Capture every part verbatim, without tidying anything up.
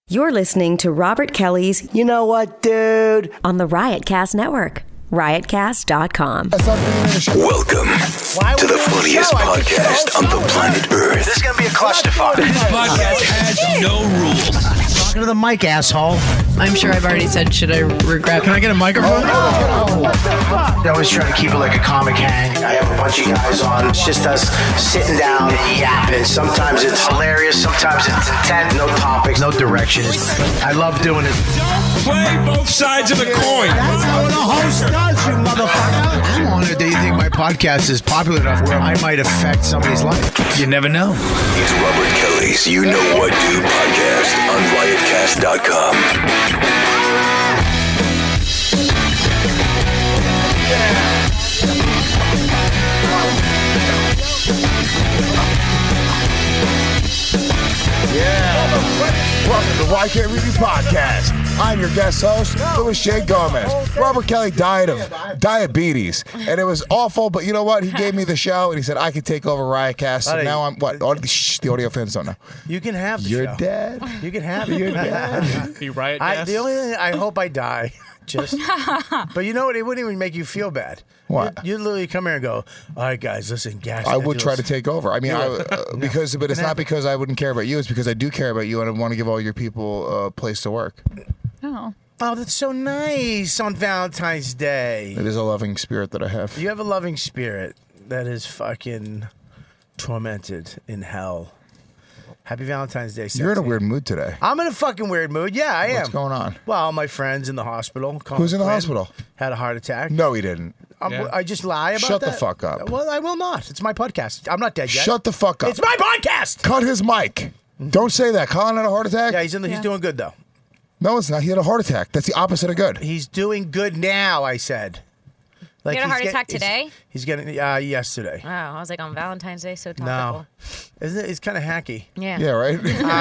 You're listening to Robert Kelly's You Know What, Dude? on the Riotcast Network. riot cast dot com. Welcome to the funniest podcast on the planet Earth. This is going to be a clusterfuck. This podcast has no rules. Talking to the mic, asshole. I'm sure I've already said, should I regret? Can I get a microphone? I always try to keep it like a comic hang. I have a bunch of guys on. It's just us sitting down and yapping. Sometimes it's hilarious. Sometimes it's intent. No topics. No directions. I love doing it. Play both sides of the coin. That's how a host does, you motherfucker. I'm honored that you think my podcast is popular enough where I might affect somebody's life. You never know. It's Robert Kelly's You Know What Dude podcast on riot cast dot com. Welcome to Why Can't We Be Podcast. I'm your guest host, Louis J. Gomez. Robert Kelly died of diabetes, and it was awful, but you know what? He gave me the show, and he said I could take over Riotcast, so now I'm, what? All the, shh, the audio fans don't know. You can have the You're show. dead. You can have it. You're dead. You riot I, the only thing, I hope I die. Just, but you know what? It wouldn't even make you feel bad. What? You literally come here and go, all right, guys, listen, gas. I would try to take over. I mean, I, uh, because, but it's not because I wouldn't care about you. It's because I do care about you, and I want to give all your people a place to work. Oh. Oh, that's so nice on Valentine's Day. It is a loving spirit that I have. You have a loving spirit that is fucking tormented in hell. Happy Valentine's Day, sexy. You're in a weird mood today. I'm in a fucking weird mood. Yeah, I am. What's going on? Well, my friend's in the hospital. Who's in the Quinn hospital? Had a heart attack. No, he didn't. I'm, I just lie about Shut that? the fuck up. Well, I will not. It's my podcast. I'm not dead yet. Shut the fuck up. It's my podcast. Cut his mic. Don't say that. Colin had a heart attack? Yeah, he's in the, he's doing good though. No, it's not. He had a heart attack. That's the opposite of good. He's doing good now. I said. Like He had a he's heart get- attack he's- today? He's getting uh, yesterday. Wow, I was like on Valentine's Day, so topical. No, isn't it? It's kind of hacky. Yeah. Yeah, right?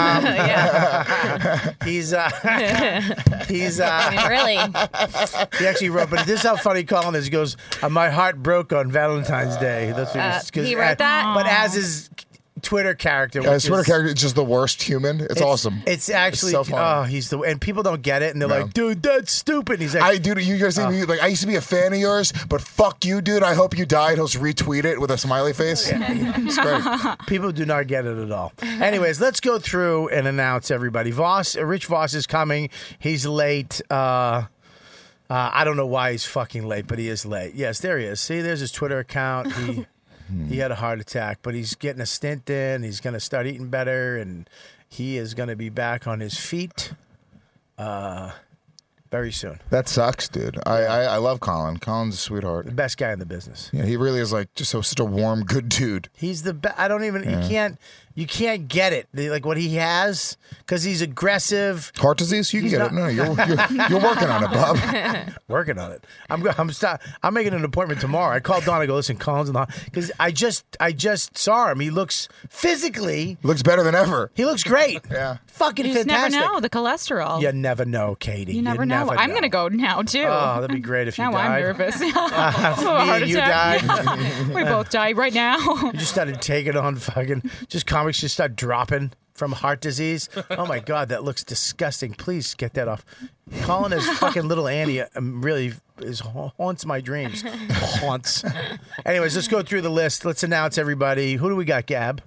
yeah. He's uh, he's uh, I mean, really. he actually wrote, but this is how funny Colin is. He goes, uh, "My heart broke on Valentine's Day." That's what Uh, was, 'cause he wrote uh, that? but as his Twitter character. Uh, which Twitter is- character is just the worst human. It's, awesome. It's actually so funny. oh, he's the and people don't get it, and they're No. like, "Dude, that's stupid." He's like, I dude, you guys think me, like I used to be a fan of yours, but fuck you, dude. I hope you died. He'll just retweet it with a smiley face. It's great. People do not get it at all. Anyways, let's go through and announce everybody. Voss, Rich Voss is coming. He's late. Uh, uh, I don't know why he's fucking late, but he is late. Yes, there he is. See, there's his Twitter account. He he had a heart attack, but he's getting a stint in. He's going to start eating better, and he is going to be back on his feet uh, very soon. That sucks, dude. I, I I love Colin. Colin's a sweetheart. The best guy in the business. Yeah, he really is like just so such a warm, good dude. He's the best. I don't even. You can't. You can't get it. The- Like what he has, because he's aggressive. Heart disease? You can He's get not- it. No, you're, you're you're working on it, Bob. Working on it. I'm go- I'm stop, I'm making an appointment tomorrow. I called Don. I go, listen, Colin's in the because I just I just saw him. He looks physically. Looks better than ever. He looks great. Yeah. Fucking You just fantastic. never know the cholesterol. You never know, Katie. You never know. I'm going to go now, too. Oh, that'd be great if you now died. I'm nervous. Me Heart and you attack. died. We both die right now. You just started taking on fucking. Just comics just start dropping from heart disease. Oh my god, that looks disgusting. Please get that off. Colin is fucking little Annie. Um, really is haunts my dreams. Haunts. Anyways, let's go through the list. Let's announce everybody. Who do we got, Gab?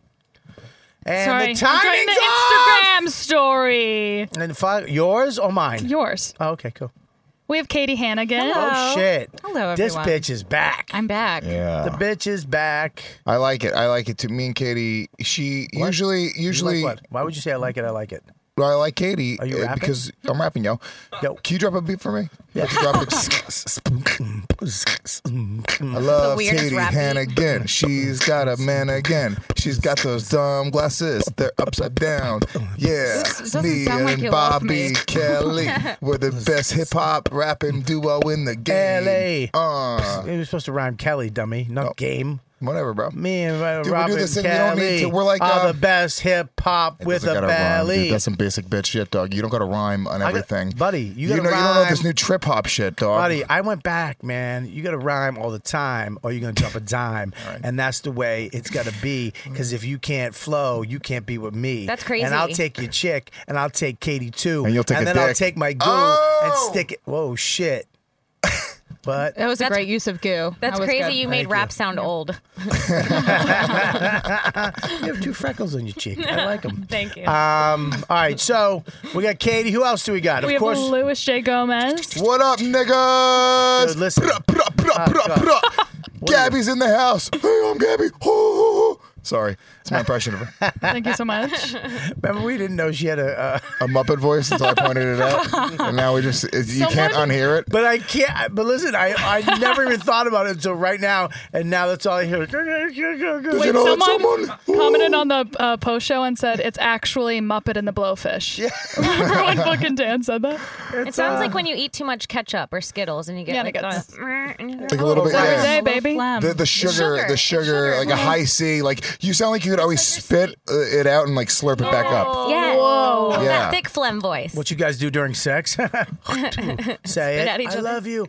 And Sorry. the I'm trying timing's the off! Instagram story. And five, yours or mine? Yours. Oh, okay, cool. We have Katie Hannigan. Oh shit! Hello, This everyone. bitch is back. I'm back. Yeah. The bitch is back. I like it. I like it too. Me and Katie, she What? usually You usually like what? Why would you say I like it? I like it. Well, I like Katie Are you uh, rapping? because I'm rapping, yo. Yo. Can you drop a beat for me? Yeah. Drop it. I love weirdest Katie rap beat. Hannigan. She's got a man again. She's got those dumb glasses. They're upside down. Yeah. This doesn't Me sound like and you love Bobby me. Kelly. We're the best hip hop rapping duo in the game. L A. Uh, It was supposed to rhyme Kelly, dummy, not game. Whatever, bro. Me and uh, Dude, we do Robert this thing, Kelly you don't need to- we're like, are uh, the best hip hop It with doesn't a gotta rhyme, belly. dude. That's some basic bitch shit, dog. You don't got to rhyme on got- everything. buddy, you you, gotta know, you don't know this rhyme. new trip hop shit, dog. Buddy, I went back, man. You got to rhyme all the time, or you're gonna drop a dime, and that's the way it's got to be. Because if you can't flow, you can't be with me. That's crazy. And I'll take your chick, and I'll take Katie too, And you'll take and a then I'll dick. take my goo Oh! and stick it. Whoa, shit! But That was a That's- great use of goo. That's That was crazy. good. You made Thank rap you. sound old. you have two freckles on your cheek. I like them. Thank you. Um. All right. So we got Katie. Who else do we got? We of have course. Louis J. Gomez. What up, niggas? Dude, listen. Bruh, bruh, bruh, Oh, bruh, God. bruh. Gabby's in the house. Hey, I'm Gabby. Hoo. Sorry, it's my impression of her. Thank you so much. Remember, we didn't know she had a. Uh, A Muppet voice until I pointed it out, and now we just it- you can't Someone- unhear it. but I can't. But listen, I I never even thought about it until right now, and now that's all I hear. Did Wait, you know it's someone someone? commented on the uh, post show and said it's actually Muppet and the Blowfish. Yeah. Remember when fucking Dan said that? It sounds like when you eat too much ketchup or Skittles and you get Yeah, like, it gets- uh, Like a little bit, Every yeah. day, baby. The, the sugar, sugar. the sugar, Sugar. like a high C. Like you sound like you could always spit uh, it out and like slurp it back up. yeah. Whoa. Yeah. That thick phlegm voice. What you guys do during sex? Say it. at each I other. love you.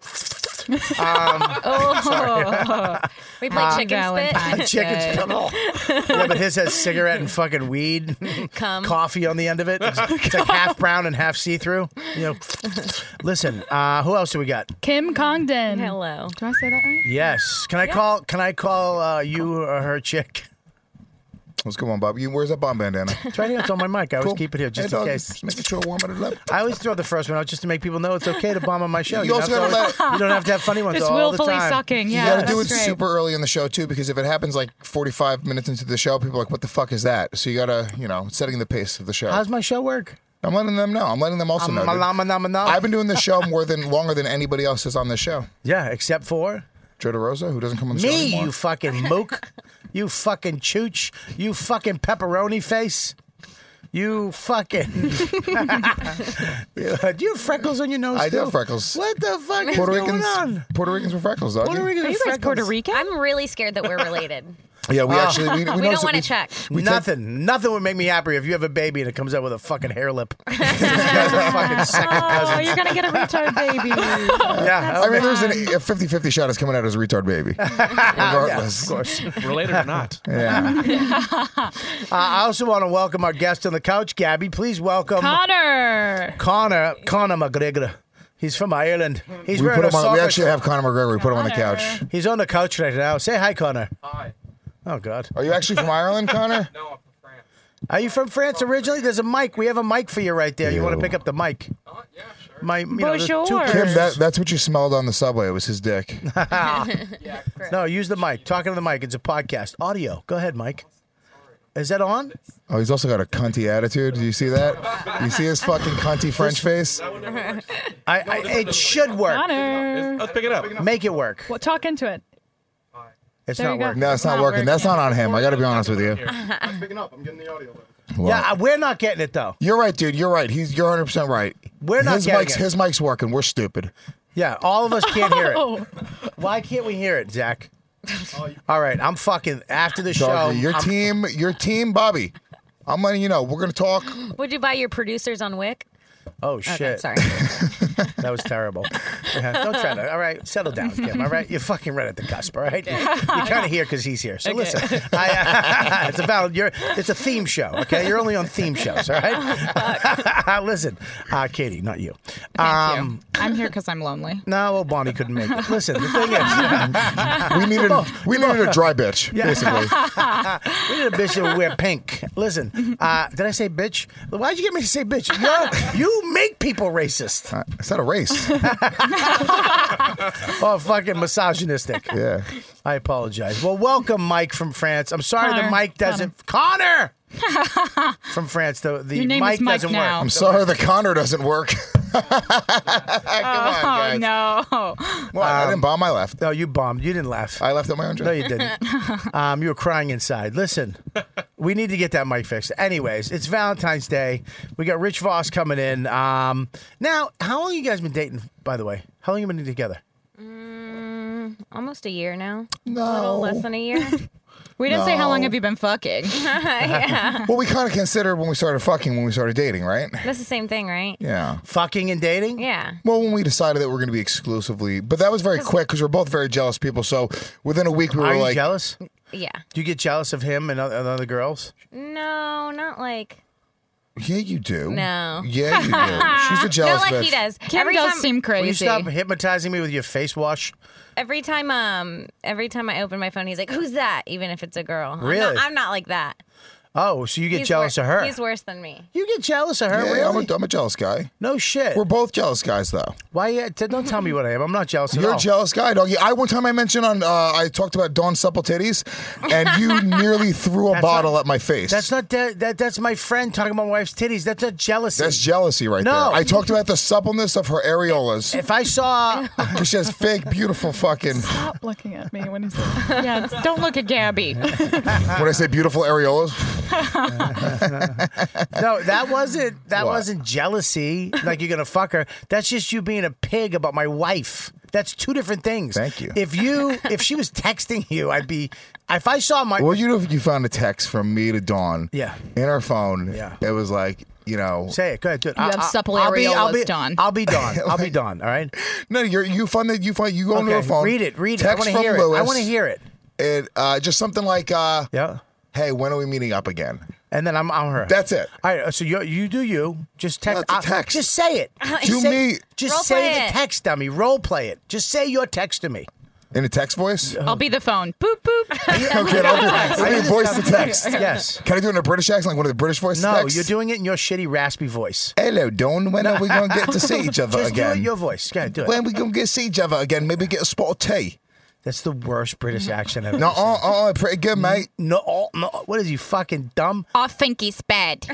Oh. We play chicken spit. Chicken spit. Yeah, but his has cigarette and fucking weed, Cum. coffee on the end of it. It's, it's like half brown and half see through. You know. Listen, uh, who else do we got? Kim Congdon. Hello. Do I say that right? Yes. Can I call? Can I call uh, you or her chick? What's going on, Bob? You, where's that bomb bandana? It's right here. It's on my mic. I always Cool. keep it here just Hey, in dog, case. Just making sure I warm it up. I always throw the first one out just to make people know it's okay to bomb on my show. You don't also have to gotta always- you don't have to have funny ones Just all the willfully time. sucking. You Yeah, gotta do it that's great. super early in the show too, because if it happens like forty-five minutes into the show, people are like, "What the fuck is that?" So you gotta, you know, setting the pace of the show. How's my show work? I'm letting them know. I'm letting them also Um, know. dude. malama, nama, nama. I've been doing this show more than longer than anybody else is on this show. Yeah, except for Joe DeRosa, who doesn't come on the show me, anymore. you fucking mook. You fucking chooch. You fucking pepperoni face. You fucking. Yeah, do you have freckles on your nose? I do too? have freckles. What the fuck is Puerto going Ricans, on? Puerto Ricans with freckles, dog. Puerto Ricans Are you with guys freckles. Puerto Rican? I'm really scared that we're related. Yeah, we Oh. actually we, we, We don't noticed- want to we- check. we take- Nothing. Nothing would make me happier if you have a baby and it comes out with a fucking hair lip. You guys are fucking second Oh, cousins. you're gonna get a retard baby. Yeah, I mean, there's an, a fifty-fifty shot is coming out as a retard baby. Regardless. of course. Related or not. Yeah. Uh, I also want to welcome our guest on the couch, Gabby. Please welcome Connor. Connor. Connor McGregor. He's from Ireland. He's We, wearing put a him on, we soccer actually shirt. have Conor McGregor. We put him on the Connor. couch. He's on the couch right now. Say hi, Connor. Hi. Oh God. Are you actually from Ireland, Connor? No, I'm from France. Are you from France originally? There's a mic. We have a mic for you right there. You want to Ew. pick up the mic? Oh, yeah, sure. My, you know, there's two Bonjour. Kim, pairs. that, that's what you smelled on the subway. It was his dick. No, use the mic. Talking to the mic. It's a podcast. Audio. Go ahead, Mike. Is that on? Oh, he's also got a cunty attitude. Do you see that? You see his fucking cunty French face? I, I it should work. Connor. Let's pick it up. Make it work. Well, talk into it. It's There not you go. working. No, it's not Not working. working. That's not on him. I got to be honest with you. Picking up. I'm getting the audio. Well, Yeah, uh, we're not getting it though. You're right, dude. You're right. He's you're one hundred percent right. We're not his getting mic's it. his mic's working. We're stupid. Yeah, all of us can't hear it. Oh, Why can't we hear it, Zach? All right, I'm fucking after the show. Doggy, your I'm- team, your team, Bobby. I'm letting you know. We're gonna talk. Would you buy your producers on Wick? Oh Okay, shit! sorry. That was terrible. Yeah, don't try to. All right, settle down, Kim. All right, you're fucking right at the cusp. All right, you're kind of here because he's here. So listen, I, it's a valid. You're. It's a theme show. Okay, you're only on theme shows. All right. Listen, uh, Katie, not you. thank Um, you. I'm here because I'm lonely. No, well, Bonnie couldn't make it. Listen, the thing is, We needed we needed a dry bitch, basically. we need a bitch that would wear pink. Listen, uh, did I say bitch? Why'd you get me to say bitch? You're, you make people racist. Uh, It's not a race. Oh, fucking misogynistic. Yeah. I apologize. Well, welcome, Mike from France. I'm sorry Connor. the mic doesn't. Connor, from France. The the Your name mic is Mike doesn't now. I'm work. sorry the Connor doesn't work. Come on, guys. Oh no. Well, I didn't bomb. I left. No, you bombed. You didn't laugh. I left on my own No, job. you didn't. Um, you were crying inside. Listen, we need to get that mic fixed. Anyways, it's Valentine's Day. We got Rich Voss coming in. Um, now, how long you guys been dating? By the way, how long you been together? Mm, almost a year now. No. A little less than a year. We didn't say how long No. have you been fucking. Yeah. Well, we kind of considered when we started fucking when we started dating, right? That's the same thing, right? Yeah. Fucking and dating? Yeah. Well, when we decided that we're going to be exclusively, but that was very quick because we're both very jealous people. So within a week, we were Are you like, jealous? Yeah. Do you get jealous of him and other, and other girls? No, not like. yeah, you do. No. Yeah, you do. She's a jealous Not like bitch. he does. Kim every does time, seem Will you crazy. stop hypnotizing me with your face wash? every time, um, every time I open my phone, he's like, "Who's that?" Even if it's a girl. Really? I'm not, I'm not like that. Oh, so you get He's jealous wor- of her? He's worse than me. You get jealous of her, Yeah, really? I'm, a, I'm a jealous guy. No shit. We're both jealous guys, though. Why? You, t- don't tell me what I am. I'm not jealous at You're all. a jealous guy, doggy. I one time I mentioned on, uh, I talked about Dawn's supple titties, and you nearly threw a That's bottle not- at my face. That's not that, that. That's my friend talking about my wife's titties. That's not jealousy. That's jealousy right No. there. I talked about the suppleness of her areolas. If I saw, Because she has fake, beautiful fucking. Stop looking at me when you say that. Yeah, don't look at Gabby. When I say beautiful areolas, no, that wasn't. That What? wasn't jealousy. Like you're gonna fuck her. That's just you being a pig about my wife. That's two different things. Thank you. If you, if she was texting you, I'd be. If I saw my. well, you know, if you found a text from me to Dawn, Yeah. in her phone, Yeah. it was like, you know, Say it. Go ahead. Do it. You I- have I- supple I'll be, I'll areolas, be, Dawn. I'll be Dawn. I'll be Dawn. All right. no, you're you find that you find you go into her Okay. phone, Read it. Read it. I text want to from hear Lewis, it. I want to hear it. It uh, just something like, uh, Yeah. "Hey, when are we meeting up again?" And then I'm on her. That's it. All right. So you you do you. Just text. No, it's a I- text. just say it. Do say, me- Just Role say play the it. text, dummy. Role play it. Just say your text to me. In a text voice. I'll be the phone. Boop, boop. Okay, I'll do, I'll do voice to text. Yes. Can I do it in a British accent, like one of the British voice No, texts? you're doing it in your shitty raspy voice. Hello, Dawn. When are we going to get to see each other Just again? do it your voice. Go ahead, do it. When are we going to get to see each other again? Maybe get a spot of tea. That's the worst British accent ever. No, uh, uh, pretty good, mate. No, oh, no. What is you fucking dumb? I think he's bad.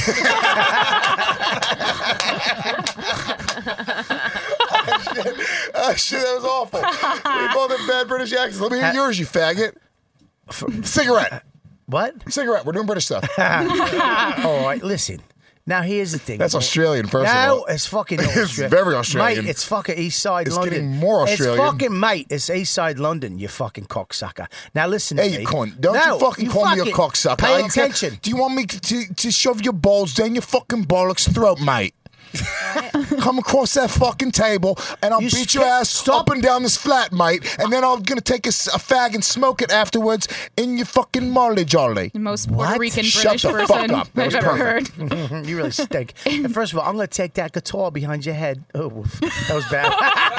Oh, shit, that was awful. We both have bad British accents. Let me hear yours, you faggot. Cigarette. What? Cigarette. We're doing British stuff. Oh, all right, listen. Now here's the thing. That's Australian, first no, of all. it's fucking It's Australian. very Australian. Mate, it's fucking East Side It's London. getting more Australian. It's fucking, mate, it's East Side London, you fucking cocksucker. Now listen to Hey, me. you cunt. Don't No, you fucking call me a fucking cocksucker. Pay Are you- attention. Do you want me to, to, to shove your balls down your fucking bollocks throat, mate? Come across that fucking table and I'll You beat st- your ass stop. up and down this flat, mate. And then I'm gonna take a, s- a fag and smoke it afterwards in your fucking molly jolly. The most Puerto What? Rican Shut British the person fuck up. That I've was ever perfect. heard. You really stink. And first of all, I'm going to take that guitar behind your head. Oh, that was bad.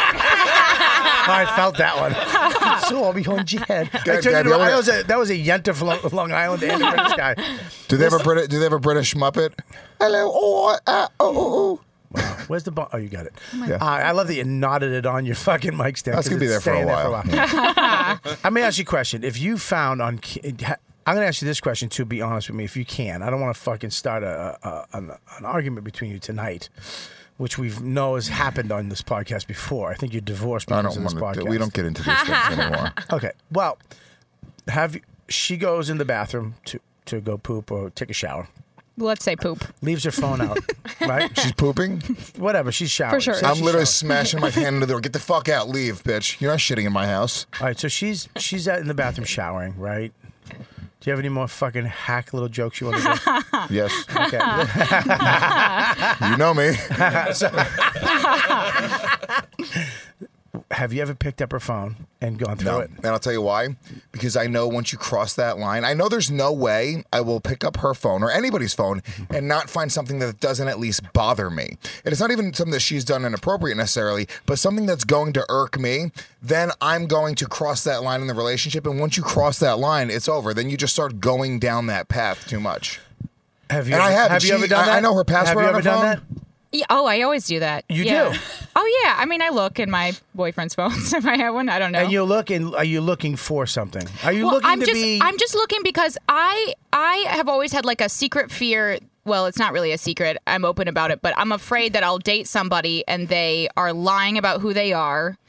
I felt that one. Guitar behind your head. I Gab- turned Gab, into- you ever- that was a that was a Yenta from Long- Long Island and a British guy. Do they have a British? Do they have a British Muppet? Hello, oh, uh, oh, oh, oh. Where's the button? Oh, you got it. Yeah. Uh, I love that you nodded it on your fucking mic stand. That's 'cause gonna be it's there for a staying while. Let me ask you a question. If you found on, I'm going to ask you this question to be honest with me, if you can. I don't want to fucking start a, a, an, an argument between you tonight, which we know has happened on this podcast before. I think you're divorced I because don't of this want podcast. to. We don't get into these things anymore. Okay. Well, have you, she goes in the bathroom to to go poop or take a shower. Let's say poop. Leaves her phone out, right? She's pooping. Whatever. She's showering. For sure. Say I'm she's literally showering. smashing my hand in the door. Get the fuck out. Leave, bitch. You're not shitting in my house. All right, so she's she's out in the bathroom showering, right? Do you have any more fucking hack little jokes you want to do? Yes. Okay. You know me. So- have you ever picked up her phone and gone through No. it? And I'll tell you why. Because I know once you cross that line, I know there's no way I will pick up her phone or anybody's phone and not find something that doesn't at least bother me. And it's not even something that she's done inappropriate necessarily, but something that's going to irk me. Then I'm going to cross that line in the relationship. And once you cross that line, it's over. Then you just start going down that path too much. Have you? And I ever, haven't. Have you She- ever done I- that? I know her password Have you on ever her done phone. that? Yeah, oh, I always do that. You yeah. do? Oh yeah. I mean, I look in my boyfriend's phones if I have one. I don't know. And you look and are you looking for something? Are you well, looking I'm to just be? I'm just looking because I I have always had like a secret fear. Well, it's not really a secret. I'm open about it, but I'm afraid that I'll date somebody and they are lying about who they are.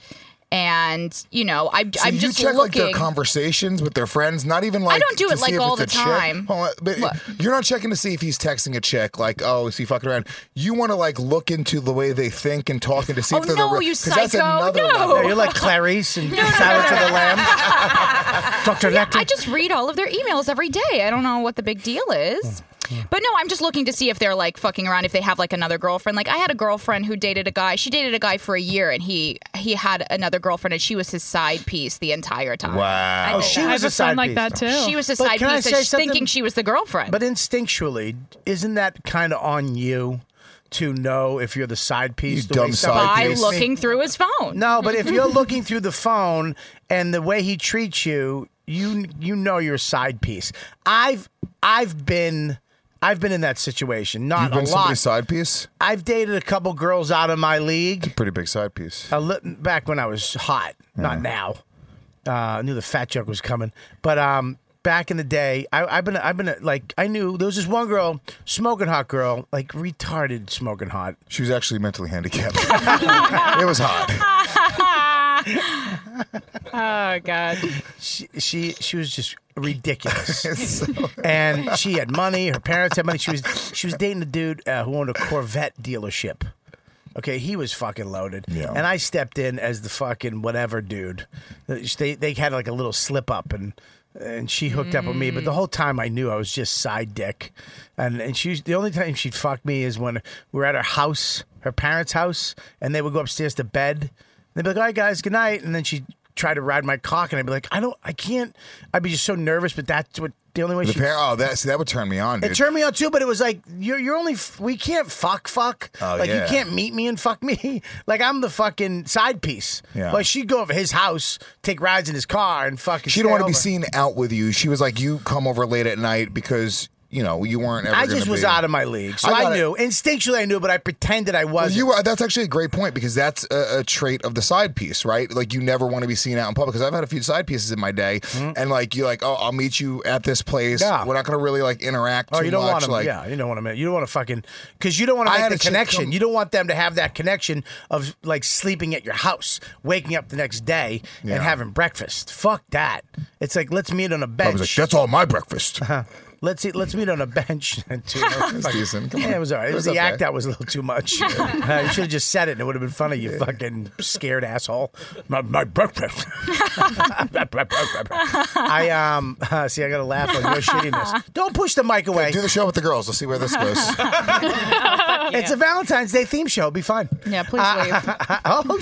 And you know, I, So I'm you just check looking. like their conversations with their friends, not even like I don't do to it, like, see if all it's the a chick. time. Hold on, but What? you're not checking to see if he's texting a chick, like, oh, is he fucking around? You want to like look into the way they think and talking to see Oh, if they're no, the real. you 'cause that's psycho. another No. level. Yeah, you're like Clarice and Silence of the Lambs. Doctor Yeah, Nectar. I just read all of their emails every day. I don't know what the big deal is. But no, I'm just looking to see if they're like fucking around, if they have like another girlfriend. Like I had a girlfriend who dated a guy. She dated a guy for a year, and he he had another girlfriend, and she was his side piece the entire time. Wow. Oh, she I was have a a side friend like piece. that too. She was his But side can I piece, say and something? thinking she was the girlfriend. But instinctually, isn't that kind of on you to know if you're the side piece? You the dumb way side somebody by treats me? looking through his phone. No, but if you're looking through the phone and the way he treats you, you you know you're a side piece. I've I've been I've been in that situation. Not You've been a somebody's lot. side piece? I've dated a couple girls out of my league. Pretty big side piece. A li- back when I was hot, not now. Uh, I knew the fat joke was coming, but um, back in the day, I, I've been, I've been like, I knew there was this one girl, smoking hot girl, like retarded smoking hot. She was actually mentally handicapped. It was hot. Oh God. She, she, she was just ridiculous, and she had money. Her parents had money. She was, she was dating a dude uh, who owned a Corvette dealership. Okay, he was fucking loaded, Yeah. and I stepped in as the fucking whatever dude. They they had like a little slip up, and and she hooked up with me. But the whole time I knew I was just side dick, and and she the only time she'd fuck me is when we were at her house, her parents' house, and they would go upstairs to bed. And they'd be like, "All right, guys, good night," and then she'd try to ride my cock, and I'd be like, "I don't, I can't." I'd be just so nervous, but that's what the only way The she. pair, oh, that, see, that would turn me on, dude. It turned me on too, but it was like you're you're only f- we can't fuck fuck Oh, like yeah. you can't meet me and fuck me like I'm the fucking side piece. Yeah. Like she'd go over his house, take rides in his car, and fucking. She didn't want to be stay seen out with you. She was like, you come over late at night because, you know, you weren't ever over. I gonna just was be- out of my league, so I I, got it. knew instinctually I knew, but I pretended I Well, wasn't. you were, that's actually a great point because that's a, a trait of the side piece, right? Like you never want to be seen out in public. Because I've had a few side pieces in my day, and like you're like, oh, I'll meet you at this place. Mm-hmm. Yeah. We're not going to really like interact. Oh, too you don't much. want to, like, yeah. You don't want to, you don't want to fucking, because you don't want to I make had the a chick connection. come- You don't want them to have that connection of like sleeping at your house, waking up the next day, Yeah. and having breakfast. Fuck that. It's like let's meet on a bench. I was like, that's all my breakfast. Let's eat, let's meet on a bench. Too. It's decent. Come on. Yeah, it was all right. It, It was was the okay. act that was a little too much. Uh, you should have just said it, and it would have been funny. You fucking scared asshole. My, my breakfast. I um uh, see. I got to laugh on your shittiness. Don't push the mic away. Do the show with the girls. Let's see where this goes. It's a Valentine's Day theme show. It'll be fine. Yeah, please leave. Oh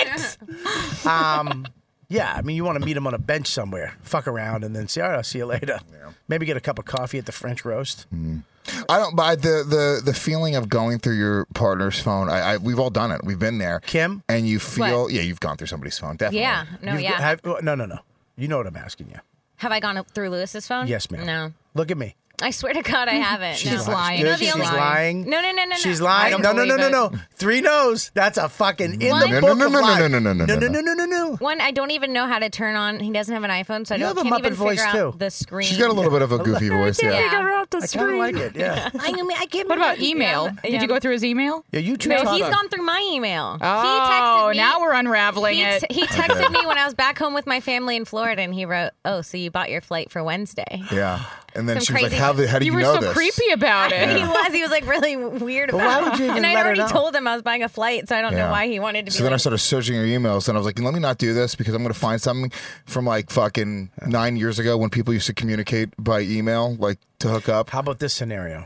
shit. um. Yeah, I mean, you want to meet him on a bench somewhere, fuck around, and then say, all right, I'll see you later. Maybe get a cup of coffee at the French roast. I don't buy the, the the feeling of going through your partner's phone. I, I we've all done it. We've been there. Kim? And you feel What? yeah, you've gone through somebody's phone. Definitely. Yeah. No, You've- yeah. have- no, no, no. You know what I'm asking you. Have I gone up through Lewis's phone? Yes, ma'am. No. Look at me. I swear to God, I haven't. She's no. lying. You know the She's only lying. No, no, no, no, no. She's I lying. don't No, no, no, no, believe no. Three no's. That's a fucking in What? the No, book no, of no, no, life. no, no, no, no, no, no, no. no, no, no. One, I don't even know how to turn on. He doesn't have an iPhone, so I You don't have a can't Muppet even voice, figure out too. the screen. She's got a little bit of a goofy voice. Yeah. Yeah. I kind of like it. Yeah. I, mean, I can't. What about email? Yeah. Did you go through his email? Yeah. You two. No, talk. he's gone through my email. Oh, he texted me. now we're unraveling He, it. t- he texted me when I was back home with my family in Florida, and he wrote, "Oh, so you bought your flight for Wednesday?" Yeah. And then Some she was like, crazy- how, the, how do you, you were know so this? creepy about it. He was. He was like really weird But about why it. would you even and I let her already know? told him I was buying a flight, so I don't Yeah. know why he wanted to be. So then I like, started searching your emails, and I was like, let me not do this because I'm going to find something from like fucking nine years ago when people used to communicate by email, like to hook up. How about this scenario?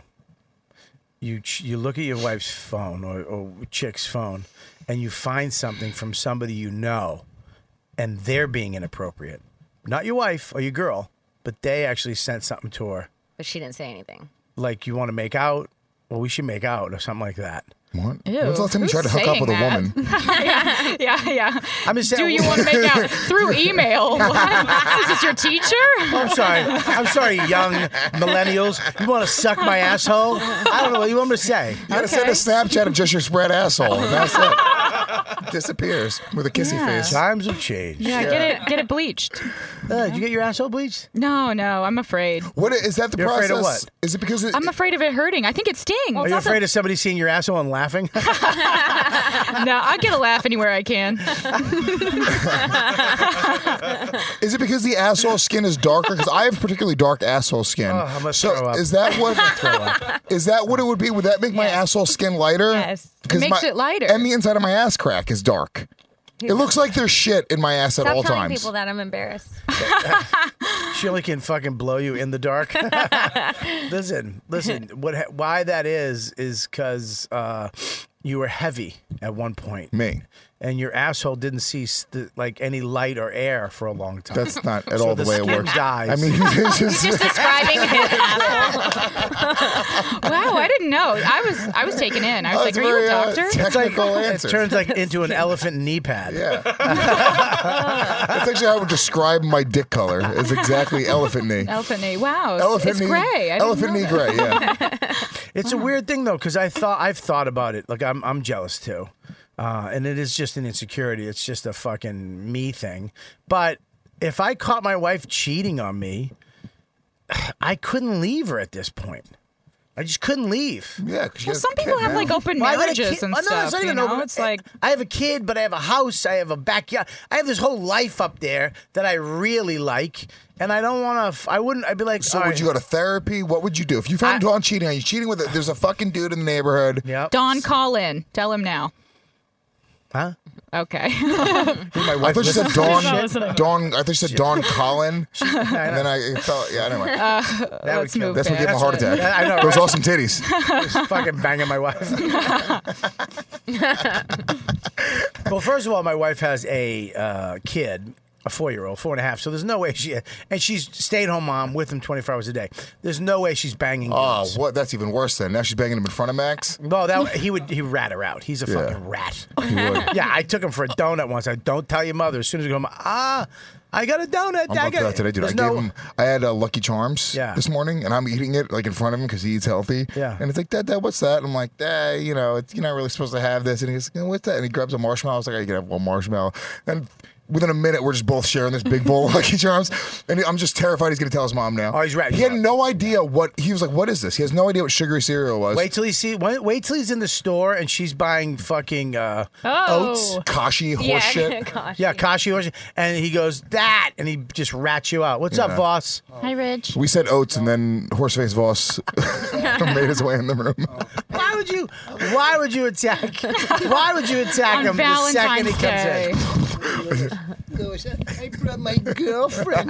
You ch- you look at your wife's phone or, or chick's phone, and you find something from somebody you know, and they're being inappropriate. Not your wife or your girl, but they actually sent something to her. but she didn't say anything. Like, you want to make out? Well, we should make out or something like that. What? Ew, When's the last time you who's tried to hook up saying with a that? woman? yeah, yeah, yeah. I'm just saying. Do you want to make out through email? What? Is this your teacher? Oh, I'm sorry. I'm sorry, young millennials. You want to suck my asshole? I don't know what you want me to say. You gotta send a Snapchat of just your spread asshole, and that's it. Disappears with a kissy Yeah. face. Times have changed. Yeah, get it, get it bleached. Uh, did you get your asshole bleached? No, no, I'm afraid. What is that? The You're process? afraid of what? Is it because it, I'm afraid of it hurting. I think it stings. Are you afraid of somebody seeing your asshole and laughing? No, I get a laugh anywhere I can. is it because the asshole skin is darker? Because I have particularly dark asshole skin. Oh, I'm gonna so throw up. is that what? Is that what it would be? Would that make my asshole skin lighter? Yes. It makes my, it lighter. And the inside of my ass crack is dark. It looks like there's shit in my ass at Stop all telling times. people that. I'm embarrassed. She only can fucking blow you in the dark. listen, listen. What? ha- Why that is is because uh, you were heavy at one point. Me. And your asshole didn't see st- like any light or air for a long time. That's not at So all the, the way it skin works. dies. I mean, it's just, He's just describing his asshole. Wow, I didn't know. I was I was taken in. I was Oh, like, it's "Are you very, a uh, doctor?" te- It's like Technical it answer. turns like into an elephant knee pad. yeah. That's actually how I would describe my dick color. Is exactly elephant knee. Elephant knee. Wow, it's, Elephant it's knee. gray. I didn't Elephant know knee that. gray. Yeah. It's a weird thing though, because I thought I've thought about it. Like I'm I'm jealous too, uh, and it is just an insecurity. It's just a fucking me thing. But if I caught my wife cheating on me, I couldn't leave her at this point. I just couldn't leave. Yeah. 'cause you Well, have some a people kid have now. like open Well, I got a marriages kid- and oh, no, it's stuff. not You even know, over- it's like I have a kid, but I have a house. I have a backyard. I have this whole life up there that I really like, and I don't want to. I wouldn't. I'd be like, So all would right. you go to therapy? What would you do if you found I- Dawn cheating on you? Cheating with a, there's a fucking dude in the neighborhood. Yep. Don, call in. Tell him now. Huh? Okay. My I wife thought you said listens to Dawn. this shit. Dawn. I thought you said Dawn Collin. I And know. then I felt. Yeah. Anyway. Uh, That would let's kill move. That's what gave him a heart past. attack. I know, Those right? awesome titties. Just fucking banging my wife. Well, first of all, my wife has a uh, kid, a four-year-old, four and a half. So there's no way she, and she's stay-at-home mom with him twenty-four hours a day. There's no way she's banging. Oh, dudes. what? That's even worse. Then now she's banging him in front of Max. No, that he would he would rat her out. He's a Yeah. fucking rat. He would. Yeah, I took him for a donut once. I don't tell your mother. As soon as we go home, ah, I got a donut. I'm I up got to that today, dude. I There's gave no- him. I had uh, Lucky Charms Yeah. this morning, and I'm eating it like in front of him because he eats healthy. Yeah. And it's like, Dad, Dad, what's that? And I'm like, eh, you know, it's, you're not really supposed to have this. And he's like, what's that? And he grabs a marshmallow. I was like, I can have one marshmallow. And within a minute, we're just both sharing this big bowl of Lucky Charms, and I'm just terrified he's going to tell his mom now. Oh, he's ratting He you had out. no idea what he was like. What is this? He has no idea what sugary cereal was. Wait till he see. Wait, wait till he's in the store and she's buying fucking uh, Oh. oats. Kashi horse Yeah, shit. gosh. Yeah, Kashi horse, and he goes that, and he just rats you out. What's up, Yeah. Voss? Hi, Rich. We said oats, and then Horseface Voss made his way in the room. Why would you? Why would you attack? Why would you attack On him the second he Valentine's comes Day. in? I brought my girlfriend.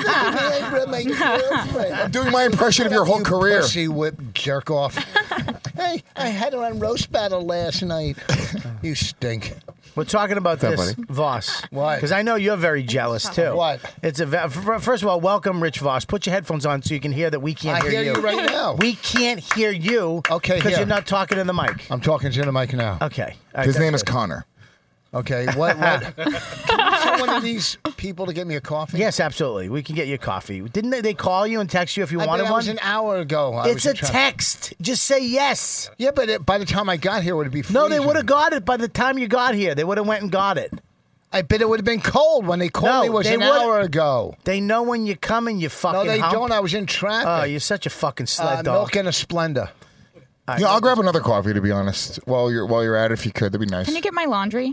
I brought my girlfriend. I'm doing my impression of your whole You career. Pussy whip jerk off. Hey, I had her on roast battle last night. You stink. We're talking about What's this, up, buddy? Voss. What? Because I know you're very jealous too. What? It's a ve- f- first of all, welcome, Rich Voss. Put your headphones on so you can hear that we can't I hear, hear you right now. We can't hear you. Okay, because here. you're not talking in the mic. I'm talking to the mic now. Okay. All right, His that's name is good. Connor. Okay, what? what? Can you send one of these people to get me a coffee? Yes, absolutely. We can get you coffee. Didn't they, they call you and text you if you I wanted bet that one? was an hour ago. I It's was a in traffic. text. Just say yes. Yeah, but it, by the time I got here, would it be freezing? No, they would have got it by the time you got here. They would have went and got it. I bet it would have been cold when they called No, me. It was they an would've- hour ago. They know when you're coming, you fucking No, they hump. don't. I was in traffic. Oh, you're such a fucking sled uh, dog. milk and a Splenda. All right. Yeah, I'll grab another coffee to be honest. While you're while you're at it, if you could, that'd be nice. Can you get my laundry?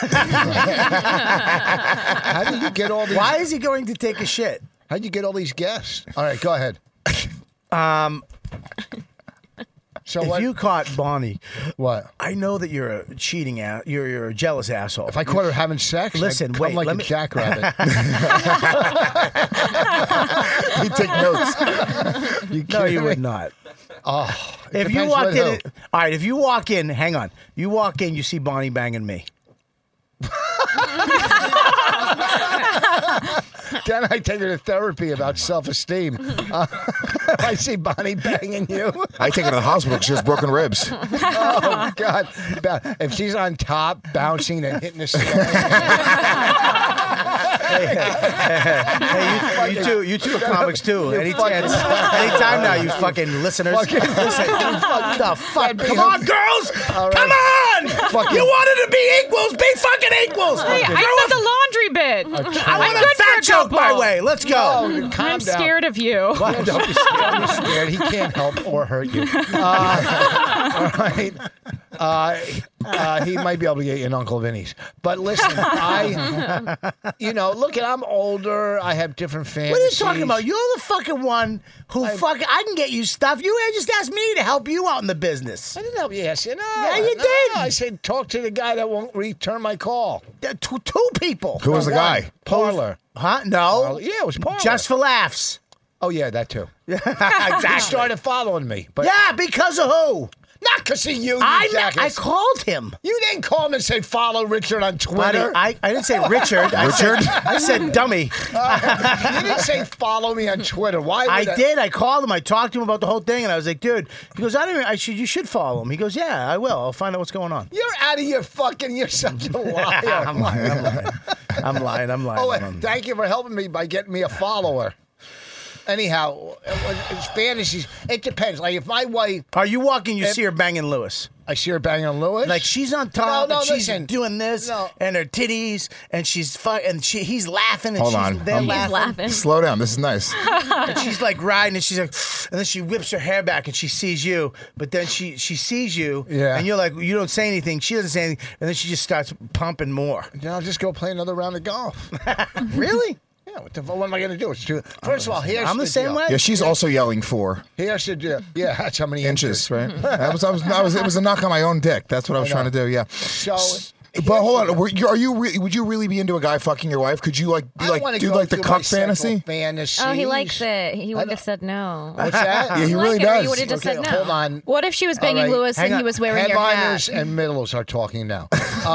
How did you get all these? Why is he going to take a shit? How did you get all these guests? All right, go ahead. Um, So if what? you caught Bonnie, what? I know that you're a cheating ass. You're you're a jealous asshole. If I caught her having sex, Listen, I'd come wait, like let a me- jackrabbit. You take notes. you no, you kidding would me? not. Oh, it If you depends walked with in, who. it- all right. If you walk in, hang on. You walk in, you see Bonnie banging me. Then I take her to therapy about self-esteem. Uh, I see Bonnie banging you. I take her to the hospital because she has broken ribs. Oh God! Ba- If she's on top, bouncing and hitting the ceiling. Hey, you, you two, you two are comics too. Any chance, anytime now, you fucking listeners. Listen, what the fuck? Come on, girls! Come on! Fucking- You wanted to be equals. Be fucking equals. Hey, I Throw said a- the laundry bit. I I'm want good a for fat a joke couple. my way. Let's go. No, calm I'm down. scared of you. What? Don't be scared. Don't be scared. He can't help or hurt you. Uh, all right. Uh, uh, he might be able to get you an Uncle Vinny's. But listen, I, you know, look, at I'm older. I have different fantasies. What are you talking about? You're the fucking one who fucking. I can get you stuff. You just asked me to help you out in the business. I didn't help you ask you. No, Yeah, you no, did. I said talk to the guy that won't return my call. Uh, Two, two people. Who was the One. guy? Parlor. Huh? No. Parlor. Yeah, it was Parlor. Just for laughs. Oh yeah, that too. He Exactly. started following me, but Yeah, because of who? not because of you. you I, I jackass. called him. You didn't call him and say follow Richard on Buddy, Twitter. I, I didn't say Richard. I Richard? Said, I said dummy. you didn't say follow me on Twitter. Why? I would I did. I called him. I talked to him about the whole thing, and I was like, "Dude," he goes, "I don't. Even, I should. You should follow him." He goes, "Yeah, I will. I'll find out what's going on." You're out of your fucking. You're such a liar. I'm lying. I'm lying. I'm lying. I'm lying. Oh, I'm wait, lying. thank you for helping me by getting me a follower. Anyhow, it's fantasies. It depends. Like if my wife, Are you walking? You If- see her banging Lewis. I see her banging on Lewis. Like she's on top, No, no, and she's listen. doing this, No. and her titties, and she's fu- and she, he's laughing, and Hold she's on. they're I'm- He's laughing, laughing. Slow down. This is nice. and she's like riding, and she's like, and then she whips her hair back, and she sees you, but then she she sees you, Yeah. and you're like, you don't say anything, she doesn't say anything, and then she just starts pumping more. Then I'll just go play another round of golf. Really? Yeah, what, the, what am I going to do? It's too. First of all, here's I'm the same deal. way. Yeah, she's also yelling four Here's the deal. Yeah, that's how many inches, right? That was, I was, I was, it was a knock on my own dick. That's what I was I know. trying to do. Yeah. So, But hold on, were you, are you? Re- would you really be into a guy fucking your wife? Could you like I do don't like wanna do go like the through my cuck sexual fantasy? fantasies. Oh, he likes it. He wouldn't don't- have said no. What's that? Yeah, he You really like it, or does. you would have just Okay, said no. hold on. What if she was banging All right, Lewis hang and he on. was wearing your Headliners hat? and middles are talking now.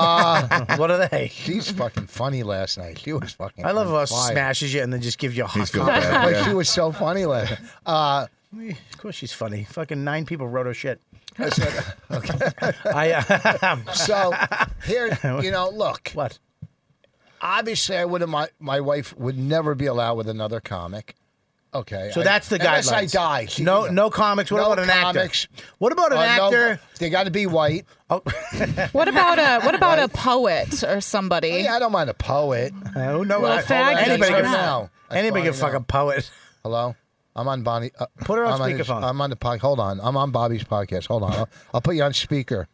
Uh, What are they? she's fucking funny last night. She was fucking. I love how on she fire. smashes you and then just gives you a hot feels comment. bad. But Yeah. she was so funny last night. Uh, Of course she's funny. Fucking nine people wrote her shit. I said, okay. I uh, So here, you know, look. what? Obviously, I wouldn't. My my wife would never be allowed with another comic. Okay. So I- that's the unless I guidelines. die. She No, can- no comics. What no about an comics. actor? What about an Uh, no, actor? they got to be white. Oh, What about a what about a poet or somebody? Yeah, I don't mind a poet. oh no! Well, I- faggot. anybody Right can now. That's Anybody fine can fuck now. a poet. Hello? I'm on Bonnie. Uh, Put her on I'm his- speakerphone. I'm on the podcast. Hold on. I'm on Bobby's podcast. Hold on. I'll, I'll put you on speaker.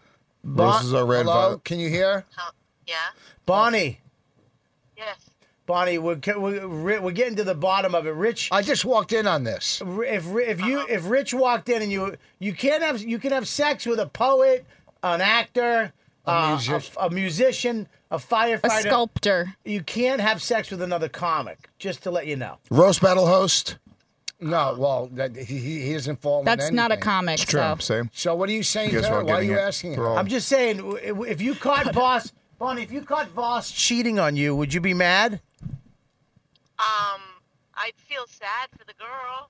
Roses are red. Hello? violet- Can you hear? Yeah. Bonnie, Yes. Bonnie, we're, we're we're getting to the bottom of it. Rich, I just walked in on this. if if you if Rich walked in and you you can't have you can have sex with a poet, an actor, A uh, music- a, a musician, a firefighter. A sculptor. You can't have sex with another comic. Just to let you know. Roast battle host. No, well, that, he, he he doesn't fall in That's not a anything. comic. It's true. So. Same. So what are you saying You to guys her? weren't Why are getting you it. asking her? We're all- I'm just saying, w- if you caught Voss, Bonnie, if you caught Voss cheating on you, would you be mad? Um, I'd feel sad for the girl.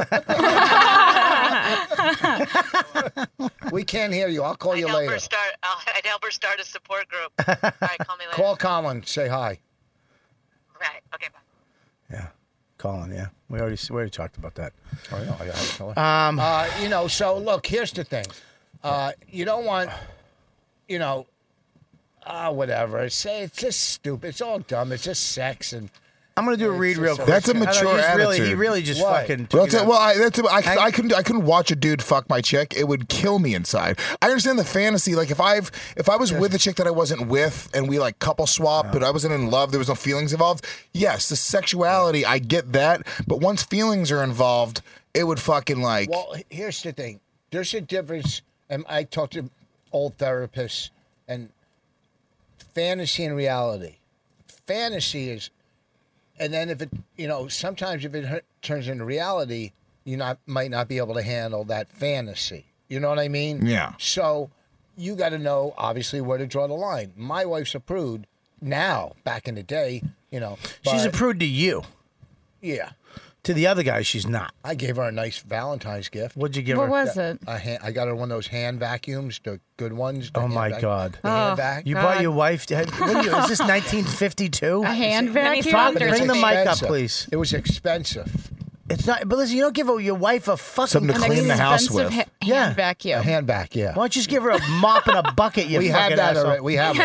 We can't hear you. I'll call I'd you help later. her start. I'll, I'd help her start a support group. All right, call me later. Call Colin. Say hi. Right. Okay. Bye. Yeah, Colin. Yeah, we already we already talked about that. Oh, I know. I got to tell her. Um, Uh, you know, so look, here's the thing. Uh, you don't want, you know, uh, whatever. It's, it's just stupid. It's all dumb. It's just sex and. I'm gonna do a read real quick. That's a I don't know, mature he's really, He attitude. really just Why? fucking. Well, took it that's it. well out. I, that's it. I, Hang- I couldn't. I couldn't watch a dude fuck my chick. It would kill me inside. I understand the fantasy. Like if I've if I was with a chick that I wasn't with, and we like couple swap, but I wasn't in love. There was no feelings involved. Yes, the sexuality. I get that. But once feelings are involved, it would fucking like. Well, here's the thing. There's a difference, and I talk to old therapists, and fantasy and reality. Fantasy is, and then if it, you know, sometimes if it hu- turns into reality, you not might not be able to handle that fantasy. You know what I mean? Yeah. So you got to know, obviously, where to draw the line. My wife's a prude now. Back in the day, you know, She's a but- prude to you. Yeah. To the other guy, she's not. I gave her a nice Valentine's gift. What'd you give What her? was it? A hand, I got her one of those hand vacuums, the good ones. the Oh hand my vac- God! The hand vac. You bought your wife? What are you, is this nineteen fifty-two? A hand Talk, vacuum? But it's bring the mic up, expensive. please. It was expensive. It's not. But listen, you don't give a, your wife a fucking Something to clean the house Expensive with. ha- Yeah. hand vacuum. A hand back, yeah. Why don't you just give her a mop and a bucket? You we have fucking that asshole. already. We have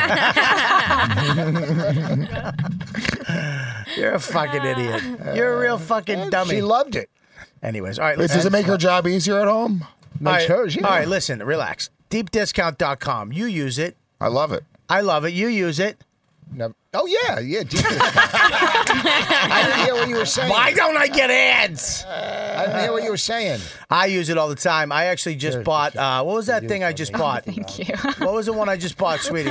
that. You're a fucking idiot. You're a real fucking dummy. She loved it. Anyways, all right. Wait, does it make her job easier at home? All Makes right, hers, yeah. all right, listen, relax. deep discount dot com. You use it. I love it. I love it. You use it. No. Oh, yeah, yeah. Deep discount. I didn't hear what you were saying. Why don't I get ads? I didn't hear what you were saying. I use it all the time. I actually just bought, uh, what was that thing I just bought? Thank you. What was the one I just bought, sweetie?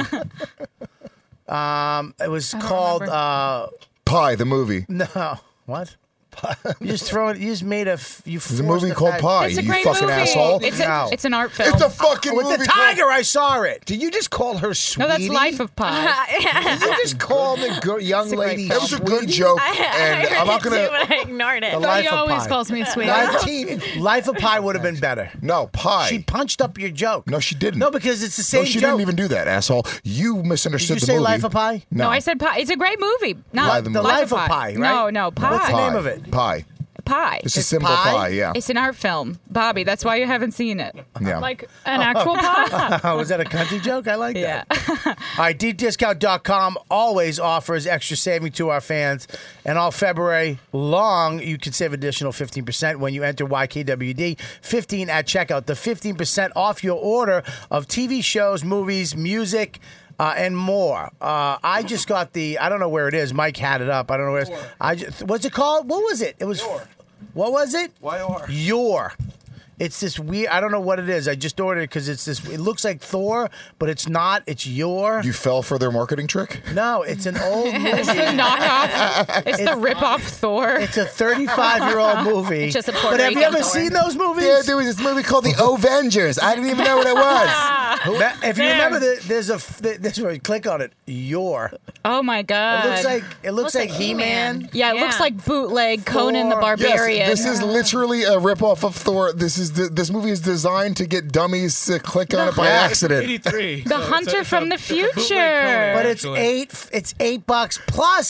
Um, It was called, uh, Pie, the movie. no, what? You just throw it. You just made a. f- You There's a movie called Pie. It's a you great fucking movie. asshole. It's, a, No. it's an art film. It's a fucking With movie. the tiger, I saw it. Did you just call her sweetie? No, that's Life of Pi. Did you just call the girl, young a great lady It was a good sweetie? joke, I, and I I'm not heard gonna. it too, but I ignored it. The He Life of always Pi. calls me sweet. nineteen. Life of Pi would have been better. No, Pie. She punched up your joke. no, she didn't. No, because it's the same No, she joke. didn't even do that, asshole. You misunderstood Did you the say movie. Life of Pi? No, No, I said Pi. It's a great movie. Not Life- The Life of Pi, right? No, no, Pi. What's the Pie. name of it? Pie. Pie. It's a It's simple Pie? pie. Yeah. It's an art film, Bobby. That's why you haven't seen it. yeah. Like an actual pie? Was that a country joke? I like Yeah. that. All right, deep discount dot com always offers extra saving to our fans. And all February long, you can save additional fifteen percent when you enter Y K W D fifteen at checkout. The fifteen percent off your order of T V shows, movies, music, Uh, and more. Uh, I just got the. I don't know where it is. Mike had it up. I don't know where it is. I just, what's it called? What was it? It was. What was it? Y O R. Your. It's this weird. I don't know what it is. I just ordered it because it's this. It looks like Thor, but it's not. It's your. You fell for their marketing trick? No, it's an old movie. It's the knockoff. It's the rip-off Thor. It's a thirty-five-year-old movie. Just a Puerto But have you Rican ever Thor. seen those movies? Yeah, there was this movie called The Avengers. I didn't even know what it was. Ma- If you There. remember, the, there's a. f- This where you click on it. Your. Oh my god. It looks like it looks, Looks like, like He-Man. He-Man. Yeah, it looks Yeah. like bootleg Conan the Thor. Barbarian. Yes, this is literally a ripoff of Thor. This is the, this movie is designed to get dummies to click on it by accident. eighty-three. The Hunter from the Future. But it's eight. It's eight bucks plus.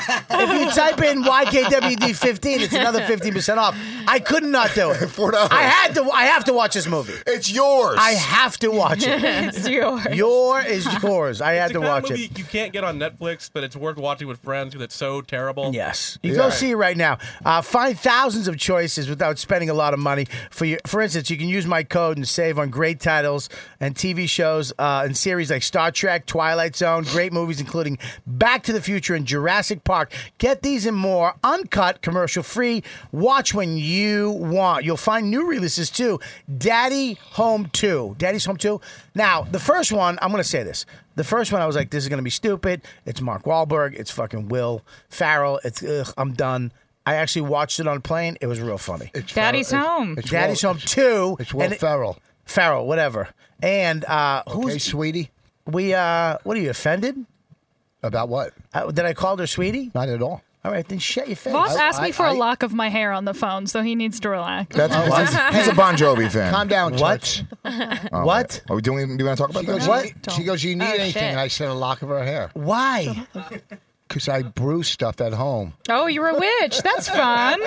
If you type in Y K W D fifteen, it's another fifteen percent off. I could not do it. Four dollars. I had to. I have to watch this movie. It's yours. I have to watch it. It's yours. Your is yours. I had It's to the kind of watch movie it. you can't get on Netflix, but it's worth watching with friends because it's so terrible. Yes, you Yeah. go see it right now. Uh, find thousands of choices without spending a lot of money. For your, for instance, you can use my code and save on great titles and T V shows uh, and series like Star Trek, Twilight Zone, great movies including Back to the Future and Jurassic Park. Get these and more uncut, commercial free. Watch when you want. You'll find new releases too. Daddy Home two. Daddy's Home two. Now, the first one, I'm going to say this. The first one, I was like, this is going to be stupid. It's Mark Wahlberg. It's fucking Will Ferrell. It's, ugh, I'm done. I actually watched it on a plane. It was real funny. It's Daddy's Ferrell. home. It's Daddy's Will, Home two. It's Will and it- Ferrell. Ferrell, whatever. And uh, Okay, who's sweetie. we? Uh, what are you offended? About what? Uh, did I call her sweetie? Not at all. All right, then shut your face. Voss I- asked me I- for a I- lock of my hair on the phone, so he needs to relax. That's, he's, he's a Bon Jovi fan. Calm down, What? Toots. Oh, What? Are we doing? Do you want to talk about She that? goes, What? You need, she goes, you need Oh, anything? shit. And I said a lock of her hair. Why? Because I brew stuff at home. Oh, you're a witch. That's fun.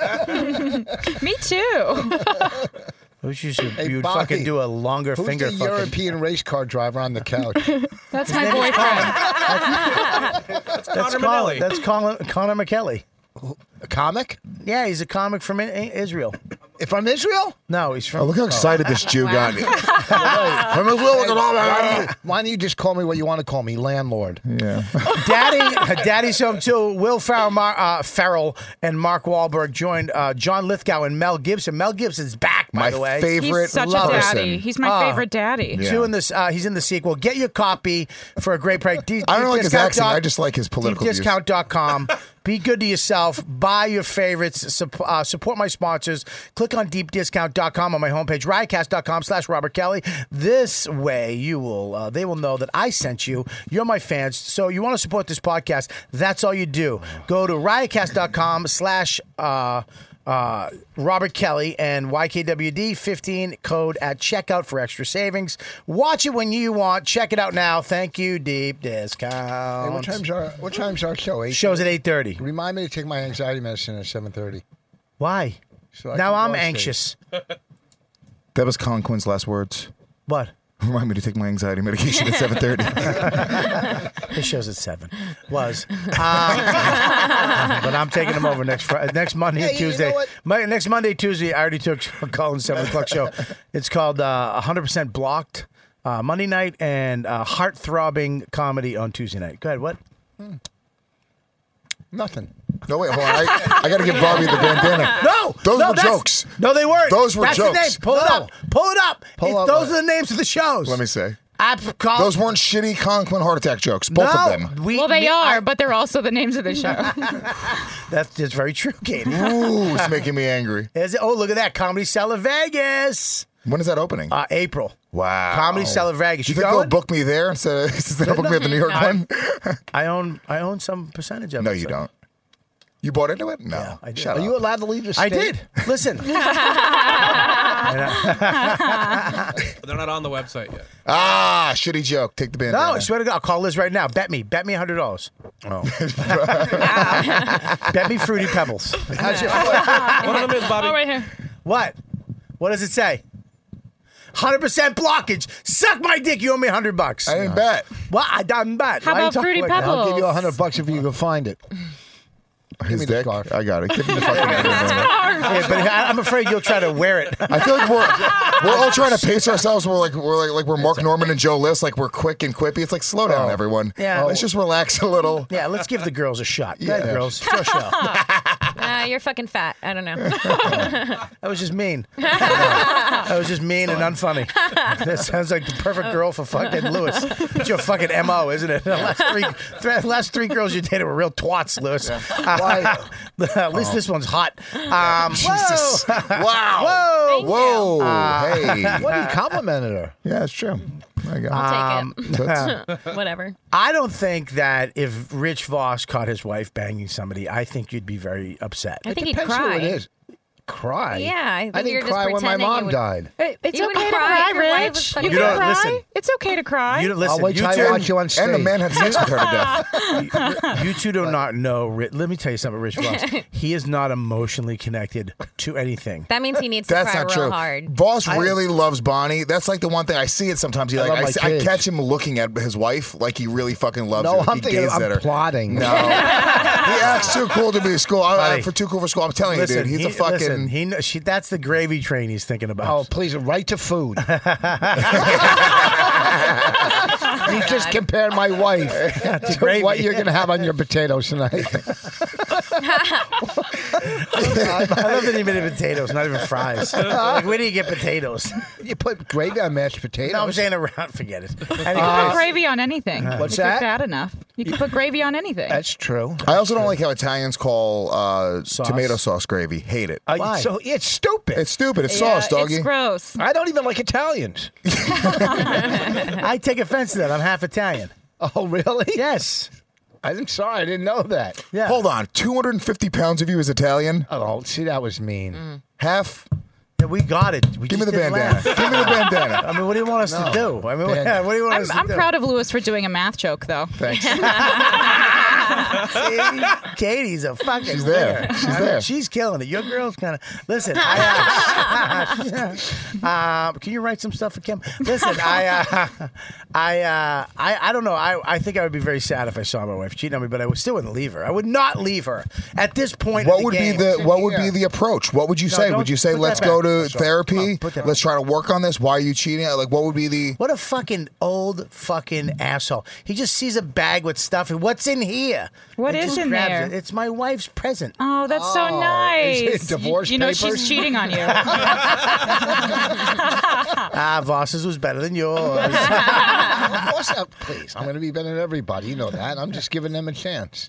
Me too. We should, Hey, you'd Bobby, fucking do a longer Who's finger the fucking. European race car driver on the couch? That's my boyfriend. That's Connor Colin. Manelli. That's Colin, Connor McKelly. A comic? Yeah, he's a comic from I- Israel. From Israel? No, he's from. Oh, look how excited this Jew got. From Israel, look at all Why that. don't, you, why don't you just call me what you want to call me, landlord? Yeah. Daddy, Daddy's Home too. Will Ferrell, Mar- uh, Ferrell and Mark Wahlberg joined uh, John Lithgow and Mel Gibson. Mel Gibson's back, by My the way. favorite He's such a person. daddy. He's my Oh. favorite daddy. Yeah. Two in this. Uh, he's in the sequel. Get your copy for a great price. D- I don't like his deepdiscount accent. dot- I just like his political views. deep discount dot com. Be good to yourself. Buy your favorites. Sup- uh, support my sponsors. Click on deep discount dot com on my homepage. riotcast dot com slash Robert Kelly. This way, you will. Uh, they will know that I sent you. You're my fans. So you want to support this podcast? That's all you do. Go to riotcast dot com slash uh, uh, Robert Kelly and Y K W D fifteen code at checkout for extra savings. Watch it when you want. Check it out now. Thank you, Deep Discount. Hey, what time's our what time's our show? Eight? Show's at eight thirty. Remind me to take my anxiety medicine at seven thirty. Why? So I now can I'm go anxious. That was Colin Quinn's last words. What? Remind me to take my anxiety medication at seven thirty. This show's at seven. Was. Um, but I'm taking them over next Friday, next Monday Hey, and you know Tuesday. what? My, next Monday, Tuesday, I already took Colin's seven o'clock show. It's called uh, one hundred percent Blocked uh, Monday night and uh, Heart-Throbbing Comedy on Tuesday night. Go ahead, what? Hmm. Nothing. No, wait, hold on. I, I got to give Bobby the bandana. No! Those no, were that's- jokes. No, they weren't. Those were that's jokes. The name. Pull it No. up. Pull it up. Pull It- up those what? are the names of the shows. Let me say. I call, Those weren't shitty Colin Quinn heart attack jokes. Both no, of them. We, Well, they me- are, I- but they're also the names of the show. That's just very true, Katie. Ooh, it's making me angry. Is it? Oh, look at that. Comedy Cellar Vegas. When is that opening? Uh, April. Wow. Comedy Cellar Vegas. You You think they'll going? book me there instead of, instead of book me at the New York I- one? I own I own some percentage of it. No, you so- don't. You bought into it? No. Yeah, I did. Shut Are up. you allowed to leave the I state? did. Listen. They're not on the website yet. Ah, shitty joke. Take the bandana. No, I swear to God, I'll call Liz right now. Bet me. Bet me one hundred dollars. Oh. Bet me Fruity Pebbles. How's your One of them is Bobby. Oh, right here. What? What does it say? one hundred percent blockage. Suck my dick. You owe me one hundred bucks. I didn't bet. Well, I done bet. How Why are you about talking Fruity like that? Pebbles? I'll give you a hundred bucks if you can find it. His me the dick? scarf. I got it. Give me the fucking bandana. Yeah, but I- I'm afraid you'll try to wear it. I feel like we're we're all trying to pace ourselves. We're like we're like, like we're Mark Norman and Joe List. Like we're quick and quippy. It's like slow down, Oh. everyone. Yeah. Let's just relax a little. Yeah, let's give the girls a shot. Go ahead, Yeah. girls. It's your show. Uh, you're fucking fat. I don't know. That was just mean. That was just mean and unfunny. That sounds like the perfect girl for fucking Lewis. It's your fucking M O, isn't it? The last three, th- last three girls you dated were real twats, Lewis. Uh, at least this one's hot. Um, Jesus. Whoa. Wow. Thank Whoa. Uh, hey. What, he complimented her. Yeah, it's true. There you go. I'll take Toots. it. Whatever. I don't think that if Rich Voss caught his wife banging somebody, I think you'd be very upset. I think he'd Depends who cry. it is. Cry? Yeah, I think I didn't you're just cry when my pretending you mom would- died. It- It's You okay would to cry cry, if your wife was Rich. fucking- You You can don't- cry. listen. It's okay to cry. You don't listen. I'll wait you till I two, watch you on stage. And the man had sex with her to death. you two do not know. Ri- Let me tell you something, Rich Voss. He is not emotionally connected to anything. That means he needs to That's cry not real true. hard. Voss I- really loves Bonnie. That's like the one thing I see it sometimes. He I like love I, my see- I kids. catch him looking at his wife like he really fucking loves No, her. I'm he thinking gazes I'm at her. plotting. No, he acts too cool to be a school. I, I, Buddy. for too cool for school. I'm telling Listen, you, dude. He's he, a fucking. listen, he, kn- she, that's the gravy train he's thinking about. Oh, please, right to food. You just compared my wife to gravy. what you're going to have on your potatoes tonight. I love that he made potatoes, not even fries. Like, where do you get potatoes? You put gravy on mashed potatoes. No, I'm saying around. Forget it. You can Anyways, put gravy on anything. What's if you're that? fat enough. You can put gravy on anything. That's true. I also don't like how Italians call uh, Sauce. tomato sauce gravy. Hate it. Uh, Why? So it's stupid. It's stupid. It's Yeah, sauce, doggy. It's gross. I don't even like Italians. I take offense to that. I'm half Italian. Oh, really? Yes. I'm sorry. I didn't know that. Yeah. Hold on. two hundred fifty pounds of you is Italian? Oh, see, that was mean. Half? Yeah, we got it. We Give me just the didn't bandana. laugh. Give me the bandana. I mean, what do you want us to do? I mean, what, Bandana. what do you want I'm, us to I'm do? proud of Lewis for doing a math joke, though. Thanks. See? Katie's a fucking She's there. winner. She's I mean, there. she's killing it. Your girl's kind of listen. I, uh, uh, can you write some stuff for Kim? Listen, I, uh, I, uh, I, I don't know. I, I think I would be very sad if I saw my wife cheating on me, but I would still wouldn't leave her. I would not leave her at this point. What in the would game. be the what would be the approach? What would you No, say? don't Would you say put let's that go back. to That's right. therapy? Come on, put that Let's try to work on this. Why are you cheating? Like what would be the What a fucking old fucking asshole. He just sees a bag with stuff and what's in here? What And is just in grabs there? it. It's my wife's present. Oh, that's so Oh, nice. is it divorce you, you know papers? she's cheating on you. Ah, Voss's was better than yours. Of course not. Please, I'm going to be better than everybody. You know that. I'm just giving them a chance.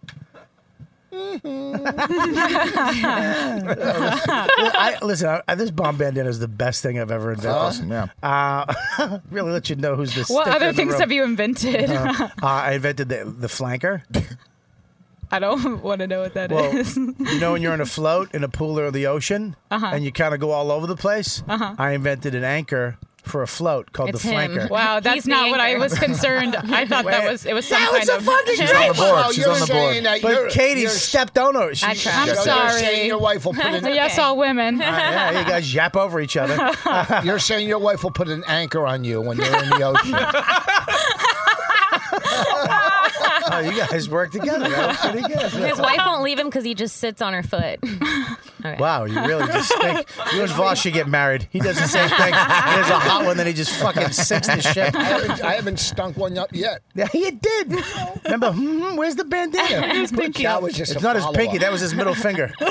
I, listen, I, this bomb bandana is the best thing I've ever invented. awesome? Yeah. Uh, really let you know who's the What stick other in the things room. have you invented? Uh, I invented the, the flanker. I don't want to know what that is. Well, you know when you're in a float in a pool or the ocean, Uh-huh. and you kind of go all over the place. Uh-huh. I invented an anchor for a float called It's the him. Flanker. Wow, that's He's the not what I anchor. was concerned. I thought that was it was some That kind was a of. fucking She's on the board. Oh, She's you're on the saying board. that But you're, Katie you're, stepped on her. She, I she- tried. I'm you're sorry. saying your wife will put an Yes, all women. yeah, you guys yap over each other. You're saying your wife will put an anchor on you when you're in the ocean. Oh, you guys work together. That was pretty good. His wife won't leave him because he just sits on her foot. Okay. Wow, you really just think you and Voss should get married. He does the same thing. There's a hot one, then he just fucking sinks the ship. I haven't, I haven't stunk one up yet. Yeah, you did. Remember, hmm, where's the bandana? His pinky. That was just It's a not his follow-up. pinky. That was his middle finger. Good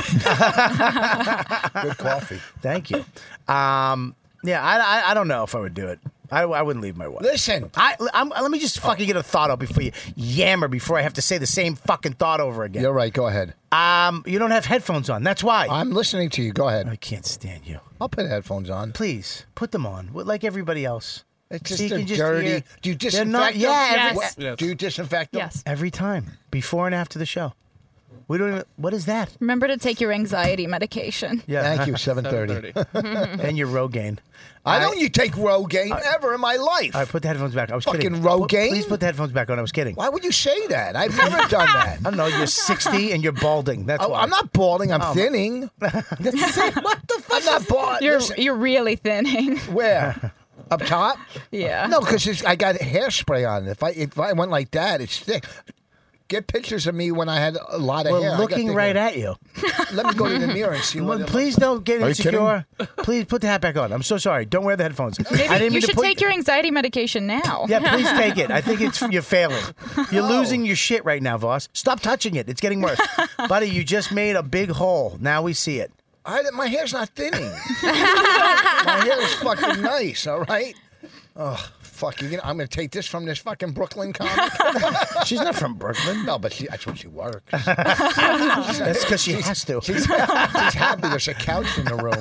coffee. Thank you. Um, yeah, I, I, I don't know if I would do it. I, I wouldn't leave my wife. Listen. I, I'm, let me just fucking get a thought out before you yammer before I have to say the same fucking thought over again. You're right. Go ahead. Um, you don't have headphones on. That's why. I'm listening to you. Go ahead. I can't stand you. I'll put headphones on. Please put them on, like everybody else. It's So just you they're can just dirty. hear- Do you They're disinfect not- them? yeah, every- What- Yes. Do you disinfect them? Yes. Every time, before and after the show. We don't even. What is that? Remember to take your anxiety medication. Yeah. Thank you. seven thirty. And your Rogaine. I don't you take Rogaine ever in my life. All right, put the headphones back. I was Fucking kidding. Rogaine? Please put the headphones back on. I was kidding. Why would you say that? I've never done that. I don't know. You're sixty and you're balding. That's Oh, why. I'm not balding. I'm Oh, thinning. That's the same. What the fuck? I'm not bald. You're Listen, you're really thinning. where? Up top? Yeah. No, because I got hairspray on it. If I if I went like that, it's thick. Get pictures of me when I had a lot of We're hair. I got looking thick right hair. at you. Let me go to the mirror and see what. Well, it please looks don't get Are you insecure. Please put the hat back on. I'm so sorry. Don't wear the headphones. I Maybe didn't you mean to should put- take your anxiety medication now. Yeah, please take it. I think it's you're failing. You're losing your shit right now, Voss. Stop touching it. It's getting worse. Buddy, you just made a big hole. Now we see it. I, my hair's not thinning. My hair is fucking nice. All right. Oh fuck! You gonna, I'm gonna take this from this fucking Brooklyn comic. She's not from Brooklyn. No, but she, that's where she works. That's because she has to. She's, she's happy. There's a couch in the room.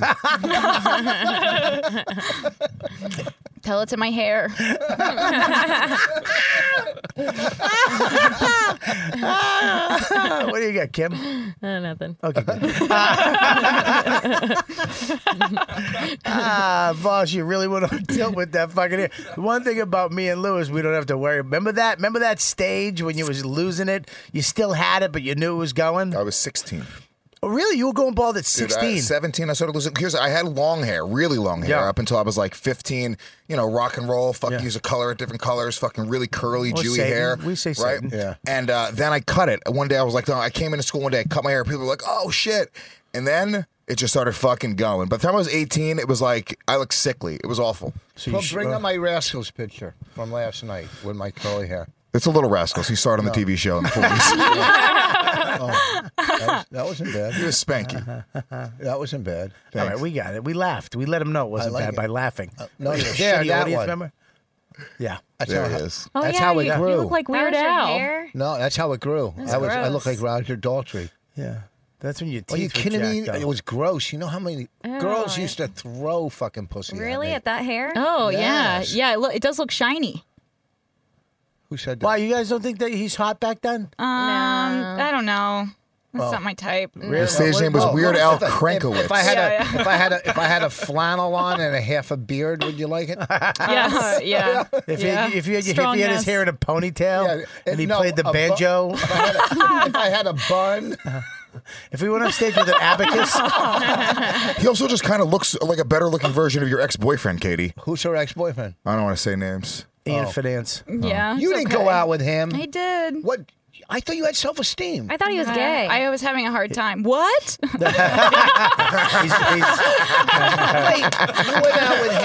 Tell it to my hair. What do you got, Kim? Uh, nothing. Okay. Good. Ah, Voss, you really went on tilt with that fucking hair. The one thing about me and Lewis, we don't have to worry. Remember that? Remember that stage when you was losing it? You still had it, but you knew it was going? I was sixteen. Oh, really? You were going bald at Dude, I- sixteen? seventeen, I started losing. Here's, I had long hair, really long hair, Yeah. up until I was like fifteen. You know, rock and roll, fuck, Yeah. use a color at different colors, fucking really curly, Or dewy Satan. hair. We say right? Satan. Yeah. And uh, then I cut it. One day I was like, no, I came into school one day, I cut my hair. People were like, oh shit. And then it just started fucking going. By the time I was eighteen, it was like, I looked sickly. It was awful. So Well, you sh- bring uh, up my Rascals picture from last night with my curly hair. It's a Little Rascals. He starred on the T V show in the forties. Oh, that, was, that wasn't bad. He was spanky. That wasn't bad. All right, we got it. We laughed. We let him know it wasn't I like bad it. by laughing. no, What a yeah, shitty that audience one. member. Yeah. That's There how, he is. Oh, That's yeah, how it you, grew. You look like That Weird was your Al. hair? No, that's how it grew. That's I was. I look gross. like Roger Daltrey. Yeah. That's when your teeth Are you were kidding me? jacked up. It was gross. You know how many Oh, girls yeah. used to throw fucking pussy Really? at At that hair? Oh Yes. yeah, yeah. It, look, it does look shiny. Who said that? Why, you guys don't think that he's hot back then? Um, I don't know. That's Oh. not my type. His stage name was Oh, Weird what Al if I- Krankowitz. If, if I had Yeah, a, yeah. if I had a, if I had a flannel on and a half a beard, would you like it? Yes, yeah. If, yeah. he, if, you had, if Strong he had his ass. hair in a ponytail Yeah, and he no, played the a bu- banjo, If I had a, if I had a bun, if he went on stage with an abacus, He also just kind of looks like a better looking version of your ex boyfriend, Katie. who's her ex-boyfriend? I don't want to say names. Ian Oh. Finance. Yeah, You it's didn't okay. go out with him. I did. What? I thought you had self-esteem. I thought he was gay. I was having a hard time. What? He's, he's, Wait, you went out with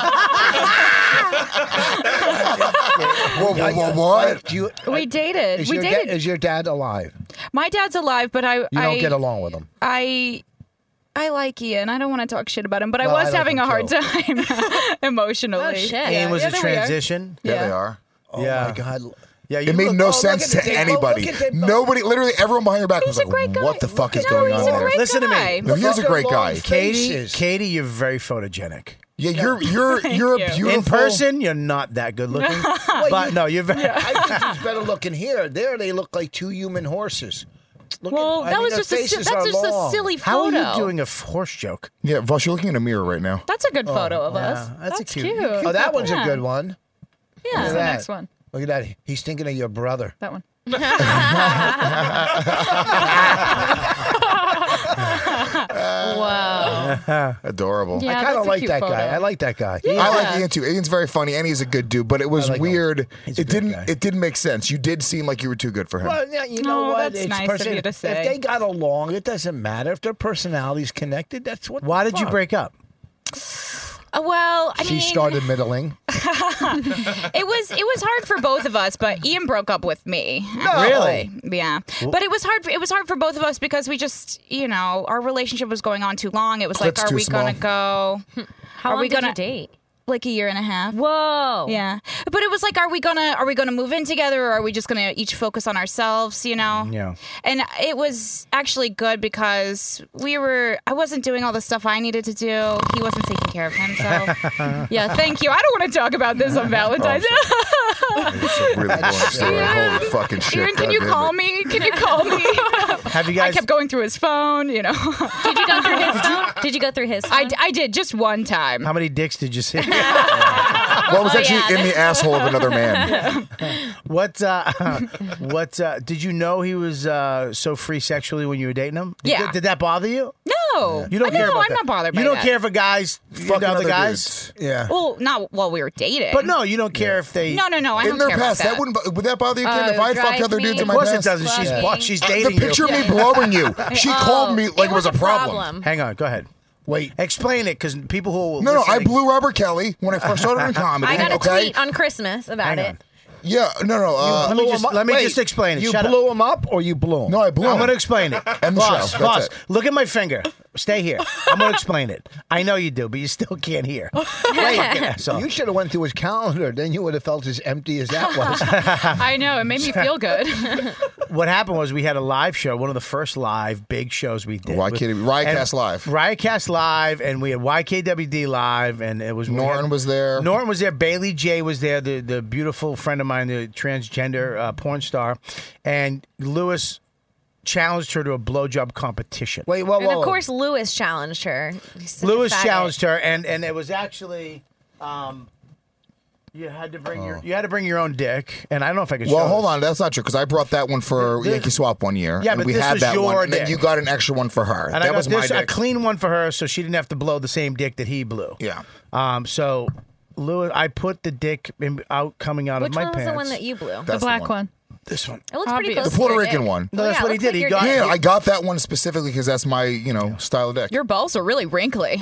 him? Whoa, whoa, whoa, what? Do you, we dated. is We your da- dated. is your dad alive? My dad's alive, but I You I don't get along with him. I I like Ian. I don't want to talk shit about him, but I Well, I was like having him a hard too. time emotionally. Oh, shit. Yeah, Ian was yeah, a there we are. transition. Yeah, Yeah. they are. Oh Yeah. my God. Yeah, you It made look- no look sense at to the- anybody. look at the- Nobody, literally everyone behind your back He's was a like, great guy. what the fuck is No, going he's on a there? great Listen to me. guy. No, he is a Look at great long guy. Katie, faces. Katie, you're very photogenic. Yeah, you're you're you're a you. beautiful. In person, you're not that good looking. but no, you're very. I think he's better looking here. There, they look like two human horses. Look Well, at, I that mean, was their just a si- faces that's are just a long. silly How are photo. you doing a f- horse joke? Yeah, Voss, you're looking in a mirror right now. That's a good photo of yeah, us. that's a That's cute- cute. Oh, that one's Yeah. a good one. Yeah. Look What's at the that. next one? Look at that. He's thinking of your brother. That one. Whoa. Adorable. Yeah, I kind that's of a like cute that photo. guy. I like that guy. Yeah. I like Ian too. Ian's very funny and he's a good dude, but it was I like him. weird. He's a It great didn't guy. it didn't make sense. You did seem like you were too good for him. Well, yeah, you know Oh, what? that's nice of you to say. If they got along, it doesn't matter. If their personalities connected, that's what. Why the did you fuck. break up? Uh, well, I She mean, started middling. it was it was hard for both of us, but Ian broke up with me. Really? Yeah. But it was hard. For, it was hard for both of us because we just, you know, our relationship was going on too long. It was Clip's like, are too we gonna go? How Are long we did gonna- you date? Like a year and a half. Whoa. Yeah. But it was like, are we gonna are we gonna move in together, or are we just gonna each focus on ourselves? You know. Yeah. And it was actually good because we were. I wasn't doing all the stuff I needed to do. He wasn't taking care of himself. Yeah. Thank you. I don't want to talk about this on Valentine's. It's a really boring story. Holy fucking shit. Ian, can you God damn call it. me? Can you call me? Have you I guys? kept going through his phone, you know. Did you go through his phone? Did you go through his phone? I, I did just one time. How many dicks did you see? Well, it was Oh, actually yeah, in the asshole of another man. What? Uh, what? Uh, did you know he was uh, so free sexually when you were dating him? Did, Yeah. Did that bother you? No. You don't no, care about I'm that. not bothered by You don't that. care for guys fucking Fucking other other guys. dudes. Yeah. Well, not while we were dating. But no, you don't care if they. No, no, no. I In don't their care past, about that that. wouldn't bo- would that bother you, Kim? Oh, if I fucked drive other me dudes in Of my course it past? doesn't. She's Fucking- wa- she's Uh, dating the picture you. of me blowing you. She Oh, called me like it was, was a a problem. problem. Hang on. Go ahead. Wait. Explain it, because people who No, no, I listening- blew Robert Kelly when I first started in comedy. I got a okay? tweet on Christmas about Hang it. on. Yeah, no, no. Uh, Let me Blew just him up- let me wait, just explain it. You Shut up. blew him up or you blew him? no, I blew I'm him. going to explain it. End the boss, show. boss, That's it. look at my finger. Stay here. I'm going to explain it. I know you do, but you still can't hear. Wait, so You should have went through his calendar. Then you would have felt as empty as that was. I know. It made me feel good. what happened was we had a live show, one of the first live big shows we did. Y K W Riotcast Live. Riotcast Live, and we had Y K W D Live, and it was we Norton had- was there. Norton was there. Bailey J was there, the the beautiful friend of mine, the transgender uh, porn star, and Lewis challenged her to a blowjob competition. Wait, whoa, And whoa. of course, Lewis challenged her. He's such a Lewis faggot. challenged her, and and it was actually. Um, you had to bring your you had to bring your own dick, and I don't know if I could. Well, show hold this. on. That's not true because I brought that one for This- Yankee Swap one year. Yeah, and but we this had was that your one, and then dick. you got an extra one for her. And that I got was my this, a dick. clean one for her, so she didn't have to blow the same dick that he blew. Yeah. Um. So, Lewis, I put the dick in, out coming out Which of my one was pants. the one that you blew? That's The black one. one. This one. It looks pretty Obvious. close. The Puerto to your Rican dick. one. No, Oh, that's yeah, what he looks did. like He your got- dick. Yeah, I got that one specifically because that's my, you know, style of dick. Your balls are really wrinkly.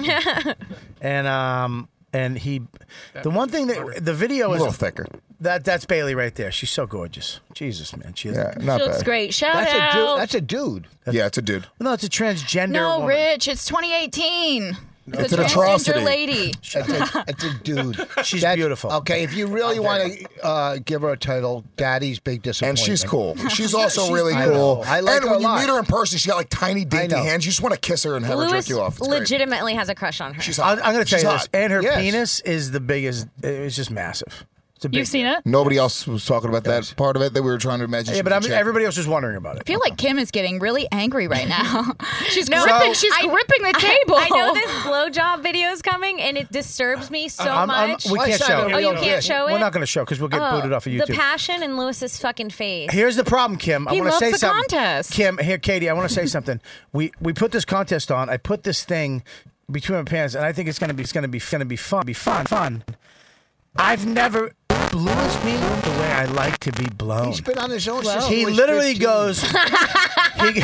And um. And he, the one thing that the video a is little thicker. that that's Bailey right there. She's so gorgeous. Jesus, man. She is. Yeah, not She looks bad. great. Shout That's a out. dude. That's a dude. Yeah, it's a dude. No, it's a transgender. no, woman. Rich. It's twenty eighteen. It's a an atrocity. transgender lady. That's a, that's a dude. She's That's- beautiful. Okay, if you really want to uh, give her a title, Daddy's Big And Disappointment. she's cool. She's also really I cool. know. I like and her a when you lot. meet her in person, she got like tiny, dainty know. hands. You just want to kiss her and have her Lewis jerk you off. It's great. legitimately has a crush on her. She's I, hot. I'm going to tell She's you this, hot. and her Yes. penis is the biggest. It's just massive. It's a big You've seen dick. it? Nobody else was talking about that part of it that we were trying to imagine. Yeah, she but was I'm, a chick. everybody else is wondering about I it. feel like Kim is getting really angry right now. She's No, gripping. so- she's I- gripping the table. I know this blowjob video is coming, and it disturbs me so I'm- I'm- much. we Well, can't it's not show a it. oh, real you can't dick. show it? We're not going to show because we'll get Oh, booted off of YouTube. The passion in Lewis's fucking face. Here's the problem, Kim. I He want to loves say the something. contest. Kim, here, Katie, I want to say something. We we put this contest on. I put this thing between my pants, and I think it's gonna be it's gonna be gonna be fun. Be fun, fun. I've never Lewis me the way I like to be blown. He's been on his own since He was literally fifteen. goes. he,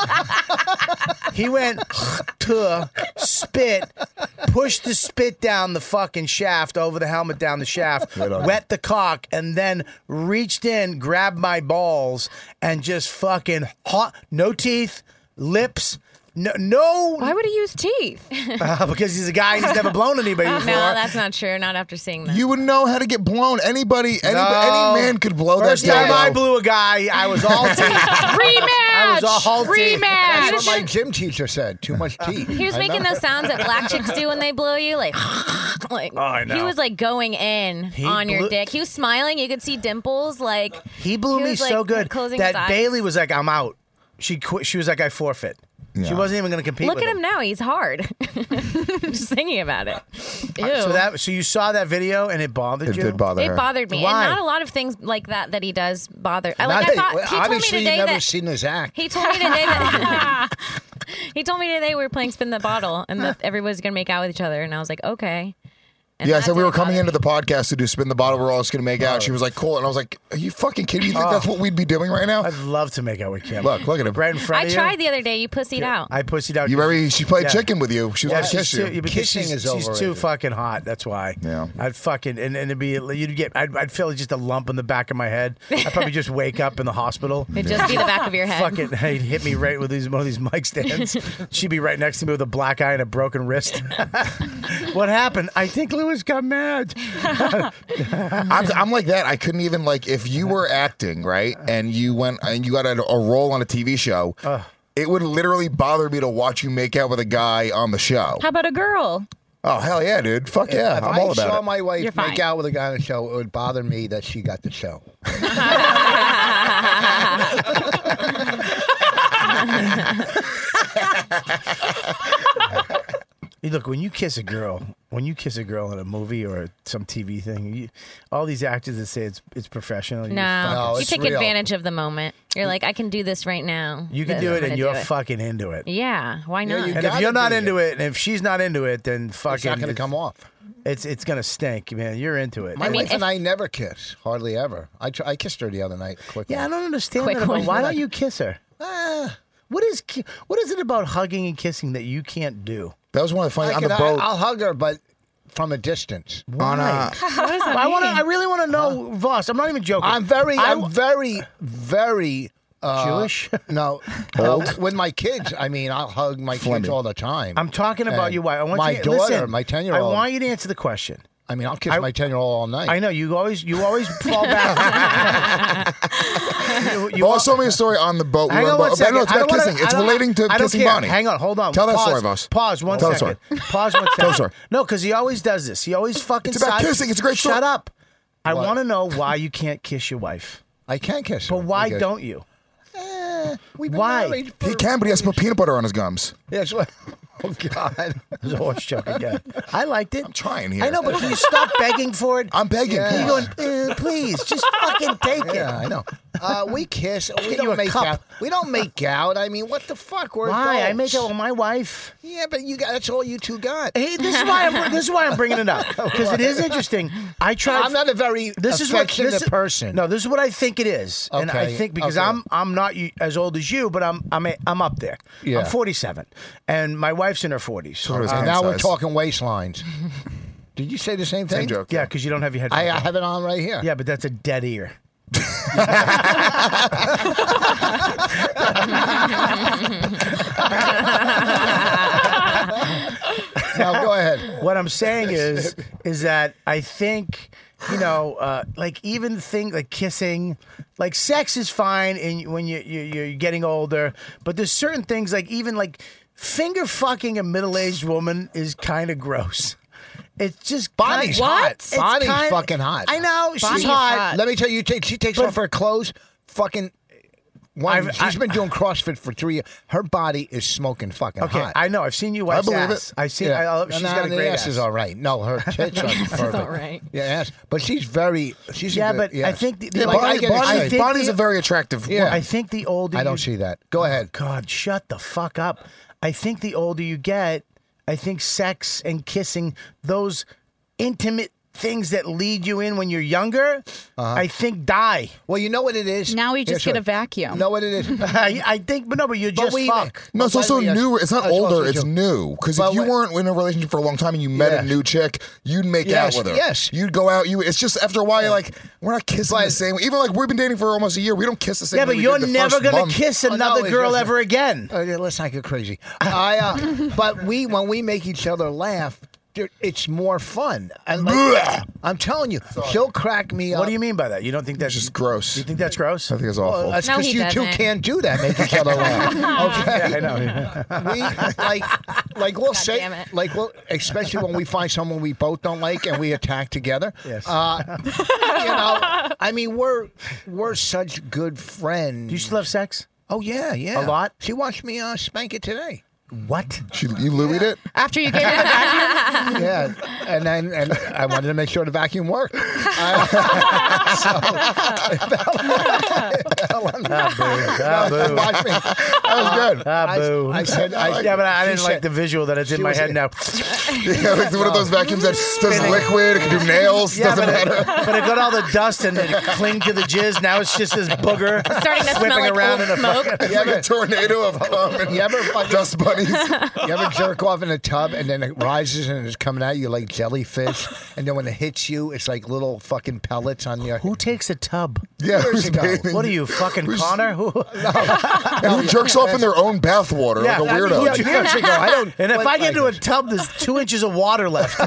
he went to spit, pushed the spit down the fucking shaft over the helmet, down the shaft, Right on. wet the cock, and then reached in, grabbed my balls, and just fucking hot, no teeth, lips. No, no, Why would he use teeth? uh, because he's a guy and he's never blown anybody no, before. that's not true. Not after seeing that. You would know how to get blown. Anybody, any, No. any man could blow First that time I dildo. blew a guy, I was all teeth. Rematch. I was all whole teeth. Rematch. That's what my gym teacher said. Too much teeth. He was I making know. those sounds that black chicks do when they blow you, like, like. Oh, I know. He was like going in He on your blew- dick. He was smiling. You could see dimples. Like He blew He me was, so like, good closing his that eyes. Bailey was like, "I'm out." She quit. She was like, I forfeit. She Yeah. wasn't even going to compete Look with at him now. He's hard. Just thinking about it. Ew. So that so you saw that video and it bothered It you? did bother It her. bothered me. Why? And not a lot of things like that that he does bother. I- Now Like I that- thought well, he told me obviously today you've never that seen his act. he told me today that he told me today we were playing spin the bottle and that everybody's gonna make out with each other and I was like, okay. And Yeah, I that said we were didn't coming bother into me. the podcast to do Spin the Bottle. We're all just going to make out. She was like, cool. And I was like, are you fucking kidding? You think Oh. that's what we'd be doing right now? I'd love to make out with Kim. Look, look at him. Right in front I of you. tried the other day. You pussied out. I pussied out. You remember she played Yeah. chicken with you. She was Yeah, going to kiss she's you. too, yeah, because Kissing she's, is she's too overrated. fucking hot. That's why. Yeah. I'd fucking and, and it'd be you'd get I'd, I'd feel just a lump in the back of my head. I'd probably just wake up in the hospital. It'd just be the back of your head. Fucking he'd hit me right with these one of these mic stands. She'd be right next to me with a black eye and a broken wrist. What happened? I think Lewis got mad. I'm, I'm like that. I couldn't even like if you were acting right and you went and you got a, a role on a T V show. It would literally bother me to watch you make out with a guy on the show. How about a girl? Oh hell yeah, dude! Fuck yeah, If I'm I all saw about it. my wife You're make fine. out with a guy on the show, it would bother me that she got the show. You look, when you kiss a girl, when you kiss a girl in a movie or some T V thing, you, all these actors that say it's it's professional. you No, fucking- you it's take real. advantage of the moment. You're like, I can do this right now. You can Then do I'm it, and gonna you're do it. fucking into it. Yeah, why Yeah, not? you And if gotta you're not be. into it, and if she's not into it, then fucking It's not going to come off. It's it's gonna stink, man. You're into it. My mean, wife and I never kiss, hardly ever. I tr- I kissed her the other night. Quick. Yeah, I don't understand Quick that. About, one. why don't you kiss her? Ah, What is ki- what is it about hugging and kissing that you can't do? That was one of the funny I on could, the boat. I, will hug her, but from a distance. on uh, I want to. I really want to know, Voss. I'm not even joking. I'm very, I- I'm very, very uh, Jewish? No, uh, with my kids. I mean, I'll hug my Fleming. kids all the time. I'm talking about And your wife. I want my you to, daughter, listen, my ten-year-old. I want you to answer the question. I mean, I'll kiss I- my ten-year-old all night. I know you always you always fall back. you, you Voss told me a story on the boat. We Hang were on on one the boat. second. No, it's I about don't wanna- kissing. It's I don't- relating to I don't kissing care. Bonnie. Hang on, hold on. Tell that Pause. story, Voss. Pause one Tell the second. story. Pause one second. Tell the story. No, because he always does this. He always fucking. It's about side- kissing. It's a great story. Shut up. I What? want to know why you can't kiss your wife. I can kiss her. But why because- don't you? Eh, we've been Why? married for- He can, but he has to put peanut butter on his gums. Yes. Well, oh God. There's a horse joke again. I liked it. I'm trying here. I know, but can you stop begging for it? I'm begging. Yeah. You're going, uh, please, just fucking take it. Yeah, I know. Uh, we kiss. We Get you a don't make cup. out. We don't make out. I mean, what the fuck? We're Why? I adults. make out with my wife. Yeah, but you got. That's all you two got. Hey, this is why I'm. This is why I'm bringing it up because it is interesting. I tried. I'm not a very This is what affectionate this is- person. No, this is what I think it is, and I Okay, think because okay. I'm I'm not y- as old as you, but I'm I'm a, I'm up there. Yeah. I'm forty-seven, and my wife's in her forties. So is And hand now we're size. talking waistlines. Did you say the same thing? Same joke. Yeah, because you don't have your headphones. I, I on. have it on right here. Yeah, but that's a dead ear. Now go ahead. What I'm saying is, is that I think, you know, uh, like even thing like kissing, like sex is fine, and when you, you you're getting older, but there's certain things like even like finger fucking a middle aged woman is kind of gross. It's just Bonnie's kinda, hot. It's Bonnie's kinda- fucking hot. I know she's Bonnie's hot. hot. Let me tell you, take, she takes But- off her clothes. Fucking. One, I've- she's I- been doing CrossFit for three years. Her body is smoking fucking Okay, hot. I know. I've seen you wife's believe ass. it. I've seen. Yeah. I, I, she's No, got a the great ass ass. is all right. No, her tits are perfect. all right. Yeah, ass. But she's very. She's a Yeah, good- but I yes. think the- Yeah, Like, Bonnie, I get Bonnie, excited. Bonnie's a very attractive Yeah. woman. I think the older I don't you, see that. Go ahead. God, shut the fuck up. I think the older you get, I think sex and kissing, those intimate things that lead you in when you're younger, I think die. Well, you know what it is. Now we just Here's get a what- vacuum. Know what it is? I, I think, but no, but you But just we- fuck. No, it's Well, also by the way, new. yes. It's not That's older. also It's true. new. Because But if you what- weren't in a relationship for a long time and you met Yes. a new chick, you'd make Yes, out with her. yes. You'd go out. You. It's just after a while, you're like, we're not kissing the same. Even like we've been dating for almost a year. We don't kiss the same. Yeah, way but we you're did the never first gonna month. kiss Oh, no, another it's girl just- ever again. Uh, yeah, let's not get crazy. I, uh, but we, when we make each other laugh, dude, it's more fun. And like, I'm telling you, she'll crack me up. What do you mean by that? You don't think that's Just gross. You think that's gross? I think it's awful. Well, that's No, because he you two doesn't. can't do that. Make each other laugh. Okay. Yeah, I know. We like, like we'll say, damn it. like we'll, especially when we find someone we both don't like and we attack together. Yes. Uh, you know, I mean, we're we're such good friends. Do you still have sex? Oh yeah, yeah. A lot? She watched me uh, spank it today. What? She, you Louie'd it? After you gave her the vacuum? Yeah, and then and I wanted to make sure the vacuum worked. I, Ah, boo. Ah, boo. Watch me. That was good. Ah, boo. I, I said, I, yeah, but I she didn't like said- the visual that it's in she my was- head now. Yeah, it's one of those vacuums that does liquid. It can do nails. Yeah, doesn't but it, matter. but it got all the dust and it clinged to the jizz. Now it's just this booger Starting to whipping smell like around old in a smoke. fucking- It's like a tornado of cum and You ever fucking, dust bunnies. you ever jerk off in a tub and then it rises and it's coming at you like jellyfish, and then when it hits you, it's like little fucking pellets on your. Who takes a tub? Yeah, Years who's ago. bathing? What are you, fucking Connor? Who? And who jerks off in their own bathwater like a weirdo? Yeah, years ago. I don't. And if what, I get into a like, tub, there's two inches of water left.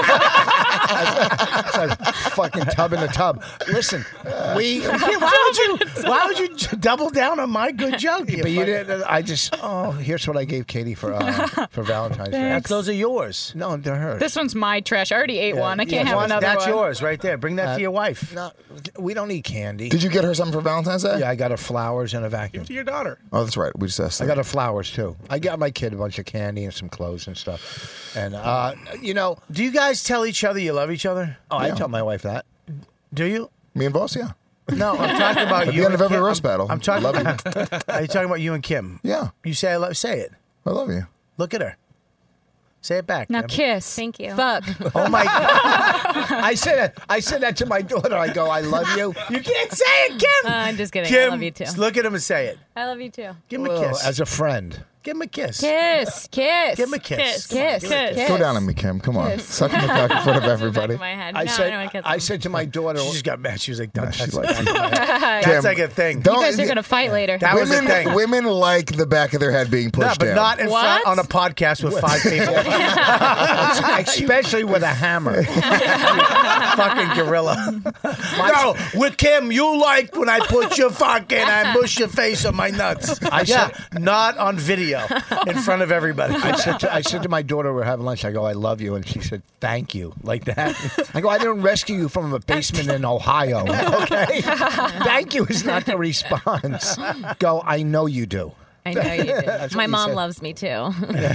it's a fucking tub in a tub. Listen, we. why would you? Why would you j- double down on my good joke? But you didn't. I just. Oh, here's what I gave Katie for uh, for Valentine's Day. That's, those are yours. No, they're hers. This one's my trash. I already ate Yeah, one. I yeah, can't have that's- another That's one. yours right there. Bring that Uh, to your wife. No, we don't need candy. Did you get her something for Valentine's Day? Yeah, I got her flowers and a Give vacuum. it to your daughter. Oh, that's right. We just asked. I that. got her flowers too. I got my kid a bunch of candy and some clothes and stuff. And uh, you know, Do you guys tell each other you love each other? oh, I tell my wife that. Do you? Me and Boss, yeah. No, I'm talking about At you. the end of and every Kim. roast I'm, battle. I'm talking. Love you. About, are you talking about you and Kim? Yeah, You say I love. Say it. I love you. Look at her. Say it back. Now Kim. kiss. Thank you. Fuck. Oh my God. I said that. I said that to my daughter. I go, I love you. You can't say it, Kim. Uh, I'm just kidding. Kim, I love you too. just look at him and say it. I love you too. Give him a Well, kiss. as a friend. Give him a kiss. Kiss. Kiss. Give him a kiss. Kiss. Come on, Kiss. give him a Kiss. Go down on me, Kim. Come on. Suck my cock in front of everybody. Back of my head. I no, said, I don't want to kiss I him. said to my daughter, She just got mad. She was like, "Don't She touch likes that." it. That's Kim, like a thing. You Don't- guys are gonna fight later. That was a women, thing. women like the back of their head being No, pushed but down. not in front What? on a podcast with five people. especially with a hammer. Fucking gorilla. No, with Kim, you liked when I put your fucking, I mush your face on my nuts. I yeah, said- not on video in front of everybody. I said, to, I said to my daughter, we're having lunch. I go, I love you. And she said, thank you. Like that. I go, I didn't rescue you from a basement in Ohio. Okay? Thank you is not the response. Go, I know you do. I know you do. That's what My you mom said. loves me too.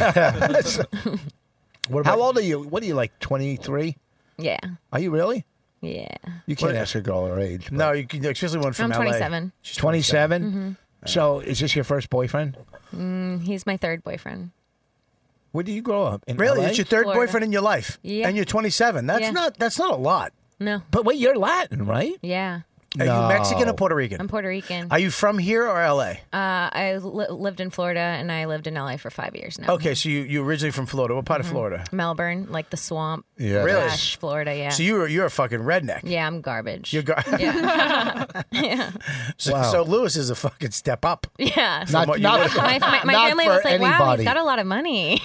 What How old are you? What are you, like twenty-three? yeah. Are you really? Yeah. You can't ask a girl her age. but- No, you can, especially one from I'm L A. twenty-seven. She's twenty-seven? Mm-hmm. So is this your first boyfriend? Mm, he's my third boyfriend. Where do you grow up? In Really, L A? it's your third Florida. boyfriend in your life, Yeah. and you're twenty-seven. That's Yeah. not. That's not a lot. No. But wait, you're Latin, right? Yeah. Are you Mexican or Puerto Rican? I'm Puerto Rican. Are you from here or L A? Uh, I li- lived in Florida and I lived in L A for five years now. Okay, so you you originally from Florida. What part of Florida? Melbourne, like the swamp. Yeah. Really? Slash Florida, yeah. So you're you're a fucking redneck. yeah, I'm garbage. You're gar- yeah. yeah. so, Wow. so Lewis is a fucking step up. Yeah. From what you not- would've- my my, my Not family for was like, wow, anybody. he's got a lot of money.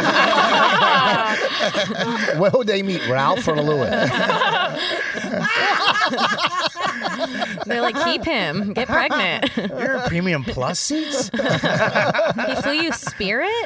Where would they meet, Ralph or Lewis? They're like, keep him, get pregnant. You're in premium plus seats. He flew you Spirit?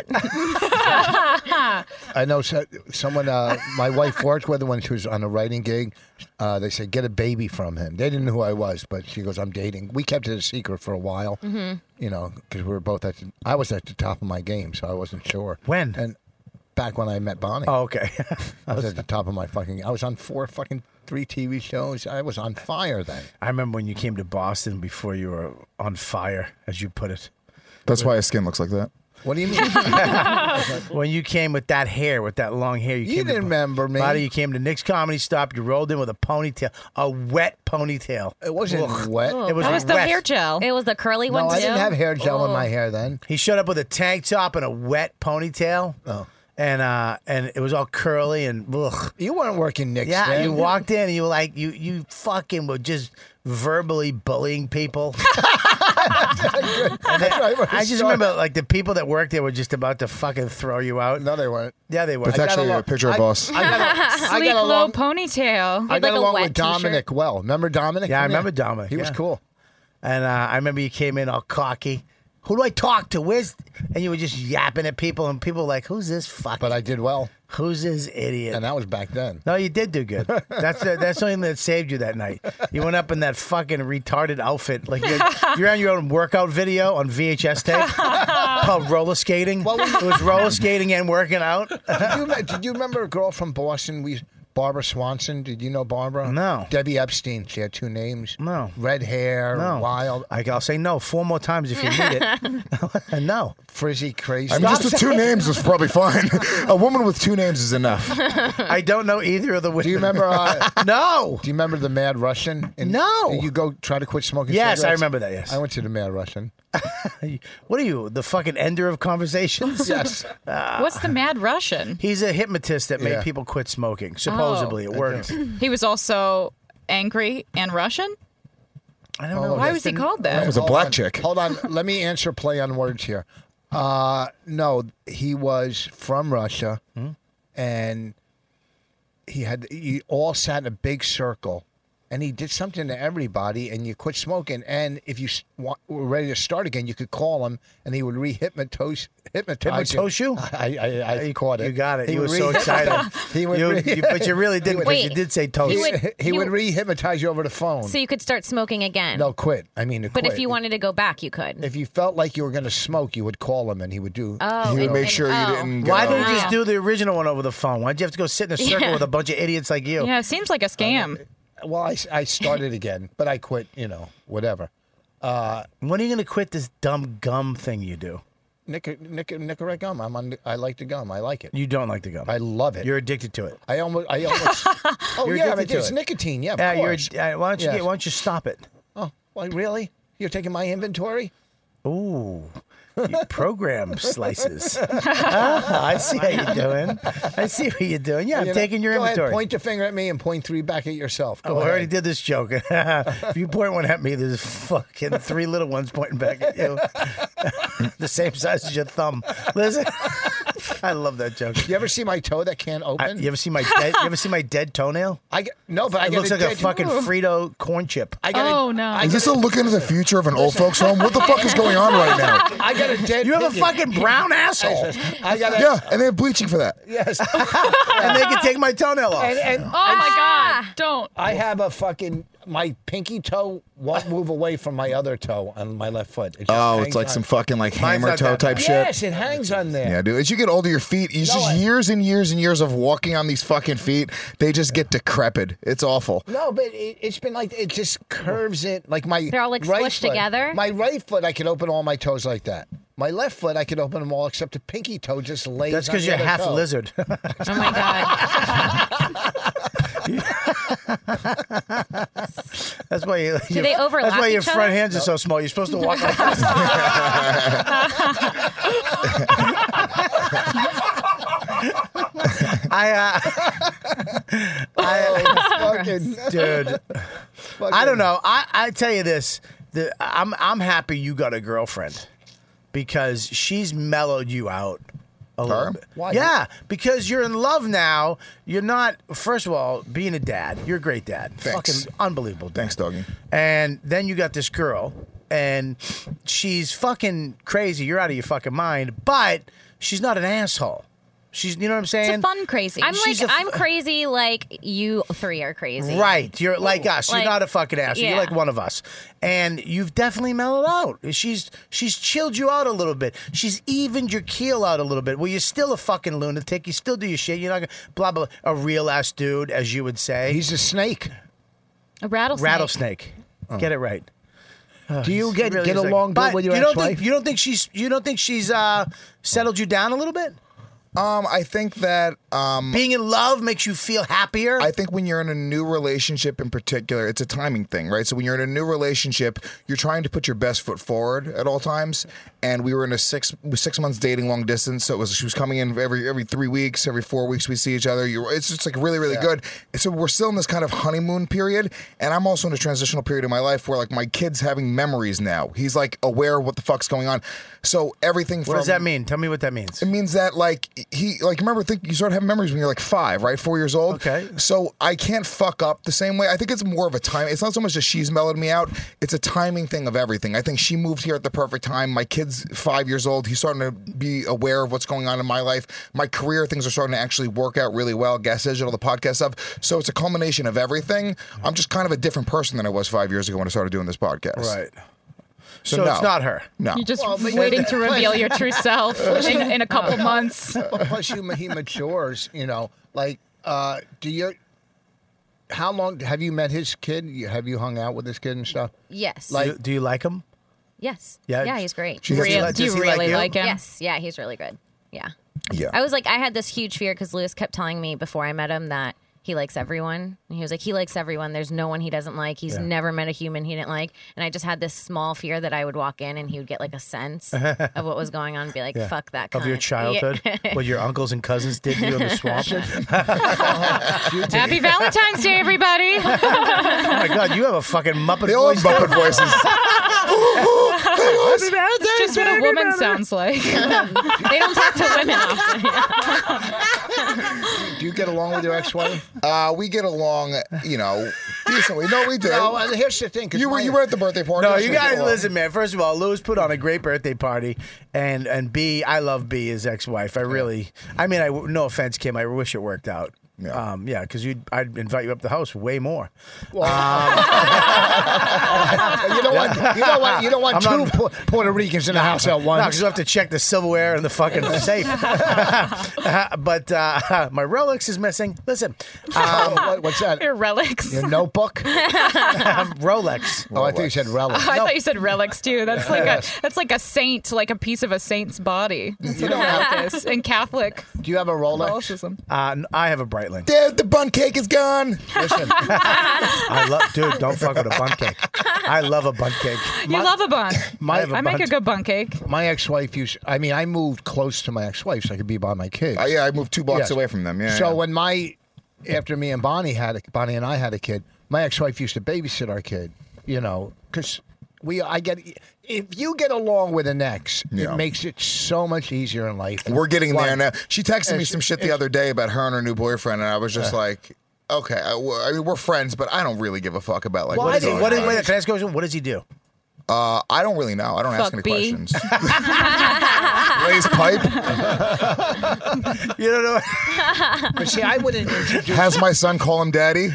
I know so, someone, uh, my wife worked with when she was on a writing gig. Uh, they said, get a baby from him. They didn't know who I was, but she goes, I'm dating. We kept it a secret for a while, Mm-hmm. you know, because we were both at the, I was at the top of my game, so I wasn't sure. When? And back when I met Bonnie. Oh, okay. I was at the top of my fucking, I was on four fucking, three T V shows. I was on fire then. I remember when you came to Boston before you were on fire, as you put it. That's why his skin looks like that. What do you mean? When you came with that hair, with that long hair, you, You came didn't to, remember me. Buddy, you came to Nick's Comedy Stop. You rolled in with a ponytail, a wet ponytail. It wasn't Ugh. wet. It was That was the wet. hair gel. It was the curly No, one, too? I didn't have hair gel in Oh. my hair then. He showed up with a tank top and a wet ponytail. Oh. And uh, and it was all curly and ugh. You weren't working Nick's Yeah, then. you walked in and you were like, you you fucking were just verbally bullying people. And then- I just remember like the people that worked there were just about to fucking throw you out. No, they weren't. Yeah, they were. But it's I got actually along- a picture of I- Boss. I got, a, I Sleek got low along. ponytail. I had got like a along wet with Dominic well. Remember Dominic? Yeah, I from there? remember Dominic, He was yeah. cool. And uh, I remember you came in all cocky, Who do I talk to? Where's and you were just yapping at people, and people were like, "Who's this fuck?" But I did well. Who's this idiot? And that was back then. No, you did do good. That's the, that's the only thing that saved you that night. You went up in that fucking retarded outfit, like you're, you're on your own workout video on V H S tape called roller skating. Well, it was roller skating and working out. did, you, did you remember a girl from Boston? We Barbara Swanson. Did you know Barbara? No. Debbie Epstein. She had two names. No. Red hair. No. Wild. I, I'll say no four more times if you need it. No. Frizzy, crazy. I mean, just with two names was probably fine. A woman with two names is enough. I don't know either of the women. Do you remember? Uh, no. Do you remember the Mad Russian? And No. You go try to quit smoking Yes, cigarettes? I remember that, yes. I went to the Mad Russian. What are you, the fucking ender of conversations? Yes. Uh, What's the Mad Russian? He's a hypnotist that made Yeah. people quit smoking. Supposedly, Oh. it worked. He was also angry and Russian? I don't Oh, know. Why was he called that? That was a Hold black on. chick. Hold on. Let me answer play on words here. Uh, no, he was from Russia, Hmm? and he had you all sat in a big circle, and he did something to everybody, and you quit smoking. And if you s- wa- were ready to start again, you could call him, and he would re-hypnotize hypnotize Hypnotize you? I, I, I caught it. You got it. He You were would so excited. re-hypnotize- He would You- re- you- but you really didn't, He would- because you did say toast. He You would, would- he you- would re-hypnotize you over the phone. So you could start smoking again. No, quit. I mean, to But quit. if you wanted to go back, you could. If you felt like you were going to smoke, you would call him, and he would do. Oh, He would and- make and- sure you oh. didn't Why go. don't you just Yeah. do the original one over the phone? Why'd you have to go sit in a circle Yeah. with a bunch of idiots like you? Yeah, it seems like a scam. Well, I, I started again, but I quit, you know, whatever. Uh, When are you going to quit this dumb gum thing you do? Nic- Nic- Nicorette gum. I'm on. I like the gum. I like it. You don't like the gum. I love it. You're addicted to it. I almost. I almost. oh You're yeah, addicted but to it's it. nicotine. Yeah, of Yeah, you're. course. Uh, why don't you Yes. get? Why don't you stop it? Oh, well, really? You're taking my inventory? Ooh. You program slices. Ah, I see how you're doing. I see what you're doing. Yeah, I'm You know, taking your go inventory. Ahead, point your finger at me and point three back at yourself. Go Oh, I ahead. already did this joke. If you point one at me, there's fucking three little ones pointing back at you. The same size as your thumb. Listen, I love that joke. You ever see my toe that can't I, open? you ever see my dead? You ever see my dead toenail? I get, no, but I It got looks a like a dead, fucking Frito corn chip. I got Oh, a, no. I Is got this a, a look into the future of an old folks home? What the fuck is going on right now? I got a dead. You have a pinky. fucking brown asshole, I got a. Yeah, and they have bleaching for that. Yes. and they can take my toenail off. and, and Oh my Ah. God! Don't. I have a fucking. My pinky toe won't move away from my other toe on my left foot. It just Oh, hangs it's like on. some fucking like Mine's hammer not toe that type bad. shit. Yes, it hangs on there. Yeah, dude. As you get older, your feet, it's No, just I- years and years and years of walking on these fucking feet. They just get decrepit. It's awful. No, but it, it's been like it just curves it like my. They're all, like, right squished foot. together? My right foot, I can open all my toes like that. My left foot, I can open them all except the pinky toe just lays. That's on because the you're other half toe. lizard. Oh my God. That's why you. Do they overlap That's why your each front other? hands are so small. You're supposed to walk like this. I, uh, I, Fucking, dude, I don't know. I, I tell you this, the, I'm I'm happy you got a girlfriend because she's mellowed you out a little Her? bit. Why? Yeah, because you're in love now. You're not. First of all, being a dad, you're a great dad. Thanks. Fucking unbelievable. Dad. Thanks, doggy. And then you got this girl, and she's fucking crazy. You're out of your fucking mind, but she's not an asshole. She's, you know what I'm saying? It's a fun crazy. I'm She's like, a f- I'm crazy like you three are crazy. Right. You're like us. You're Like- not a fucking asshole. You're yeah. like one of us. And you've definitely mellowed out. She's she's chilled you out a little bit. She's evened your keel out a little bit. Well, you're still a fucking lunatic. You still do your shit. You're not gonna blah blah a real ass dude, as you would say. he's a snake. A rattlesnake. rattlesnake. Get it right. Do you get Really get is like- along but good with your you don't ex-wife? think you don't think she's you don't think she's uh, settled you down a little bit? Um, I think that um, Being in love makes you feel happier. I think when you're in a new relationship in particular, it's a timing thing, right? So when you're in a new relationship, you're trying to put your best foot forward at all times. And we were in a six six months dating long distance, so it was she was coming in every every three weeks, every four weeks we see each other. You, it's just like really really good. And so we're still in this kind of honeymoon period, and I'm also in a transitional period in my life where like my kid's having memories now. He's like aware of what the fuck's going on. So everything. what from, does that mean? Tell me what that means. It means that like he like remember think you start having memories when you're like five, right? Four years old. Okay. So I can't fuck up the same way. I think it's more of a time. It's not so much that she's mellowed me out. It's a timing thing of everything. I think she moved here at the perfect time. My kid's five years old. He's starting to be aware of what's going on in my life. My career things are starting to actually work out really well. Gas Digital, the podcast stuff. So it's a culmination of everything. I'm just kind of a different person than I was five years ago when I started doing this podcast. Right. So, So no. it's not her. No. You're just Well, but waiting you- to reveal your true self in, in a couple months. But plus, you, he matures. You know, like, uh, do you? How long have you met his kid? You, have you hung out with his kid and stuff? Yes. Do you, do you like him? Yes. Yeah. Yeah, he's great. She- Does he like- do you does he really like you? like him? Yes. Yeah, he's really good. Yeah. Yeah. I was like, I had this huge fear because Lewis kept telling me before I met him that he likes everyone. And he was like, he likes everyone. There's no one he doesn't like. He's Yeah. never met a human he didn't like. And I just had this small fear that I would walk in and he would get like a sense of what was going on and be like, Yeah. fuck that Of your cunt. childhood, Yeah. what your uncles and cousins did to you in the swamp. Happy Valentine's Day, everybody. Oh my God, you have a fucking Muppet They all voice. have Muppet voices. It's just what a woman sounds like. They don't talk to women often. Do you get along with your ex-wife? Uh, we get along, you know, decently. No, we do. No, and here's the thing. 'cause You were my- you were at the birthday party. No, Yes, you we get guys along. listen, man. First of all, Lewis put on a great birthday party, and and B, I love B, his ex-wife. I really, I mean, I no offense, Kim, I wish it worked out. Yeah. Um, yeah, because you, I'd invite you up to the house way more. you know what? You know what? You don't want I'm two not- Pu- Puerto Ricans in the house at No, once. because you have to check the silverware and the fucking safe. But uh, my Rolex is missing. Listen, um, What- what's that? Your relics. Your notebook? Rolex. Oh, I think you said relic. I thought you said relics too. That's like a that's like a saint, like a piece of a saint's body. That's what a relic is in Catholic Do you have a Rolex? Catholicism. Uh, I have a Breitling. Dad, the bun cake is gone. Listen, I love, dude. Don't fuck with a bun cake. I love a bun cake. You love a bun. my, I make a good bun cake. my ex-wife used. I mean, I moved close to my ex-wife so I could be by my kids. Uh, yeah, I moved two blocks Yes. away from them. Yeah. So yeah. when my after me and Bonnie had a, Bonnie and I had a kid, my ex-wife used to babysit our kid. You know, because we I get if you get along with an ex, Yeah. it makes it so much easier in life. We're getting Why? there now. She texted me It's- some shit the it's- other day about her and her new boyfriend, and I was just like, okay, I, I mean, we're friends, but I don't really give a fuck about like What what's is he? going What is, on. wait, can I ask you a question? What does he do? Uh, I don't really know. I don't ask Fuck any B. questions. Lays pipe. You don't know. But see, I wouldn't introduce. Has my son call him daddy.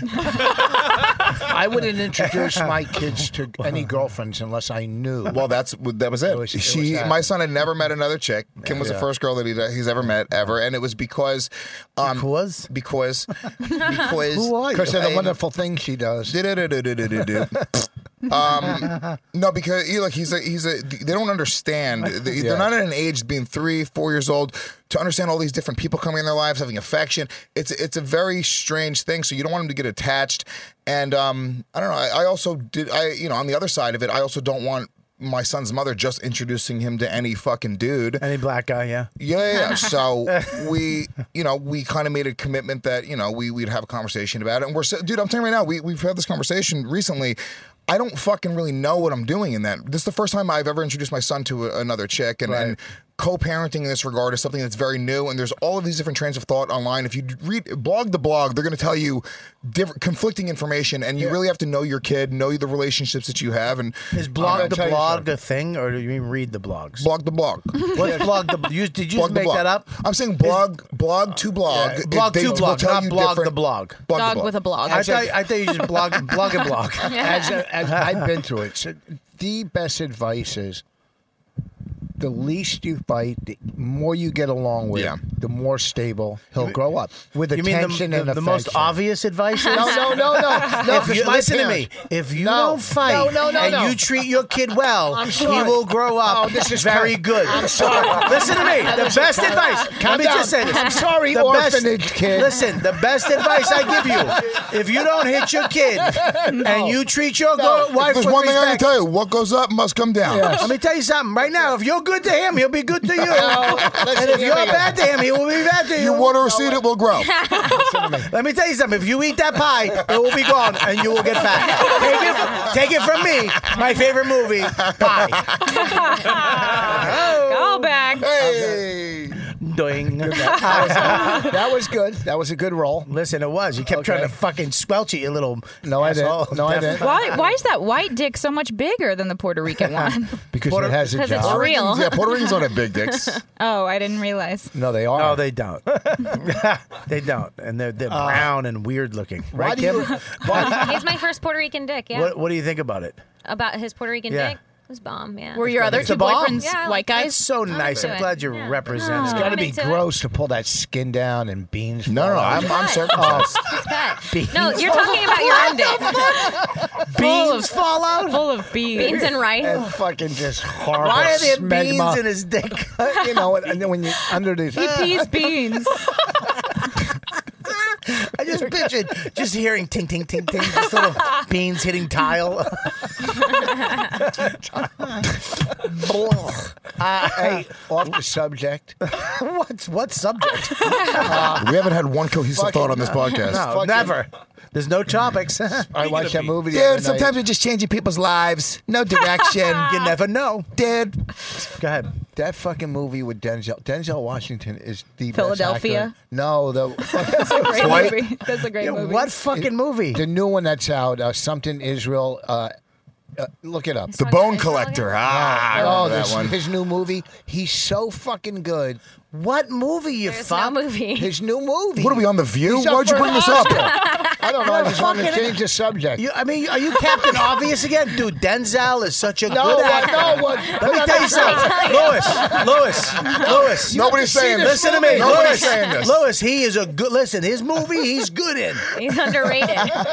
I wouldn't introduce my kids to any girlfriends unless I knew. Well, that's that was it. It was- it she, was that. my son had never met another chick. Kim was the Yeah. first girl that he, he's ever met ever, and it was because, um, Because? because, because, Who are you? Because of the I- wonderful things she does. Do-do-do-do-do-do-do. um, no, because he, like he's a he's a. They don't understand. They, Yeah. They're not at an age being three, four years old to understand all these different people coming in their lives, having affection. It's it's a very strange thing. So you don't want them to get attached. And um, I don't know. I, I also did. I you know on the other side of it, I also don't want my son's mother just introducing him to any fucking dude. Any black guy, yeah. Yeah, yeah, yeah. So we, you know, we kind of made a commitment that, you know, we, we'd have a conversation about it. And we're, so, dude, I'm telling you right now, we, we've had this conversation recently. I don't fucking really know what I'm doing in that. This is the first time I've ever introduced my son to a, another chick. And, Right. and co-parenting in this regard is something that's very new. And there's all of these different trains of thought online. If you read blog the blog, they're going to tell you different conflicting information. And you really have to know your kid, know the relationships that you have. And Is I'm blog gonna the tell you blog something. a thing, or do you mean read the blogs? Blog the blog. What's blog the? You, did you Blog just the make blog. that up? I'm saying blog, blog to blog. Yeah, It- blog they to will blog, tell not you blog the different- blog. Blog the Dog blog. with a blog. I thought, I thought you just blog, blog and blog. As, a, as I've been through it, so the best advice is the least you fight, the more you get along with, Yeah. the more stable he'll grow up with You mean attention the, and the, the most affection. obvious advice? No, no, no, no. no If 'cause you, my listen to parents- me. If you No. don't fight No, no, no, and no. you treat your kid well, I'm he sorry. will grow up Oh, this is very kind- good. I'm sorry. Listen to me. The Listen, best calm- advice. calm Let me down. just say this. I'm sorry, The best- orphanage kid. Listen, the best advice I give you: if you don't hit your kid and you treat your No. go- wife There's with one thing I can respect. tell you: what goes up must come down. Let me tell you something right now. If you're good to him, he'll be good to you. No, listen, and if hear you're me. bad to him, he will be bad to you. You water a seed, it will grow. Let me tell you something. If you eat that pie, it will be gone, and you will get fat. Take it, take it from me. My favorite movie, Pie. Go back. Hey, doing. that, was, that was good. That was a good role. Listen, it was. You kept Okay. trying to fucking squelch it, you little. No, I didn't. asshole. No, I didn't. Why? Why is that white dick so much bigger than the Puerto Rican one? Because Puerto- it has a Because it's job. real. Yeah, Puerto Ricans don't have big dicks. Oh, I didn't realize. No, they are. No, they don't. They don't, and they're they're brown and weird looking. Why Right, do you? Kim? Why, He's my first Puerto Rican dick. Yeah. What What do you think about it? About his Puerto Rican Yeah. dick. It was bomb. Yeah. Were your other It's two a bomb. boyfriends Yeah, I white like guys? So nice. I'm into glad it. you're Yeah. representing. it's Oh. got to I'm be into it. gross to pull that skin down and beans. No, no, fall I'm, out. I'm circumcised. It's cut. Beans No, you're talking about your own dick. Beans fall out. Full of beans. Beans and rice. and fucking just horrible. Why are there smegma. beans in his dick? You know, and then when you under the He pees beans. I just pictured just hearing ting ting ting ting, just little beans hitting tile. uh, hey, off the subject. What's what subject? We haven't had one cohesive Fucking- thought on this podcast. No, fucking- never. There's no topics. I watched that movie. the Dude, other night. sometimes you're just changing people's lives. No direction. You never know. Dude. Go ahead. That fucking movie with Denzel. Denzel Washington is the best Philadelphia? actor. No, the That's a great White? movie. That's a great Yeah, movie. what fucking movie? the new one that's out. Uh, something Israel. Uh, uh, look it up. The Bone Collector. Ah, I Oh, remember that this, one. his new movie. He's so fucking good. What movie, you There's fuck? no movie. His new movie. What are we on The View? He's up Why'd you for bring an this up? Oscar. I don't know. I just wanted to Fucking- change the subject. You, I mean, are you Captain Obvious again? Dude, Denzel is such a no, good what, actor. no, what? Let me tell you something. Lewis, Lewis, Lewis. Nobody's saying this. Listen to me. Nobody's Lewis, saying this. Lewis, he is a good, listen, his movie, he's good in. He's underrated.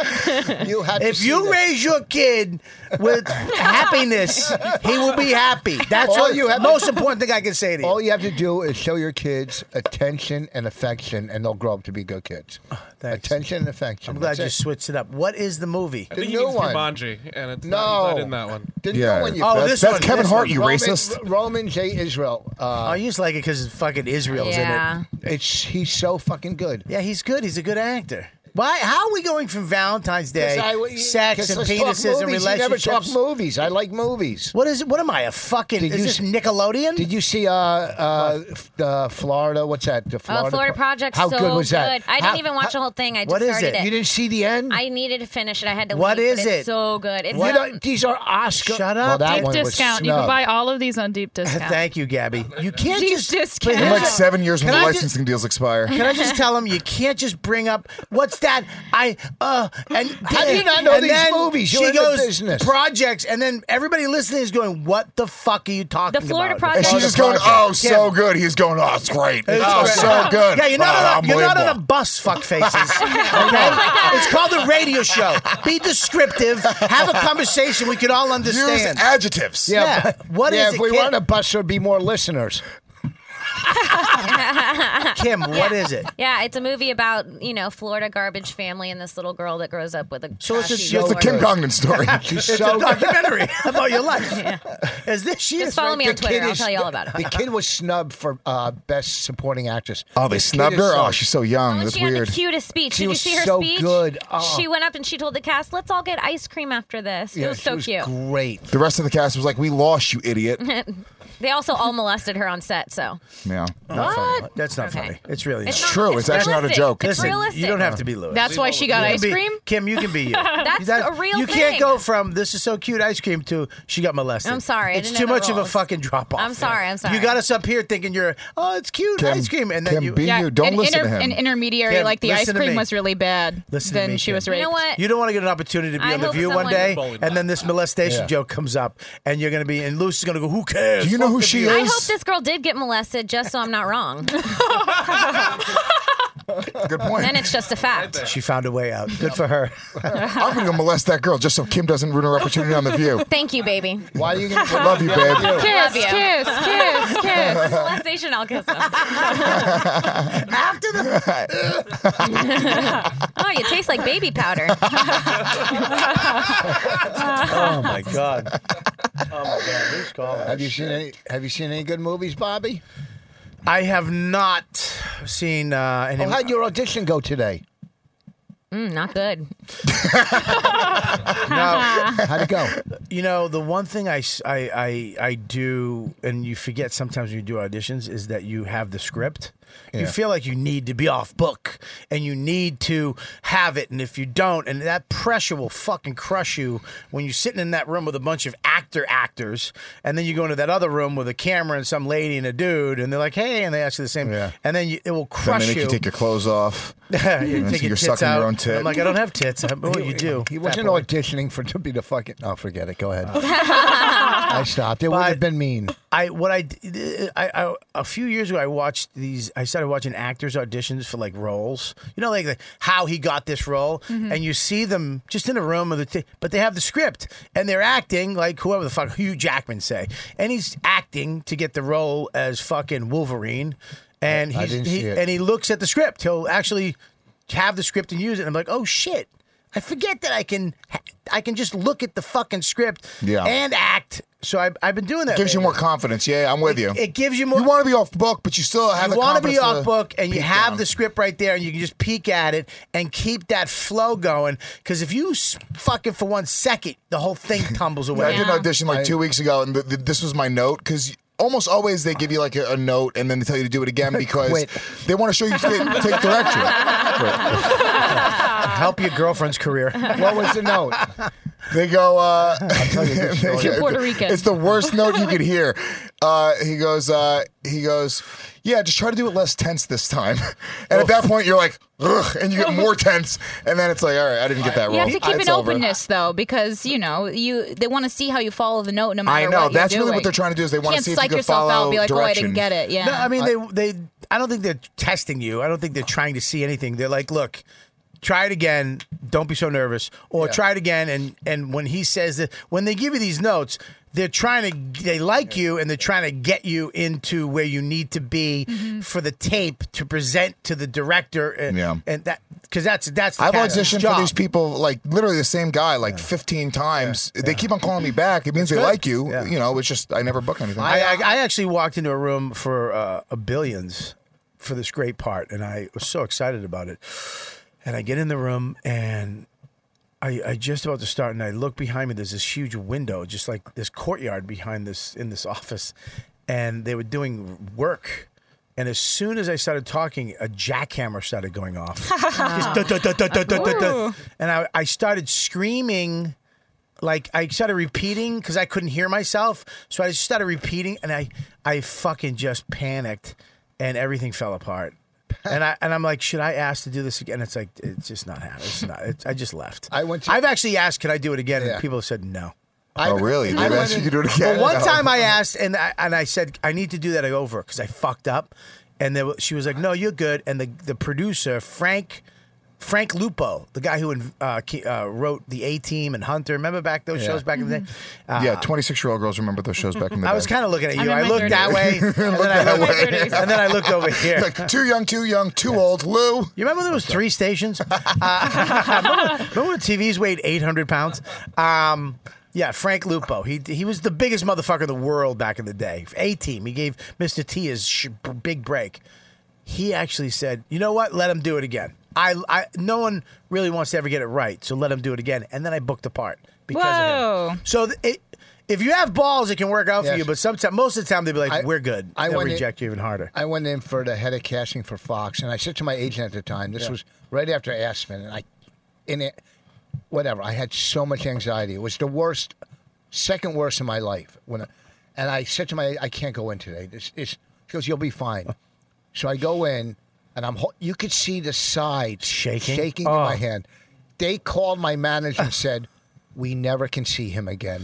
You have to If see you this. raise your kid with happiness, he will be happy. That's All what you have- the most important thing I can say to you. All you have to do is show your kids attention and affection, and they'll grow up to be good kids. Thanks. Attention and affection. I'm glad That's you it. switched it up. What is the movie? I The think new he means one. Jumanji, and it's No. not, he's not in that one. The Yeah. new one you Oh, put- this That's one, Kevin this Hart, one. you Roman, racist. R- Roman J. Israel. Uh, Oh, you just like it because fucking Israel's yeah. in it. it's he's so fucking good. Yeah, he's good. He's a good actor. Why? How are we going from Valentine's Day, 'Cause I- sex 'cause and let's talk penises and movies. You never talk relationships? movies. I like movies. What is it? What am I? A fucking? Did is you this s- Nickelodeon? Did you see uh uh f- uh, Florida? What's that? The Florida, Oh, Florida Pro- Project's How so good was that? I didn't How- even watch how- the whole thing. I just What is started it? it. You didn't see the end? I needed to finish it. I had to What leave, is but it? It's so good. It's You like- know, these are Oscar. Shut Well, up. that Deep one was discount. You can snubbed. buy all of these on deep discount. Thank you, Gabby. You can't Deep just discount. But In here's like a- seven years when Can the I ju- licensing deals expire. Can I just tell him you can't just bring up what's that? I uh and How do you not know and these then movies? You're She in the goes business. projects, and then everybody listening is going, "What the fuck are you talking The Florida about?" And Project. she's just going, oh, so Kim. good. He's going, oh, it's great. It's Oh, great. so good. Yeah, you're not, Oh, on, a, you're not on a unbelievable. bus, fuck faces. Okay, it's called a radio show. Be descriptive. Have a conversation we could all Use understand. adjectives. Yeah, but- what yeah, is if it, we Kim? were on a bus, there'd be more listeners. Kim, what is it? Yeah, it's a movie about, you know, Florida garbage family and this little girl that grows up with a So it's a trashy show- It's the Kim Florida- Congdon story. She's It's so a documentary about your life. Is this she? Just is follow right me there. on Twitter. I'll is- tell you all about it. The kid was snubbed for uh, best supporting actress. Oh, they This kid snubbed is her? so- Oh, she's so young. Oh, That's she had weird. the cutest speech. She Did you was see her so speech? good. Oh. She went up and she told the cast, "Let's all get ice cream after this." Yeah, it was she so was cute. great. The rest of the cast was like, we lost, you idiot. They also all molested her on set, so Yeah. Not funny. That's not Okay. funny. It's really It's not. not- True. It's actually not a realistic. joke. It's Listen, realistic. you don't have to be Lewis. That's why she got You can ice be- cream? Kim, you can be you. That's That- a real You thing. can't go from this is so cute ice cream to she got molested. I'm sorry, I It's didn't too know the much of a rules. fucking drop off. I'm sorry, I'm sorry. You got us up here thinking you're oh it's cute Kim, ice cream and then Kim, you be you. Don't an, listen inter- to him. an intermediary Kim, like the ice listen to cream me. was really bad. Listen to then me, she Kim. was you raped. know what? You don't want to get an opportunity to be I on the hope View one someone- day, Bowling and then this molestation Yeah. joke comes up, and you're going to be, and Luce is going to go, "Who cares?" Do you know Fuck who the she View." I is? hope this girl did get molested, just so I'm not wrong. Good point. Then it's just a fact. She found a way out. Good for her. I'm going to go molest that girl just so Kim doesn't ruin her opportunity on The View. Thank you, baby. Why are you going to Love you, babe. Kiss, Love you. kiss, kiss, kiss. Molestation, I'll kiss him. After the Oh, you taste like baby powder. oh my god, oh my god, who's calling? Have you seen any? Have you seen any good movies, Bobby? I have not seen uh, any. Oh, how'd your audition go today? Mm, not good. How'd it go? You know, the one thing I, s- I- I- I do, and you forget sometimes when you do auditions, is that you have the script. You Yeah. feel like you need to be off book, and you need to have it, and if you don't, and that pressure will fucking crush you when you're sitting in that room with a bunch of actor actors, and then you go into that other room with a camera and some lady and a dude, and they're like, hey, and they ask you the same, and then you, it will Then crush they make you. you. take your clothes off. Yeah, you And so take your you're tits sucking out. your own tit. I'm like, I don't have tits. I'm, oh, you do. He Fat wasn't boy. auditioning for to be the fucking. Oh, forget it. Go ahead. I stopped. It would have been mean. I what I, d- I, I a few years ago I watched these. I started watching actors auditions for like roles. You know, like, like how he got this role, Mhm. and you see them just in a room with a t- but they have the script and they're acting like whoever the fuck Hugh Jackman say, and he's acting to get the role as fucking Wolverine, and I he's didn't he, see it. and he looks at the script. He'll actually have the script and use it. And I'm like, oh shit. I forget that I can I can just look at the fucking script Yeah. and act. So I, I've been doing that. Gives you lately. more confidence. Yeah, I'm with you. It gives you more. You want to be off book, but you still have You the want to be confidence off book, and you peek have down. the script right there, and you can just peek at it and keep that flow going. Because if you s- fuck it for one second, the whole thing tumbles Yeah, away. I did an audition like two weeks ago, and th- th- this was my note because almost always they give you like a, a note and then they tell you to do it again because Quit. they want to show you take, take direction. Help your girlfriend's career. What was the note? They go, uh, tell you a good story. Too Puerto Rican. It's the worst note you could hear. Uh, he goes, uh, he goes, yeah, just try to do it less tense this time. And at that point, you're like, ugh, and you get more tense. And then it's like, all right, I didn't get that You wrong. have to keep It's an over. openness though, because you know you they want to see how you follow the note no matter I know. what That's you're really doing. what they're trying to do is they want to Can't see if you psych can yourself out follow and be like, oh, I direction. didn't get it. Yeah. No, I mean they they. I don't think they're testing you. I don't think they're trying to see anything. They're like, look, try it again. Don't be so nervous. Or Yeah. try it again. And and when he says that, when they give you these notes, they're trying to. They like you, and they're trying to get you into where you need to be for the tape to present to the director. And, Yeah. and that because that's that's. The I've casting auditioned job. for these people, like literally the same guy, like fifteen times. They keep on calling me back. It means they good. like you. Yeah. You know, it's just I never book anything. I, I, I actually walked into a room for uh, a Billions for this great part, and I was so excited about it. And I get in the room, and I, I just about to start, and I look behind me. There's this huge window, just like this courtyard behind this in this office, and they were doing work. And as soon as I started talking, a jackhammer started going off. Just dun, dun, dun, dun, dun, dun, dun, dun. And I, I started screaming. Like I started repeating because I couldn't hear myself, so I just started repeating, and I, I fucking just panicked, and everything fell apart. And I and I'm like, should I ask to do this again? It's like it's just not happening. It's not. It's, I just left. I went to- I've actually asked, can I do it again? Yeah. And people have said no. oh, really? They've I asked you went to do it again? But one No. time I asked, and I, and I said I need to do that over because I fucked up, and there, wa- she was like, no, you're good. And the the producer Frank. Frank Lupo, the guy who uh, ke- uh, wrote the A Team and Hunter, remember back those Yeah. shows back in the day? Uh, Yeah, twenty-six-year-old girls remember those shows back in the day. I was kind of looking at you. I'm I in my looked that way, and then I that looked, way. and then I looked over here. Like, too young, too young, too old. Lou. You remember there was three stations? Uh, remember, remember when T Vs weighed eight hundred pounds? Um, yeah, Frank Lupo. He he was the biggest motherfucker in the world back in the day. A Team. He gave Mister T his sh- big break. He actually said, you know what? Let him do it again. I, I no one really wants to ever get it right, so let him do it again. And then I booked the part because Whoa. of him. So th- it, if you have balls, it can work out for Yes. you. But sometimes, most of the time, they'll be like, I- "We're good." I They'll went in- reject you even harder. I went in for the head of casting for Fox, and I said to my agent at the time, this Yeah. was right after Aspen, and I, in it, whatever, I had so much anxiety. It was the worst, second worst in my life. When, I, and I said to my, I can't go in today. This is, he goes, you'll be fine. So I go in, and I'm, ho- you could see the sides Shaking? shaking in Oh. my hand. They called my manager and said, we never can see him again.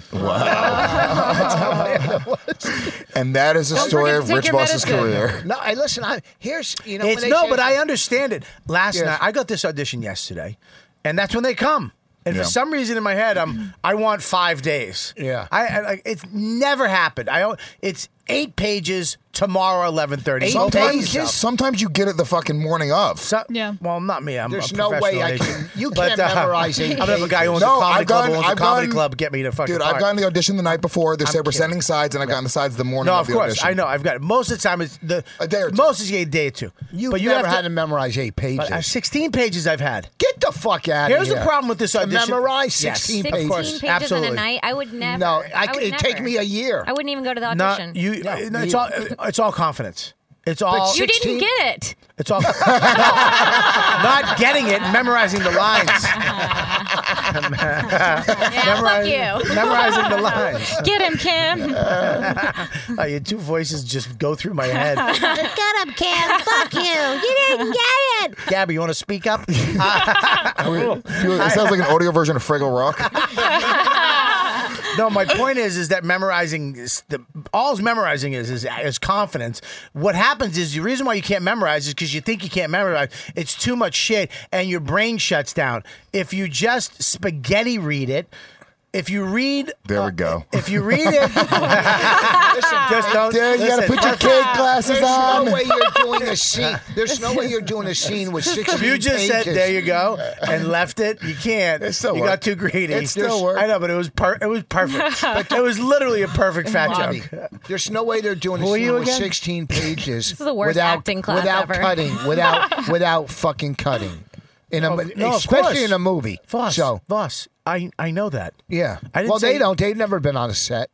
And that is a Don't story forget of to take Rich your Voss's medicine. career. No, I listen. I here's you know. It's when they no, say- but I understand it. Last Yes. night I got this audition yesterday, and that's when they come. And Yeah. for some reason in my head, I'm I want five days. Yeah. I, I like it's never happened. I don't- it's eight pages tomorrow, eleven thirty. Sometimes, sometimes you get it the fucking morning of. So, yeah. Well, not me. I'm There's a no way professional I agent. can- you But, can't memorize eight I'm a guy who owns No, a comedy I've club. gone- who owns a I've comedy gone- club. Get me to fucking Dude, part. I've gotten the audition the night before. They I'm said we're kidding. sending sides, and I've gotten the sides the morning No, of of the course. audition. I know. I've got it. Most of the time it's the a day or two. Most is a day or two. You've but you never have to, had to memorize eight pages. But, uh, sixteen pages I've had. Get the fuck out Here's of here. the problem with this To audition. memorize Yes. sixteen sixteen pages. pages Absolutely. in a night. I would never. No, I, would it'd never. take me a year. I wouldn't even go to the Not audition. you. No, no, it's you- all. It's all confidence. It's all. you didn't get it. It's all. Not getting it, memorizing the lines. Yeah, fuck you. Memorizing the lines. Get him, Kim. Uh, your two voices just go through my head. Get him, Kim. Fuck you. You didn't get it. Gabby, you want to speak up? It sounds like an audio version of Fraggle Rock. No, my point is, is that memorizing is the all's memorizing is, is is confidence. What happens is the reason why you can't memorize is because you think you can't memorize. It's too much shit, and your brain shuts down. If you just spaghetti read it. If you read, there we go. If you read it, listen, just don't. Dude, you gotta listen, put your just- kid glasses There's on. no way you're doing a scene. There's no way you're doing a scene with sixteen If you just pages. said there you go and left it, you can't. It still you worked. got too greedy. It still worked. I know, but it was per- it was perfect. But it was literally a perfect fat Bobby, joke. there's no way they're doing a Who are scene you with again? sixteen pages. This is the worst without, acting class without ever. cutting, without without fucking cutting. In a, Oh, no, of especially course. in a movie. Voss, So Voss, I I know that. yeah. I didn't well, say- they don't. They've never been on a set.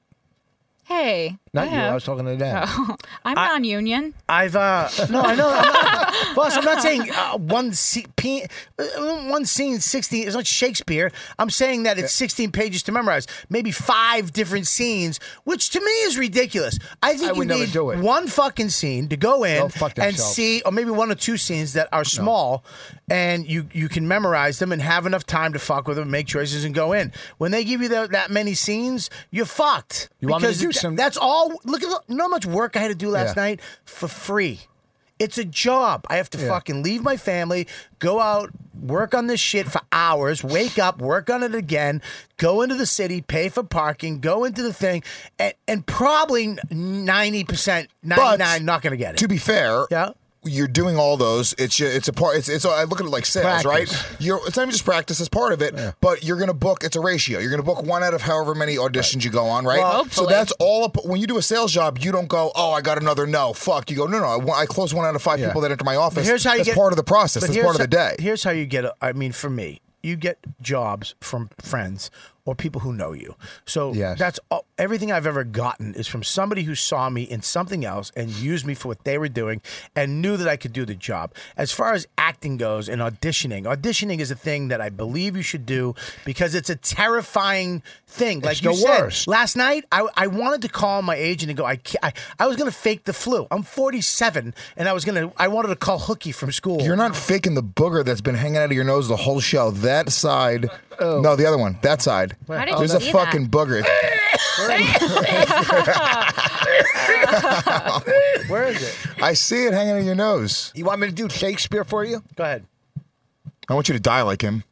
Hey. Not I you. I have. was talking to them. Oh, I'm non-union. I've uh no, I know. I'm not, Boss, I'm not saying uh, one scene, uh, one scene sixteen. It's not Shakespeare. I'm saying that it's sixteen pages to memorize. Maybe five different scenes, which to me is ridiculous. I think I you would never need do it. one fucking scene to go in Go fuck and themselves. see, or maybe one or two scenes that are small, and you you can memorize them and have enough time to fuck with them, make choices, and go in. When they give you that, that many scenes, you're fucked. You want me to Because do th- some- That's all. Look at the, you know how much work I had to do last Yeah. night for free. It's a job. I have to Yeah. fucking leave my family, go out, work on this shit for hours, wake up, work on it again, go into the city, pay for parking, go into the thing, and, and probably ninety percent, ninety-nine, not going to get it. To be fair, yeah. You're doing all those. It's it's a part. It's it's. I look at it like sales, Practice. right? You're. It's not even just practice. It's part of it. But you're gonna book. It's a ratio. You're gonna book one out of however many auditions you go on, right? Well, so hopefully. that's all. Up, when you do a sales job, you don't go, oh, I got another no. Fuck. You go, no, no. I, want- I close one out of five Yeah. people that enter my office. But here's how you that's get, part of the process. but That's here's part of the how- day. Here's how you get. A, I mean, for me, you get jobs from friends or people who know you. So Yes. that's all, everything I've ever gotten is from somebody who saw me in something else and used me for what they were doing and knew that I could do the job. As far as acting goes and auditioning, auditioning is a thing that I believe you should do because it's a terrifying thing. Like It's you the said, worst. last night I, I wanted to call my agent and go, I, can't, I, I was going to fake the flu. I'm forty-seven and I was going to, I wanted to call Hookie from school. You're not faking the booger that's been hanging out of your nose the whole show. That side. No, the other one. That side. How did There's you a see fucking that? booger. Where is it? I see it hanging in your nose. You want me to do Shakespeare for you? Go ahead. I want you to die like him.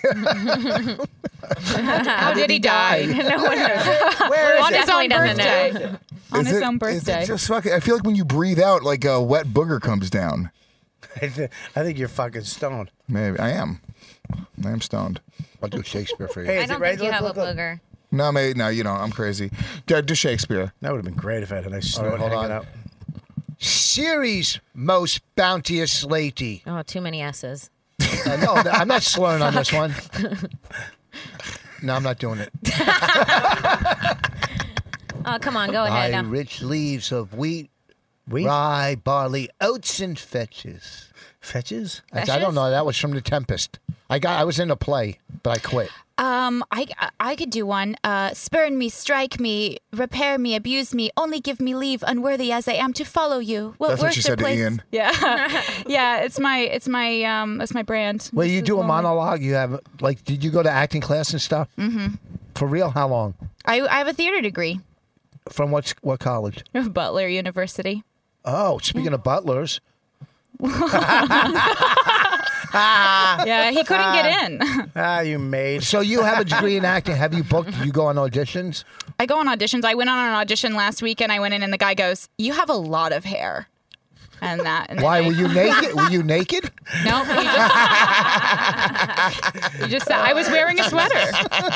How did he die? No one knows. Where is On it? his own Definitely doesn't birthday. know. On Is his it- own is it birthday. just fucking, I feel like when you breathe out, like a wet booger comes down. I, th- I think you're fucking stoned. Maybe I am. I am stoned. I'll do Shakespeare for you. Hey, I is don't it right? think you Look, have look, a look. booger. No, mate. No, you don't. I'm crazy. Do, do Shakespeare. That would have been great if I had a nice snort right, hold hanging on. out. Series most bounteous lady. Oh, too many S's. Uh, no, I'm not slurring on this one. No, I'm not doing it. Oh, come on, go By ahead. rich leaves of wheat, Wheat? rye, barley, oats, and fetches. Fetches? I, I don't know. That was from The Tempest. I got. I was in a play, but I quit. Um, I I could do one. Uh, spurn me, strike me, repair me, abuse me. Only give me leave, unworthy as I am, to follow you. What That's what she worse said to place- Ian. Yeah, yeah. It's my it's my um it's my brand. Well, you This do is a lonely. monologue. You have like. Did you go to acting class and stuff? Mm-hmm. For real? How long? I I have a theater degree. From what s- what college? Yeah, he couldn't get in. Ah, you made. So you have a degree in acting. Have you booked? Do you go on auditions? I go on auditions. I went on an audition last week, and I went in, and the guy goes, "You have a lot of hair." And that. And Why I, were you naked? Were you naked? No, he just, he just said I was wearing a sweater.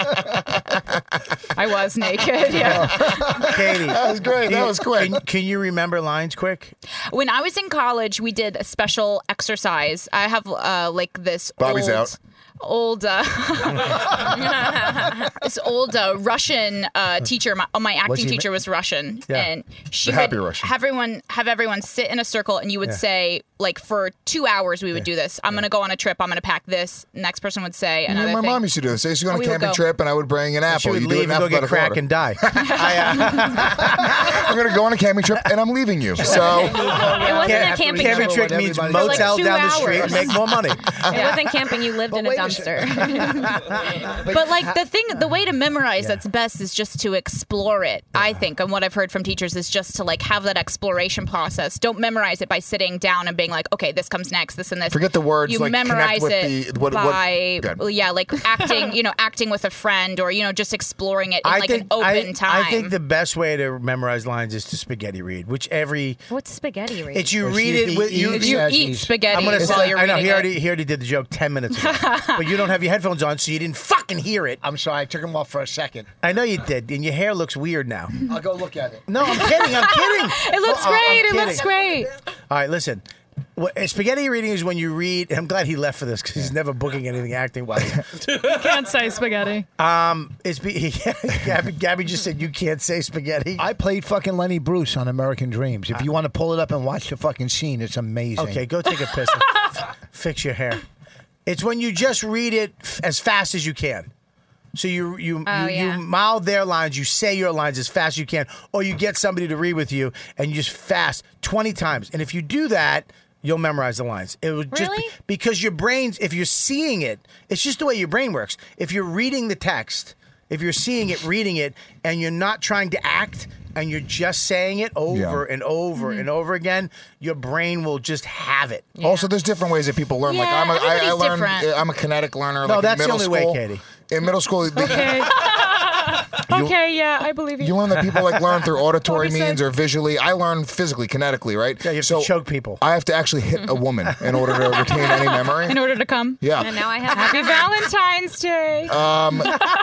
I was naked. Yeah. Katie, That was great. do That you- was quick. Can, can you remember lines quick? When I was in college, we did a special exercise. I have uh, like this. Bobby's old, out. Old, uh, this old uh, Russian uh, teacher. My, oh, my Was acting he- teacher was Russian, Yeah. and she The happy would Russian. have everyone have everyone sit in a circle, and you would Yeah. say like for two hours we would do this. I'm gonna go on a trip. I'm gonna pack this. Next person would say Yeah, another my thing. mom used to do this. I used to go on Oh, a we would camping go. trip, and I would bring an apple. She would You do it leave in and go get alphabetical crack order. and die. I, uh, I'm going to go on a camping trip, and I'm leaving you. So It wasn't a camping camping trip. trick means everybody- For like motel two down the street and hours. make more money. It wasn't camping. You lived in a wait a dumpster. But like the thing, the way to memorize that's best is just to explore it. I think, and what I've heard from teachers is just to like have that exploration process. Don't memorize it by sitting down and being like, okay, this comes next, this and this. Forget the words, You like, connect memorize with it the- what- what- by, Good. well, yeah, like acting. You know, acting with a friend, or you know, just exploring it in I like think an open I, time. I think the best way to memorize lines is to spaghetti read, which every What's spaghetti read? it's you Or read she- it with he- you. if you Yes, eat he's- spaghetti I'm gonna while say, you're I know reading he it. already he already did the joke ten minutes ago, but you don't have your headphones on, so you didn't fucking hear it. I'm sorry, I took them off for a second. I know you did, and your hair looks weird now. I'll go look at it. No, I'm kidding. I'm kidding. It looks Well, uh, I'm great. It kidding. looks great. All right, listen. What, spaghetti reading is when you read. I'm glad he left for this because he's never booking anything acting wise. You can't say spaghetti. Um, it's be, Gabby, Gabby just said you can't say spaghetti. I played fucking Lenny Bruce on American Dreams. If you want to pull it up and watch the fucking scene, it's amazing. Okay, go take a piss. and f- fix your hair. It's when you just read it f- as fast as you can. So you you Oh, you, yeah. you mouth their lines, you say your lines as fast as you can, or you get somebody to read with you and you just fast twenty times. And if you do that, you'll memorize the lines. It would just Really? be, because your brain's if you're seeing it, it's just the way your brain works. If you're reading the text, if you're seeing it, reading it, and you're not trying to act and you're just saying it over Yeah. and over Mm-hmm. and over again, your brain will just have it. Also, there's different ways that people learn. like Yeah, I'm a, I, I everybody's learned. different. I'm a kinetic learner. No, like that's in the middle only way, school. Katie. In middle school, the- Okay. okay, yeah, I believe you. you learn that people like learn through auditory Bobby said- means or visually. I learn physically, kinetically, right? Yeah, you have so to choke people. I have to actually hit a woman in order to retain any memory. In order to come. Yeah. And now I have Happy Valentine's Day. Um,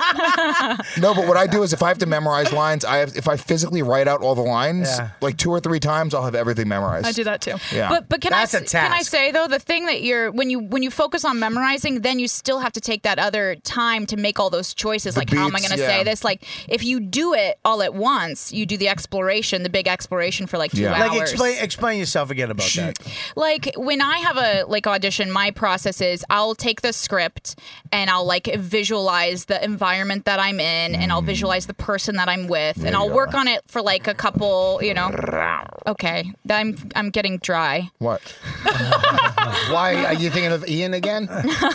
no, but what I do is if I have to memorize lines, I have if I physically write out all the lines Yeah. like two or three times, I'll have everything memorized. I do that too. Yeah. But but can That's I a s- can I task. say though the thing that you're when you when you focus on memorizing, then you still have to take that other time to make all those choices. The like how am I beats, going to yeah. say this? Like if you do it all at once, you do the exploration, the big exploration for like two Yeah. hours. Like explain explain yourself again about that. Like when I have a like audition, my process is I'll take the script and I'll like visualize the environment that I'm in, and I'll visualize the person that I'm with, and I'll work on it for like a couple, you know. Okay, I'm I'm getting dry. What? Why are you thinking of Ian again?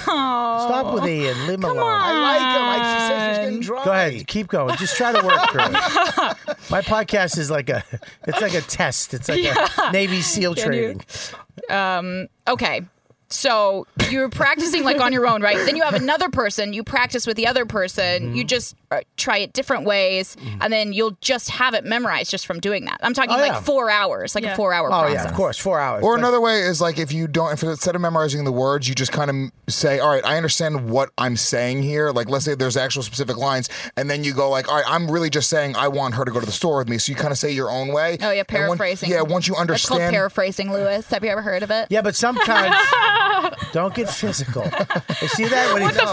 Stop with Ian. Leave him alone. I like him. I, she says he's getting dry. Go ahead, keep going. Just try to work through it. My podcast is like a, it's like a test. It's like a Navy SEAL Can you- training. Um, okay. So you're practicing like on your own, right? Then you have another person. You practice with the other person. Mm-hmm. You just uh, try it different ways, and then you'll just have it memorized just from doing that. I'm talking Oh, like yeah. four hours, like Yeah. a four-hour Oh process. yeah, of course, four hours. Or But- another way is like if you don't, if instead of memorizing the words, you just kind of say, all right, I understand what I'm saying here. Like, let's say there's actual specific lines, and then you go like, all right, I'm really just saying I want her to go to the store with me. So you kind of say your own way. Oh yeah, And when- paraphrasing. yeah, once you That's called understand. paraphrasing, Lewis. Have you ever heard of it? Yeah, but sometimes don't get physical. You see that? When What he, the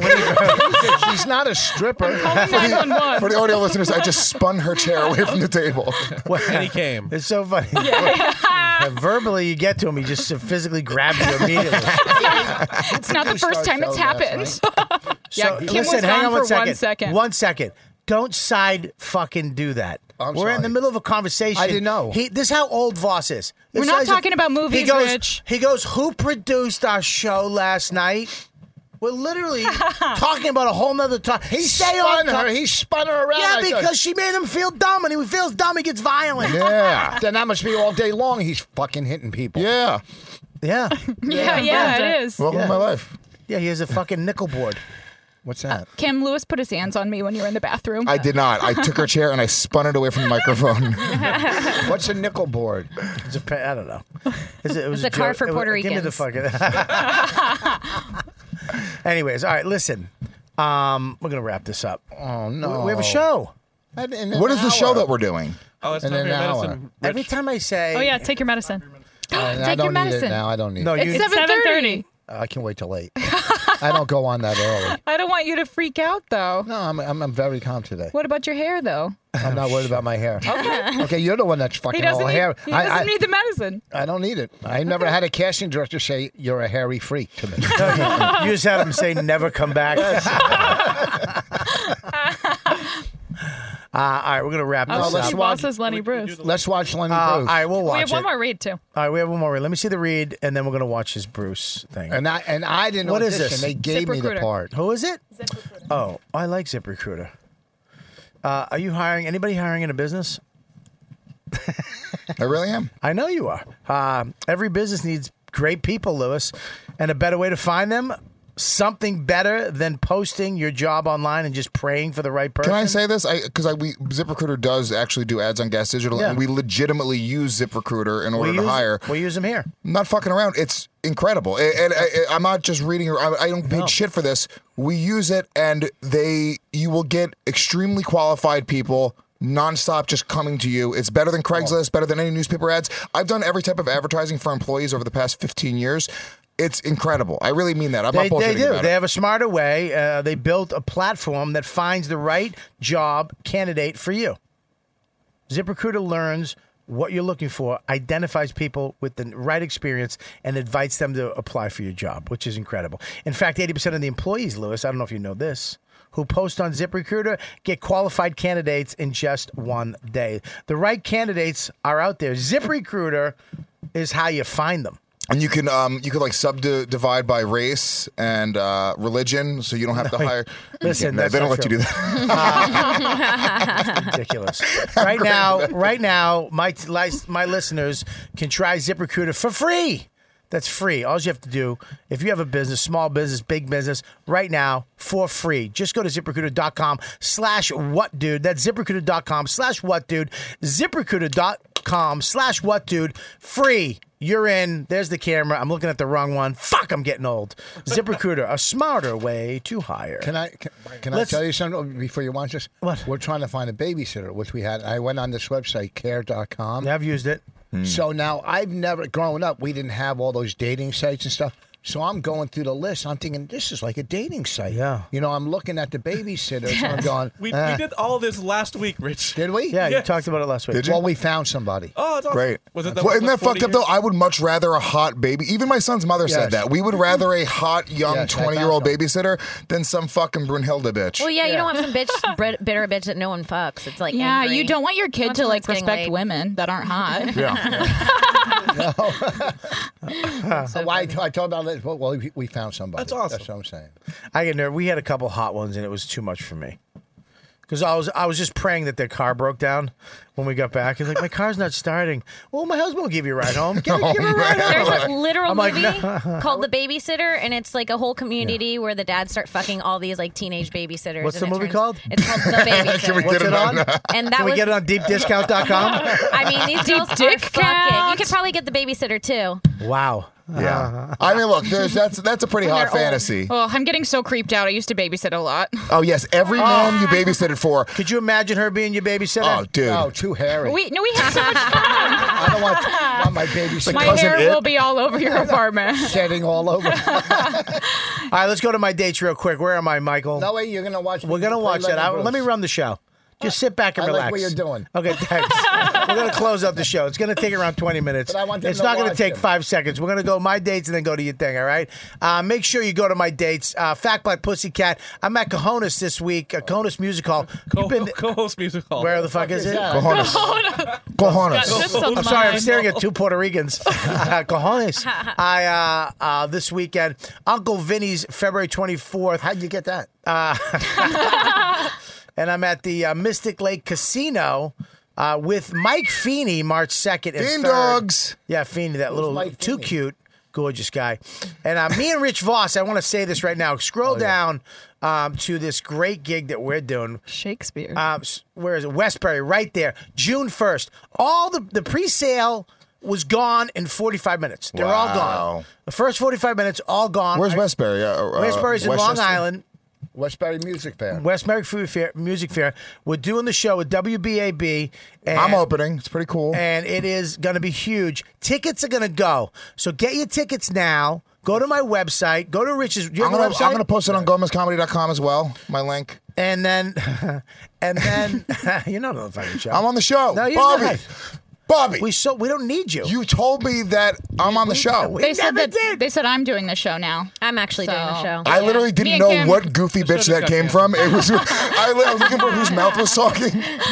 fuck? She's not a stripper. nine one one. For the audio listeners, I just spun her chair away from the table. And he came. It's so funny. And verbally, you get to him, he just physically grabs you immediately. It's not the first time it's happened. So Yeah, Kim listen, was hang gone on one for second. one second. One second. Don't side fucking do that. I'm We're in sorry. the middle of a conversation. I didn't know. He, this is how old Voss is. This We're not guy's a- talking about movies, he goes, Rich. He goes, who produced our show last night? We're literally talking about a whole nother topic. He Stay spun on top- her. He spun her around. Yeah, I thought- because she made him feel dumb, and he feels dumb, he gets violent. Yeah. Then that must be all day long. He's fucking hitting people. Yeah. Yeah. Yeah, yeah, it is. Welcome to my life. Yeah, he has a fucking nickel board. What's that? Kim Lewis put his hands on me when you were in the bathroom. I did not. I took her chair and I spun it away from the microphone. What's a nickel board? It's a pe- I don't know. It's a, it was It's a car joke. for It was- Puerto Give me the Ricans. fucking. Anyways, all right. Listen, um, we're gonna wrap this up. Oh no, We have a show. In an What is the show hour. that we're doing? Oh, it's In time for an your hour. medicine. Every time I say, Oh yeah, take your medicine. And I Take your don't need medicine. it now. I don't need No, it. you- It's seven thirty. I can wait till eight. I don't go on that early. I don't want you to freak out, though. No, I'm, I'm, I'm very calm today. What about your hair, though? I'm not worried about my hair. Okay. Okay, you're the one that's He fucking doesn't, all need, hair. he I, doesn't I, need the medicine. I don't need it. I never had a casting director say you're a hairy freak to me. you just had him say, "Never come back." Uh, all right, we're gonna wrap Oh, this let's up. watch- This is Lenny Bruce. Let's watch Lenny Uh, all Bruce. right, we'll watch We have it. one more read too. All right, we have one more read. Let me see the read, and then we're gonna watch his Bruce thing. And I and I didn't What is audition. this? They gave me the ZipRecruiter. part. Who is it? Oh, I like ZipRecruiter. Uh, are you hiring anybody hiring in a business? I really am. I know you are. Uh, every business needs great people, Lewis, and a better way to find them. Something better than posting your job online and just praying for the right person. Can I say this? I because I we ZipRecruiter does actually do ads on Gas Digital, Yeah. and we legitimately use ZipRecruiter in order we to use, hire. We use them here. I'm not fucking around. It's incredible, and, and I, I'm not just reading. I, I don't pay No. shit for this. We use it, and they you will get extremely qualified people. Nonstop, just coming to you. It's better than Craigslist, better than any newspaper ads. I've done every type of advertising for employees over the past fifteen years. It's incredible. I really mean that. I'm They, not they bullshitting do. about They it. have a smarter way. Uh, they built a platform that finds the right job candidate for you. ZipRecruiter learns what you're looking for, identifies people with the right experience, and invites them to apply for your job, which is incredible. In fact, eighty percent of the employees, Lewis, I don't know if you know this, who post on ZipRecruiter get qualified candidates in just one day. The right candidates are out there. ZipRecruiter is how you find them. And you can um you can like subdivide by race and uh, religion, so you don't have to hire. Listen, no, that's they don't not let you do true. that. Ridiculous. Right now, right now, my my listeners can try ZipRecruiter for free. That's free. All you have to do, if you have a business, small business, big business, right now, for free, just go to ZipRecruiter.com slash what dude. That's ZipRecruiter.com slash what dude. ZipRecruiter.com slash what dude. Free. You're in. There's the camera. I'm looking at the wrong one. Fuck, I'm getting old. ZipRecruiter, a smarter way to hire. Can I can, can I Let's- tell you something before you watch this? What? We're trying to find a babysitter, which we had. I went on this website, care dot com. Yeah, I've used it. So now I've never, growing up, we didn't have all those dating sites and stuff. So I'm going through the list. I'm thinking, this is like a dating site. Yeah. You know, I'm looking at the babysitters. I'm going, We, eh. we did all this last week, Rich. Did we? Yeah, you Yes. talked about it last week. Did you? Well, we found somebody. Oh, it's awesome. Great. Was it the well, one isn't that with forty fucked up though? years? I would much rather a hot baby. Even my son's mother Yes. said that. We would rather a hot young Yes, I twenty year old found babysitter than some fucking Brunhilde bitch. Well, yeah, you don't want some bitch, brit- bitter bitch that no one fucks. It's like Yeah, angry. you don't want your kid Want to someone like that's getting respect laid. women that aren't hot. So why I told about it. Well, we, we found somebody. That's awesome. That's what I'm saying. I get nervous. We had a couple hot ones, and it was too much for me. Because I was, I was just praying that their car broke down when we got back. It's like, my car's not starting. Well, my husband will give you a ride home. Give, give her a ride home. There's a literal I'm like, movie no. called The Babysitter, and it's like a whole community where the dads start fucking all these like teenage babysitters. What's and the it movie turns- called? It's called The Babysitter. Can we What's get it it on? on? And that Can we was, get it on deep discount dot com? I mean, these girls are dick fucking. count. You could probably get The Babysitter too. Wow. Yeah. I mean, look, there's that's that's a pretty When hot they're old. fantasy. Oh, I'm getting so creeped out. I used to babysit a lot. Oh yes, every man you babysitted for. Could you imagine her being your babysitter? Oh, dude. Oh, too hairy. We no, we had so much fun. I don't want, want my baby Like My cousin hair It? will be all over your apartment. shedding all over. All right, let's go to my dates real quick. Where am I, Michael? No way, you're gonna watch. We're going to watch that. I, let me run the show. Just sit back and I like relax. what you're doing. Okay, thanks. We're going to close up the show. It's going to take around twenty minutes. But I want them it's to not going to watch take them. five seconds. We're going to go my dates and then go to your thing, all right? Uh, make sure you go to my dates. Uh, Fat Black Pussycat. I'm at Cojones this week, uh, Cojones Music Hall. You've been- Co-host music hall. Where the fuck is it? Cojones. Cojones. This I'm sounds sorry, I'm mine. staring at two Puerto Ricans. Cojones. I uh, uh, this weekend, Uncle Vinny's February twenty-fourth. How'd you get that? And I'm at the uh, Mystic Lake Casino uh, with Mike Feeney March second and Fiend third. dogs. Yeah, Feeney, that little Mike too Feeney? cute. gorgeous guy. And uh, me and Rich Voss, I want to say this right now. Scroll Oh, down um, to this great gig that we're doing. Shakespeare. Um, s- where is it? Westbury, right there. June first. All the, the pre-sale was gone in forty-five minutes. They're all Wow. gone. The first forty-five minutes, all gone. Where's I- Westbury? Uh, uh, Westbury's in Long Westchester? Island. Westbury Music Fair. Westbury Food Fair, Music Fair. We're doing the show with W B A B. And, I'm opening. It's pretty cool. And it is going to be huge. Tickets are going to go. So get your tickets now. Go to my website. Go to Rich's. Do you I'm have a gonna, website? I'm gonna post it on Gomez Comedy dot com as well. My link. And then, and then, you're not on the fucking show. I'm on the show. No, you're Bobby. not. Bobby. We so we don't need you. You told me that I'm on the show. They said that they said I'm doing the show now. I'm actually doing the show. I literally Me didn't and know Kim- what goofy bitch that came from. It was I was looking for whose mouth was talking.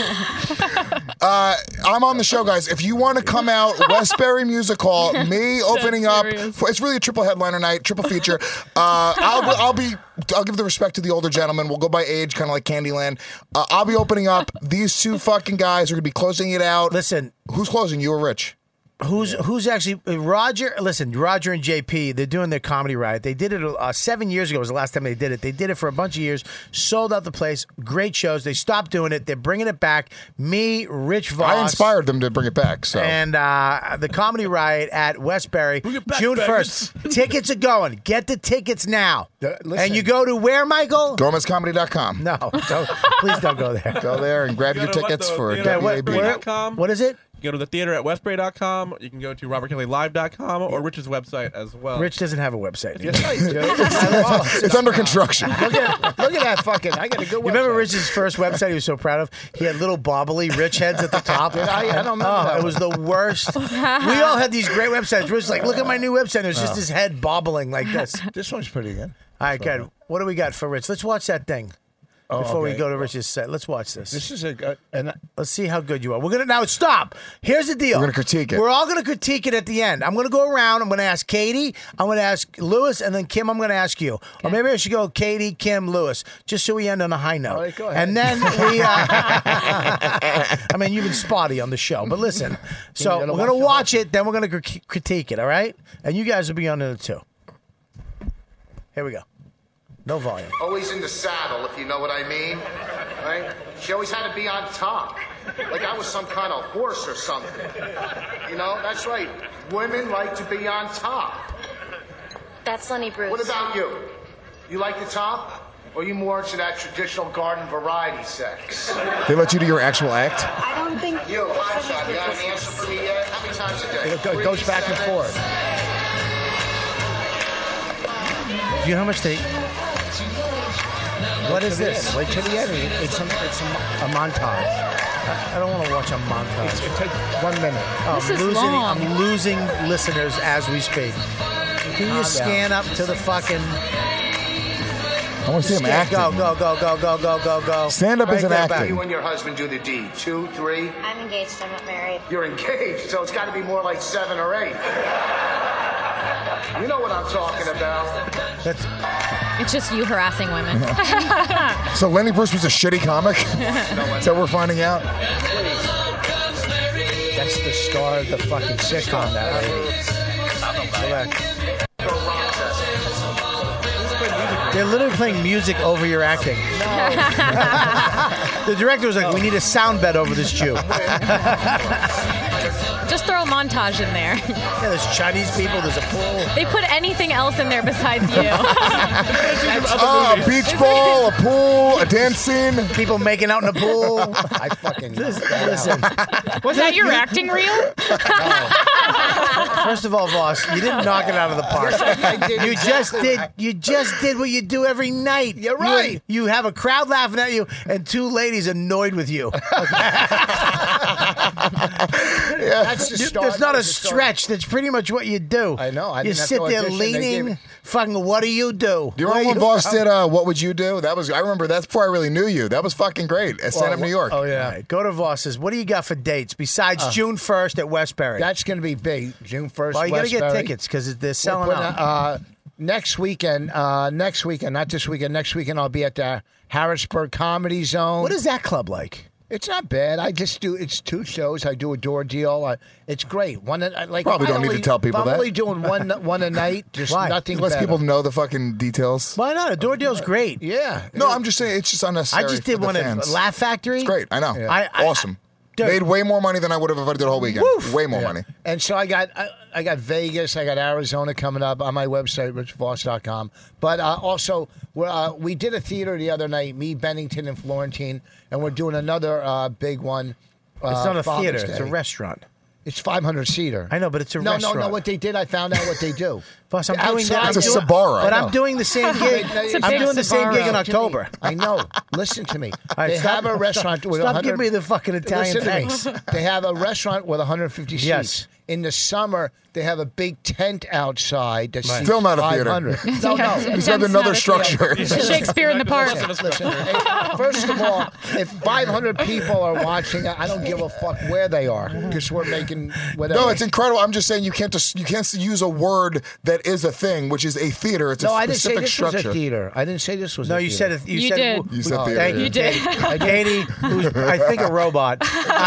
Uh, I'm on the show, guys. If you want to come out, Westbury Music Hall, me opening up. For, it's really a triple headliner night, triple feature. Uh, I'll I'll be I'll give the respect to the older gentlemen. We'll go by age, kind of like Candyland. Uh, I'll be opening up. These two fucking guys are gonna be closing it out. Listen, who's closing? You or Rich? Who's who's actually uh, Roger? Listen, Roger and J P. They're doing their comedy riot. They did it uh, seven years ago. Was the last time they did it. They did it for a bunch of years. Sold out the place. Great shows. They stopped doing it. They're bringing it back. Me, Rich Voss. I inspired them to bring it back. So And uh, the comedy riot at Westbury, back, June faggots. first. Tickets are going. Get the tickets now. listen. And you go to where, Michael? Gomez Comedy dot com. No, don't, please don't go there. Go there and grab You your go to tickets what, the for theater at W A B. westbury dot com. What is it? You go to the theater at westbury dot com. You can go to robert kelly live dot com or Rich's website as well. Rich doesn't have a website. Yes, I do. It's under construction. Look at, look at that fucking. I got a good You website. remember Rich's first website he was so proud of? He had little bobbly rich heads at the top. Did I? I don't remember Oh, that it was the worst. We all had these great websites. Rich was like, look at my new website. It was just Oh. his head bobbling like this. This one's pretty good. All right, good. What do we got for Rich? Let's watch that thing. Oh, Before we okay. go to Rich's set, let's watch this. This is a good. And Let's see how good you are. We're gonna now stop. Here's the deal. We're gonna critique it. We're all gonna critique it at the end. I'm gonna go around. I'm gonna ask Katie. I'm gonna ask Lewis, and then Kim. I'm gonna ask you. Or maybe I should go Katie, Kim, Lewis, just so we end on a high note. All right, go ahead. And then we. Uh, I mean, you've been spotty on the show, but listen. So gotta we're gonna watch the watch it. Then we're gonna cri- critique it. All right, and you guys will be on it too. Here we go. No volume. Always in the saddle, if you know what I mean. Right? She always had to be on top. Like I was some kind of horse or something. You know, that's right. Women like to be on top. That's Lenny Bruce. What about you? You like the top? Or are you more into that traditional garden variety sex? They let you do your actual act. I don't think You, hot shot, you have an answer for me yet? How many times a day? it go- goes back and forth. Do you know how much they? What is To the this? end. Wait till the end. It's a, it's a, a montage. I I don't want to watch a montage. It's, it take one minute. Oh, This I'm is losing, long. I'm losing listeners as we speak. Can you Calm scan up to the fucking? I want to see him Scan- acting. Go, go, go, go, go, go, go, go. Stand up Right is an there, acting. back. You and your husband do the deed. Two, three. I'm engaged. I'm not married. You're engaged, so it's got to be more like seven or eight. You know what I'm talking about. That's, It's just you harassing women. So Lenny Bruce was a shitty comic? Is that what we're finding out? That's the star of the fucking sitcom. That lady. they're literally playing music over your acting. The director was like, "We need a sound bed over this Jew." Just throw a montage in there. Yeah, there's Chinese people. There's a pool. They put anything else in there besides you. Oh, a beach ball, a pool, a dance scene. People making out in the pool. I fucking Listen. Was that your acting reel? First of all, boss, you didn't knock it out of the park. I did You just exactly. did. You just did what you do every night. You're You- right. You, have a crowd laughing at you and two ladies annoyed with you. That's the You- star. There's not a That's the star. stretch. That's pretty much what you do. I know. I you didn't have sit to there audition. They gave leaning. it- Fucking, what do you do? Do you Where remember when you Voss from? did uh, What Would You Do? That was I remember that's before I really knew you. That was fucking great at Stand Up New York. Oh yeah. All right, go to Voss's. What do you got for dates besides Uh, June first at Westbury? That's going to be big. June first. well, you got to get Westbury. tickets because they're We're selling putting out. out, Uh, next weekend, uh, next weekend, not this weekend. Next weekend, I'll be at the Harrisburg Comedy Zone. What is that club like? It's not bad. I just do. It's two shows. I do a door deal. I, it's great. One a- like Probably if I don't need only- to tell people if I'm that. only doing one one a night. Just Why? nothing. Lets better. people know the fucking details. Why not? A door deal's great. Yeah. No, I'm just saying it's just unnecessary. I just did for the one at fans. Laugh Factory. It's great. I know. I, I, awesome. Dude. Made way more money than I would have if I did the whole weekend. Woof. Way more Yeah. money. And so I got I, I got Vegas, I got Arizona coming up on my website, rich voss dot com. But uh, also, we're, uh, we did a theater the other night, me, Bennington, and Florentine, and we're doing another uh, big one. Uh, It's not a Father's theater. It's a Day. restaurant. It's five hundred seater. I know, but it's a no, restaurant. No, no, What they did, I found out what they do. Boss, I'm doing Outside- that. It's a I'm doing- Sbarro. But I I'm know. doing the same gig. It's a I'm big doing the same gig in Sbarro. October. I know. Listen to me. right, they stop- have a restaurant with Stop one hundred giving me the fucking Italian Listen to me. thanks. They have a restaurant with one hundred fifty seats. Yes. In the summer, they have a big tent outside that Right. seats Still not a theater. five hundred. No, no. He's got another structure. Shakespeare in the Park. Listen, hey, first of all, if five hundred people are watching, I don't give a fuck where they are because we're making whatever. No, it's incredible. I'm just saying you can't just you can't use a word that is a thing, which is a theater. It's a no, I didn't say specific this structure. was a theater. I didn't say this was. No, a you theater. said it. You, You said did. You said oh, theater. Thank You you, did. Katie. Katie, who's I think a robot.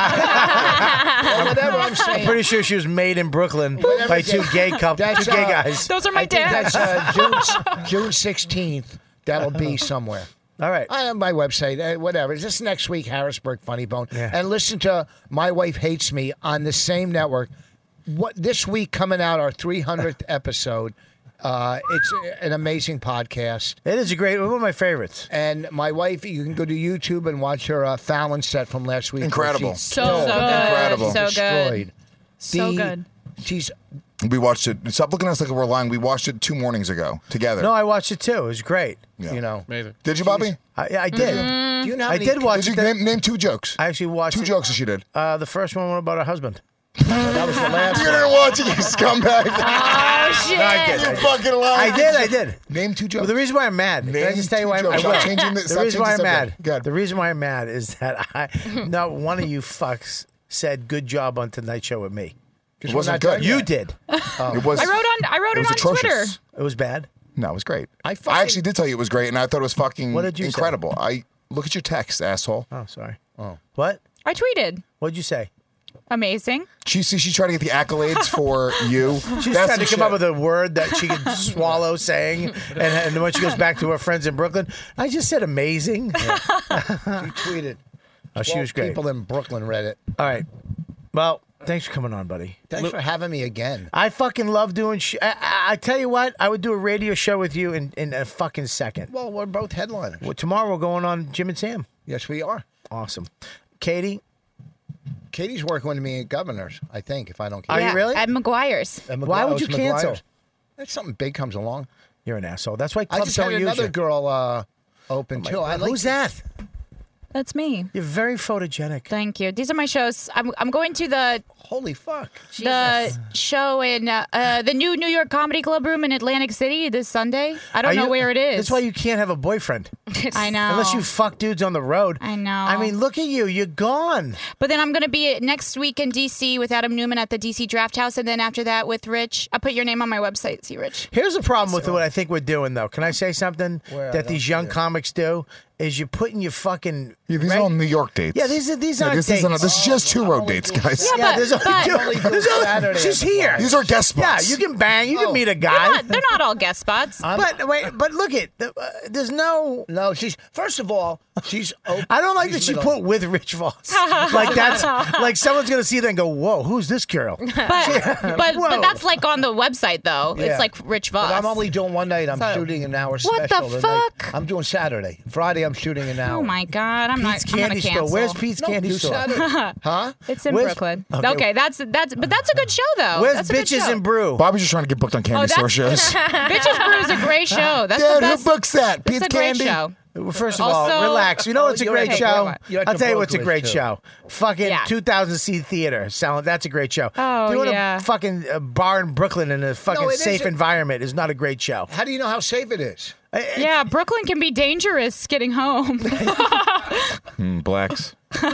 Well, whatever I'm I'm saying. pretty sure she was made in Brooklyn Whatever by it two is. gay couples, That's, two gay uh, guys. Those are my I think dads. that's uh, June June sixteenth. That'll be somewhere. All right. I have my website, uh, whatever. It's just next week, Harrisburg Funny Bone. Yeah. And listen to My Wife Hates Me on the same network. What this week coming out, our three hundredth episode. Uh, it's an amazing podcast. It is a great one of my favorites. And my wife, you can go to YouTube and watch her uh, Fallon set from last week. where Incredible. she's So still good. Incredible. So good. destroyed. So The- good. She's We watched it. Stop looking at us like we're lying. We watched it two mornings ago together. No, I watched it too. It was great. Yeah. you know. Amazing. Did you, Bobby? I, I did. Mm-hmm. Do you know how I many- did watch Did you it. name, name two jokes? I actually watched Two it. jokes that she did. Uh, the first one was about her husband. That was the last You one. didn't watch it, you scumbag. Oh, shit. No, I did. You I did. fucking liar. I did. I did. Name two jokes. Well, the reason why I'm mad. Can I Name just tell you two why I'm jokes. I Stop will. changing the- The stop reason why I'm changing the mad. subject. Go ahead. The reason why I'm mad is that I not one of you fucks said good job on tonight's show with me. It wasn't good. You did. It was. I wrote on. I wrote it it, was on atrocious. Twitter. It was bad. No, it was great. I I, fucking- actually did tell you it was great, and I thought it was fucking What did you say? incredible. I look at your text, asshole. Oh, sorry. Oh, what? I tweeted. What'd you say? Amazing. She see she tried to get the accolades for you. She's That's trying the to come shit. up with a word that she could swallow saying, and, and when she goes back to her friends in Brooklyn, I just said amazing. She tweeted. Oh, she twelve was great. People in Brooklyn read it. All right. Well, thanks for coming on, buddy. Thanks for having me again. I fucking love doing. Sh- I, I, I tell you what, I would do a radio show with you in, in a fucking second. Well, we're both headliners. Well, tomorrow we're going on Jim and Sam. Yes, we are. Awesome. Katie, Katie's working with me at Governors, I think, if I don't Are care. you really? At McGuire's. At Why would McGuire's- you cancel? McGuire's. If something big comes along. You're an asshole. That's why I clubs just had don't use another you. girl uh, open, too. I like Who's that? That's me. You're very photogenic. Thank you. These are my shows. I'm, I'm going to the Holy fuck. the show in uh, uh, the new New York Comedy Club room in Atlantic City this Sunday. I don't Are know you- where it is. That's why you can't have a boyfriend. I know. Unless you fuck dudes on the road. I know. I mean, look at you. You're gone. But then I'm going to be next week in D C with Adam Newman at the D C Draft House, and then after that with Rich. I'll put your name on my website. See, Rich. Here's the problem with what I think we're doing, though. Can I say something Where? I that don't these young comics do? Is you're putting your fucking. Yeah, these reg- are all New York dates. Yeah, these are these Yeah, aren't this dates. isn't. This is just two road dates, guys. Yeah, Yeah, but- there's only but- two. Only do There's only- Saturday she's at the here. bar. These are guest Yeah, spots. you can bang. You Oh. can meet a They're guy. not, they're not all guest spots. But wait, but look it. Uh, there's no. No, she's, first of all, she's open. I don't like she's that she middle- put with Rich Voss. Like that's like someone's gonna see that and go, "Whoa, who's this girl?" But, but, Whoa. but that's like on the website, though. Yeah. It's like Rich Voss. But I'm only doing one night. I'm So- shooting an hour What the special. tonight. fuck? I'm doing Saturday. Friday, I'm shooting an hour. Oh, my God. I'm Pete's not I'm Candy gonna Store. cancel. Where's Pete's No, Candy do Store? Saturday. Huh? It's in Where's- Brooklyn. okay. Okay. that's that's but that's a good show though. Where's that's a good Bitches show. and Brew? Bobby's just trying to get booked on candy Oh, store that's- shows. Bitches Brew is a great show. That's Dude, the who best. books that? It's Pete's a great Candy? show. Well, first of all, Also- relax. You know Oh, it's a you're great at the- show. you're at I'll the tell you what's a brokerage, great too. show. Fucking Yeah. two thousand seat theater. Sound that's a great show. Oh, Doing yeah. a fucking uh, bar in Brooklyn in a fucking No, it safe isn't. environment is not a great show. How do you know how safe it is? Yeah, Brooklyn can be dangerous getting home. Hmm, blacks.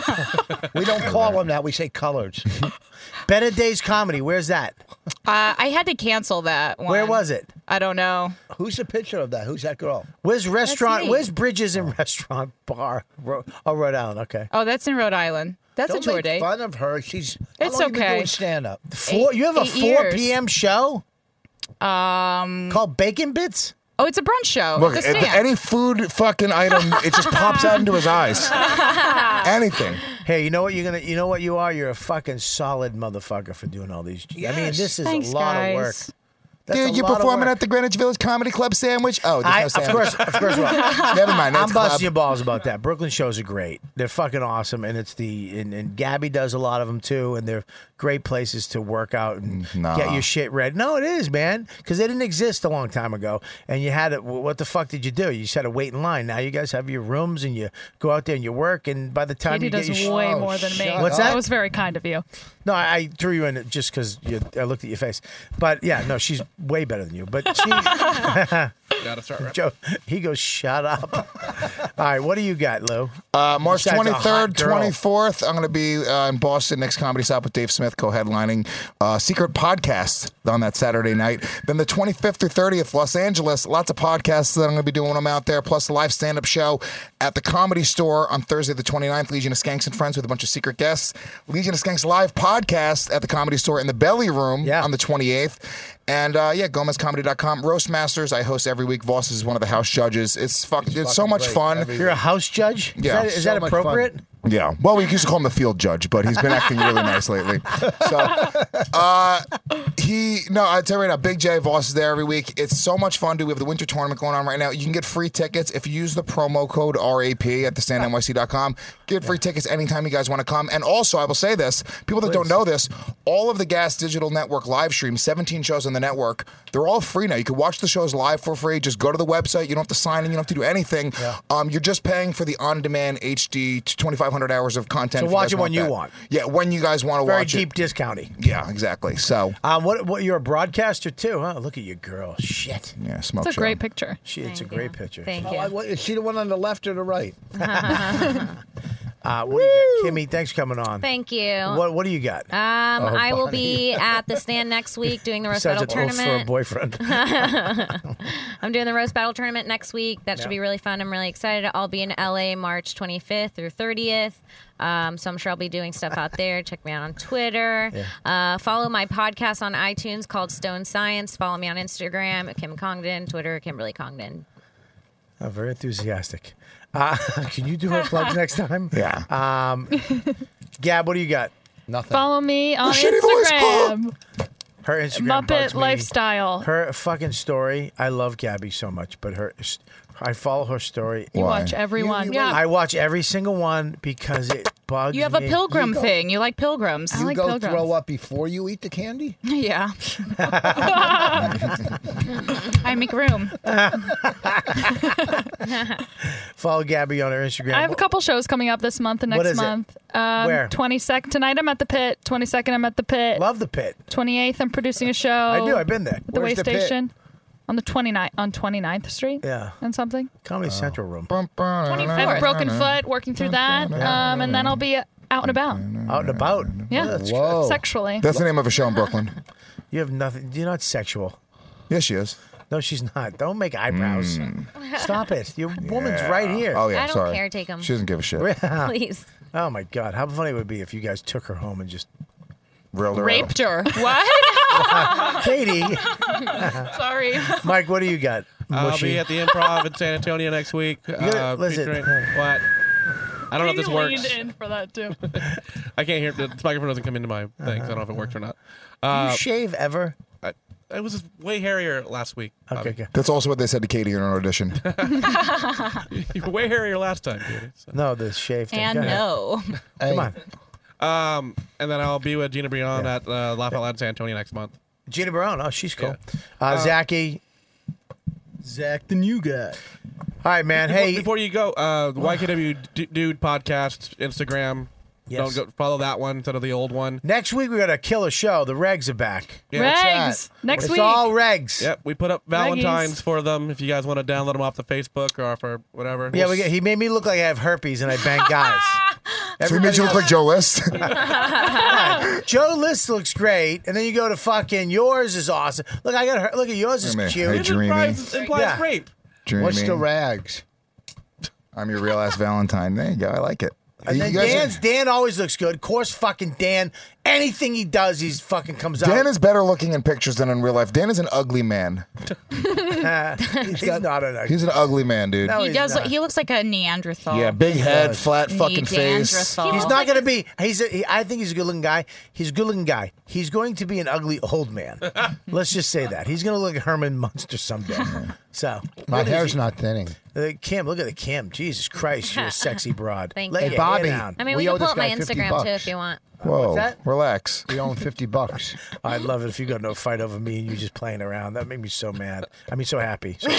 We don't call them that. We say coloreds. Better Days Comedy. Where's that? Uh, I had to cancel that one. Where was it? I don't know. Who's the picture of that? Who's that girl? Where's restaurant? me. Where's Bridges and Restaurant Bar? Ro- oh, Rhode Island. Okay. Oh, that's in Rhode Island. That's Don't a tour make date. fun of her. She's. How It's long you been okay. doing stand up. Four. You have a eight four years. p.m. show Um. called Bacon Bits. Oh, it's a brunch show. Look, it's a if stand. any food fucking item, it just pops out into his eyes. Anything. Hey, you know what you're gonna? You know what you are? You're a fucking solid motherfucker for doing all these. I mean, Yes. this is Thanks, a lot guys. of work. That's Dude, a you're lot of performing work. at the Greenwich Village Comedy Club sandwich? Oh, there's I, no of sandwich. course, of course. Well, Never mind. That's I'm club. busting your balls about that. Brooklyn shows are great. They're fucking awesome, and it's the and, and Gabby does a lot of them too, and they're great places to work out and Nah. get your shit ready. No, it is, man, because they didn't exist a long time ago, and you had to. What the fuck did you do? You just had to wait in line. Now you guys have your rooms, and you go out there and you work, and by the time Katie you get does your sh- way Oh, more than me. shut What's that? That was very kind of you. No, I, I threw you in it just because I looked at your face. But yeah, no, she's way better than you. But she, Gotta start rapping. Joe, he goes, shut up. All right, what do you got, Lou? Uh, March Besides a hot twenty-third, girl. twenty-fourth, I'm going to be uh, in Boston next Comedy Stop with Dave Smith, co-headlining uh, Secret Podcast on that Saturday night. Then the twenty-fifth through thirtieth, Los Angeles, lots of podcasts that I'm going to be doing when I'm out there, plus the live stand-up show at the Comedy Store on Thursday the twenty-ninth, Legion of Skanks and Friends with a bunch of secret guests. Legion of Skanks live podcast at the Comedy Store in the Belly Room Yeah. on the twenty-eighth. And uh, yeah, Gomez Comedy dot com. Roast Masters, I host every week. Voss is one of the house judges. It's, fuck, it's, so fucking much great fun. every You're a house judge? Is Yeah. that, is So that much fun. appropriate? Yeah. Well, we used to call him the field judge, but he's been acting really nice lately. So, uh, he, no, I tell you right now, Big J Voss is there every week. It's so much fun, dude. We have the winter tournament going on right now. You can get free tickets if you use the promo code R A P at the stand N Y C dot com. Get free tickets anytime you guys want to come. And also, I will say this, people that don't know this, all of the Gas Digital Network live streams, seventeen shows on the network, they're all free now. You can watch the shows live for free. Just go to the website. You don't have to sign in. You don't have to do anything. Um, you're just paying for the on-demand H D twenty-five hundred hours of content. So if you watch guys it when you that. want. Yeah, when you guys want to Very watch deep it. discounty. Yeah, exactly. So, Um, what, what? You're a broadcaster too, huh? Look at your girl. Shit. yeah, smoke It's a show. great picture. She, it's a Thank great you. picture. Thank Oh, you. I- what- is she the one on the left or the right? Uh, what do you got? Kimmy, thanks for coming on. Thank you. What What do you got? Um, Oh, I will Bonnie. be at the stand next week doing the roast Besides battle an oath for a tournament. boyfriend. I'm doing the roast battle tournament next week. That should Yeah. be really fun. I'm really excited. I'll be in L A March twenty-fifth through thirtieth. Um, so I'm sure I'll be doing stuff out there. Check me out on Twitter. Uh, follow my podcast on iTunes called Stone Science. Follow me on Instagram, Kim Congdon. Twitter, Kimberly Congdon. Oh, very enthusiastic. Uh, can you do her plugs next time? Yeah. Um, Gab, what do you got? Nothing. Follow me on shitty voice, Instagram. Her Instagram bugs Muppet me. Lifestyle. Her fucking story. I love Gabby so much, but her, I follow her story. You Why? watch everyone. You- yeah. I watch every single one because it bugs You have a me. pilgrim You go- thing. You like pilgrims. I You like go pilgrims. throw up before you eat the candy? Yeah. I make room. Follow Gabby on her Instagram. I have a couple shows coming up this month and What next is it? month. Um, Where? twenty-second tonight I'm at the Pit. twenty-second I'm at the Pit. Love the Pit. twenty-eighth I'm producing a show. I do. I've been there. At the Where's Way the Pit? Station on the twenty-ninth on twenty-ninth Street. Yeah. And something. Comedy Central room. I have a broken foot, working through that, um, and then I'll be out and about. Out and about. Yeah, That's- Whoa. sexually. That's the name of a show in Brooklyn. You have nothing. You're not sexual. Yes, she is. No, she's not. Don't make eyebrows. Stop it. Your woman's right here. Oh, yeah, I don't sorry. care. Take 'em. She doesn't give a shit. Please. Oh my God! How funny it would be if you guys took her home and just Reeled her Raped her. What? Katie. Sorry. Mike, what do you got? I'll Mushy? be at the Improv in San Antonio next week. gotta- Uh, listen. featuring- what? I don't know if this You works. leaned in for that too. I can't hear. The microphone doesn't come into my thing, so I don't know if it works or not. Uh, Do you shave ever? I, it was way hairier last week. Okay, okay. That's also what they said to Katie in her audition. You were way hairier last time, Katie. So. No, the shave thing. And Go ahead. no. Come on. Um, and then I'll be with Gina Brion at uh, Laugh Out Loud in San Antonio next month. Gina Brown. Oh, she's cool. Yeah. Uh, Uh, Zachy. Zach, the new guy. All right, man. Before, Hey, before you go, uh, Y K W D- Dude podcast Instagram. Yes. Don't go follow that one instead of the old one. next week we got a killer show. The Regs are back. Yeah, what's Regs. that? Next it's week. all Regs. Yep, we put up Valentine's for them. If you guys want to download them off the Facebook or for whatever. Yeah, we get, he made me look like I have herpes and I bang guys. So he made you look like Joe List? Yeah. Joe List looks great, and then you go to fucking yours is awesome. Look, I got her. Look at yours is Wait a minute. cute. Hey, It Dreamy. Implies, implies Yeah. rape. Dreamy. What's the rags? I'm your real ass Valentine. There you go. I like it. And then You guys are- Dan's Dan always looks good. Of course, fucking Dan. Anything he does, he's fucking comes out. Dan is better looking in pictures than in real life. Dan is an ugly man. he's not an ugly. He's an ugly man, dude. he does. He looks like a Neanderthal. Yeah, big head, flat fucking face. Neanderthal. He's not going to be. He's. A, he, I think he's a good-looking guy. He's a good-looking guy. He's going to be an ugly old man. Let's just say that he's going to look like Herman Munster someday. So My what is hair's he? not thinning. Uh, Kim, look at the Kim. Jesus Christ, you're a sexy broad. Thank Let you. your Hey, Bobby. hair down. I mean, We we, owe can pull this up my guy fifty Instagram too bucks. if you want. Whoa, that? relax. We owe him fifty bucks. I'd love it if you got no fight over me and you just playing around. That made me so mad. I mean, so happy. So-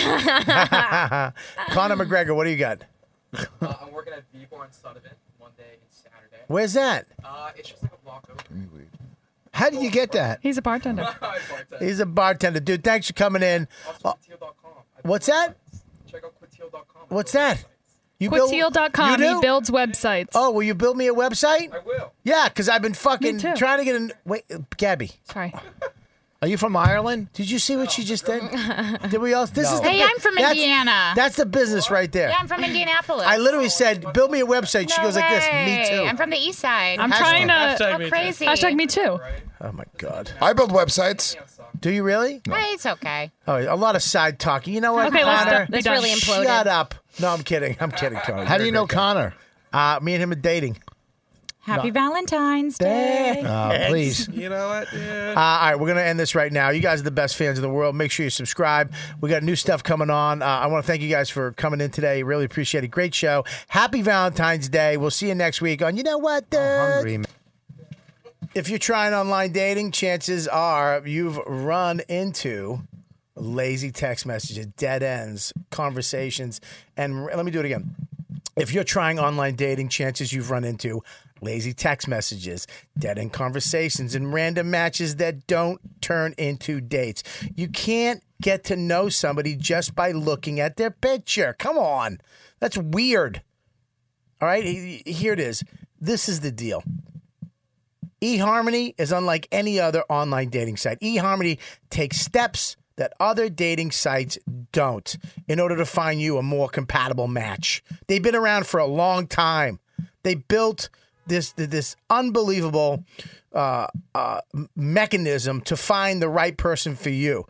Conor McGregor, what do you got? Uh, I'm working at Vivo on Sullivan Monday and Saturday. Where's that? Uh, it's just like a block over. How did you get that? He's a bartender. He's a bartender, dude. Thanks for coming in. Oh, what's that? Check out quitteal dot com. What's that? You build- Quitteal dot com. You He do? builds websites. Oh, will you build me a website? I will. Yeah, because I've been fucking Me too. trying to get an. Wait, uh, Gabby. Sorry. Are you from Ireland? Did you see what she just did? Did we all? This is the Hey, bu- I'm from that's- Indiana. That's the business right there. Yeah, I'm from Indianapolis. I literally said, "Build me a website." She No goes like this. way. Me too. I'm from the East Side. I'm trying to. Hashtag me Oh, too. crazy. Hashtag me too. Oh my god. I build websites. Do you really? Hey, it's okay. Oh, a lot of side talking. You know what, Okay, let's Connor? do- This really imploded. Shut up. No, I'm kidding. I'm kidding, Tony. How do you know Connor? Uh, me and him are dating. Happy Valentine's Day. Uh, please. You know what, dude? Uh, all right, we're going to end this right now. You guys are the best fans in the world. Make sure you subscribe. We got new stuff coming on. Uh, I want to thank you guys for coming in today. Really appreciate it. Great show. Happy Valentine's Day. We'll see you next week on You Know What? Dude? Hungry, man. If you're trying online dating, chances are you've run into lazy text messages, dead ends, conversations, and let me do it again. If you're trying online dating, chances you've run into lazy text messages, dead end conversations, and random matches that don't turn into dates. You can't get to know somebody just by looking at their picture. Come on. That's weird. All right, here it is. This is the deal. eHarmony is unlike any other online dating site. eHarmony takes steps that other dating sites don't in order to find you a more compatible match. They've been around for a long time. They built this this unbelievable uh, uh, mechanism to find the right person for you.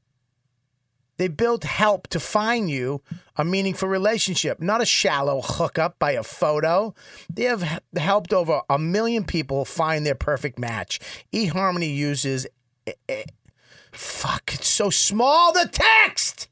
They built help to find you a meaningful relationship, not a shallow hookup by a photo. They have h- helped over a million people find their perfect match. eHarmony uses, eh, eh, fuck, it's so small, the text!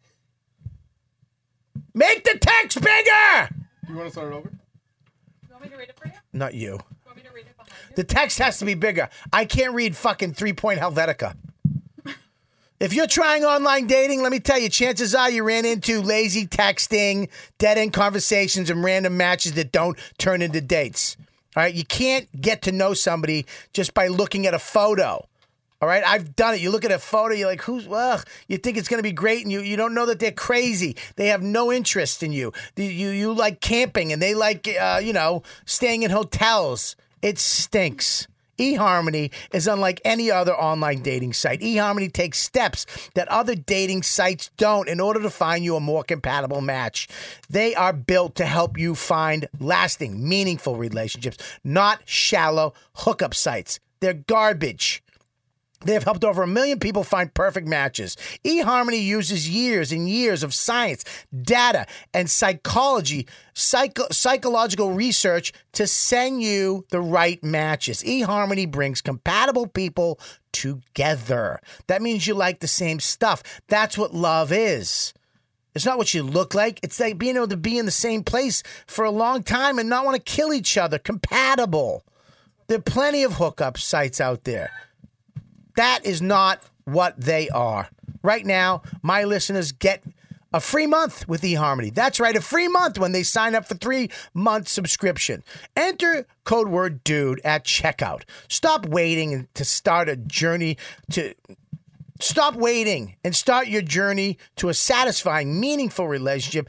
Make the text bigger! You want to start it over? Not you. The text has to be bigger. I can't read fucking three-point Helvetica. If you're trying online dating, let me tell you, chances are you ran into lazy texting, dead-end conversations, and random matches that don't turn into dates. All right? You can't get to know somebody just by looking at a photo. All right? I've done it. You look at a photo, you're like, who's, ugh. You think it's going to be great, and you, you don't know that they're crazy. They have no interest in you. You, you, you like camping, and they like, uh, you know, staying in hotels. It stinks. eHarmony is unlike any other online dating site. eHarmony takes steps that other dating sites don't in order to find you a more compatible match. They are built to help you find lasting, meaningful relationships, not shallow hookup sites. They're garbage. They have helped over a million people find perfect matches. eHarmony uses years and years of science, data, and psychology, psycho- psychological research to send you the right matches. eHarmony brings compatible people together. That means you like the same stuff. That's what love is. It's not what you look like. It's like being able to be in the same place for a long time and not want to kill each other. Compatible. There are plenty of hookup sites out there. That is not what they are. Right now, my listeners get a free month with eHarmony. That's right, a free month when they sign up for three-month subscription. Enter code word DUDE at checkout. Stop waiting to start a journey to... Stop waiting and start your journey to a satisfying, meaningful relationship.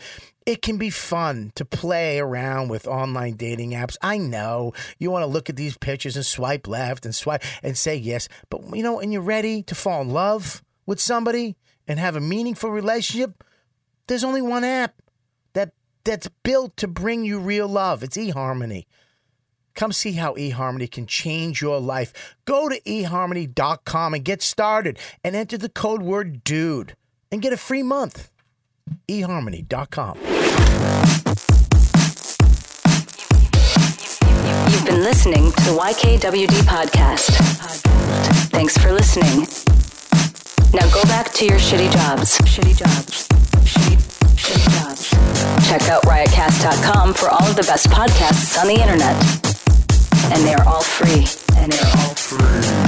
It can be fun to play around with online dating apps. I know you want to look at these pictures and swipe left and swipe and say yes. But, you know, when you're ready to fall in love with somebody and have a meaningful relationship, there's only one app that that's built to bring you real love. It's eHarmony. Come see how eHarmony can change your life. Go to e harmony dot com and get started and enter the code word DUDE and get a free month. e harmony dot com. You've been listening to the Y K W D podcast. Thanks for listening. Now go back to your shitty jobs. Shitty jobs. Shitty, shitty jobs. Check out riot cast dot com for all of the best podcasts on the internet. And they are all free. And they're all free.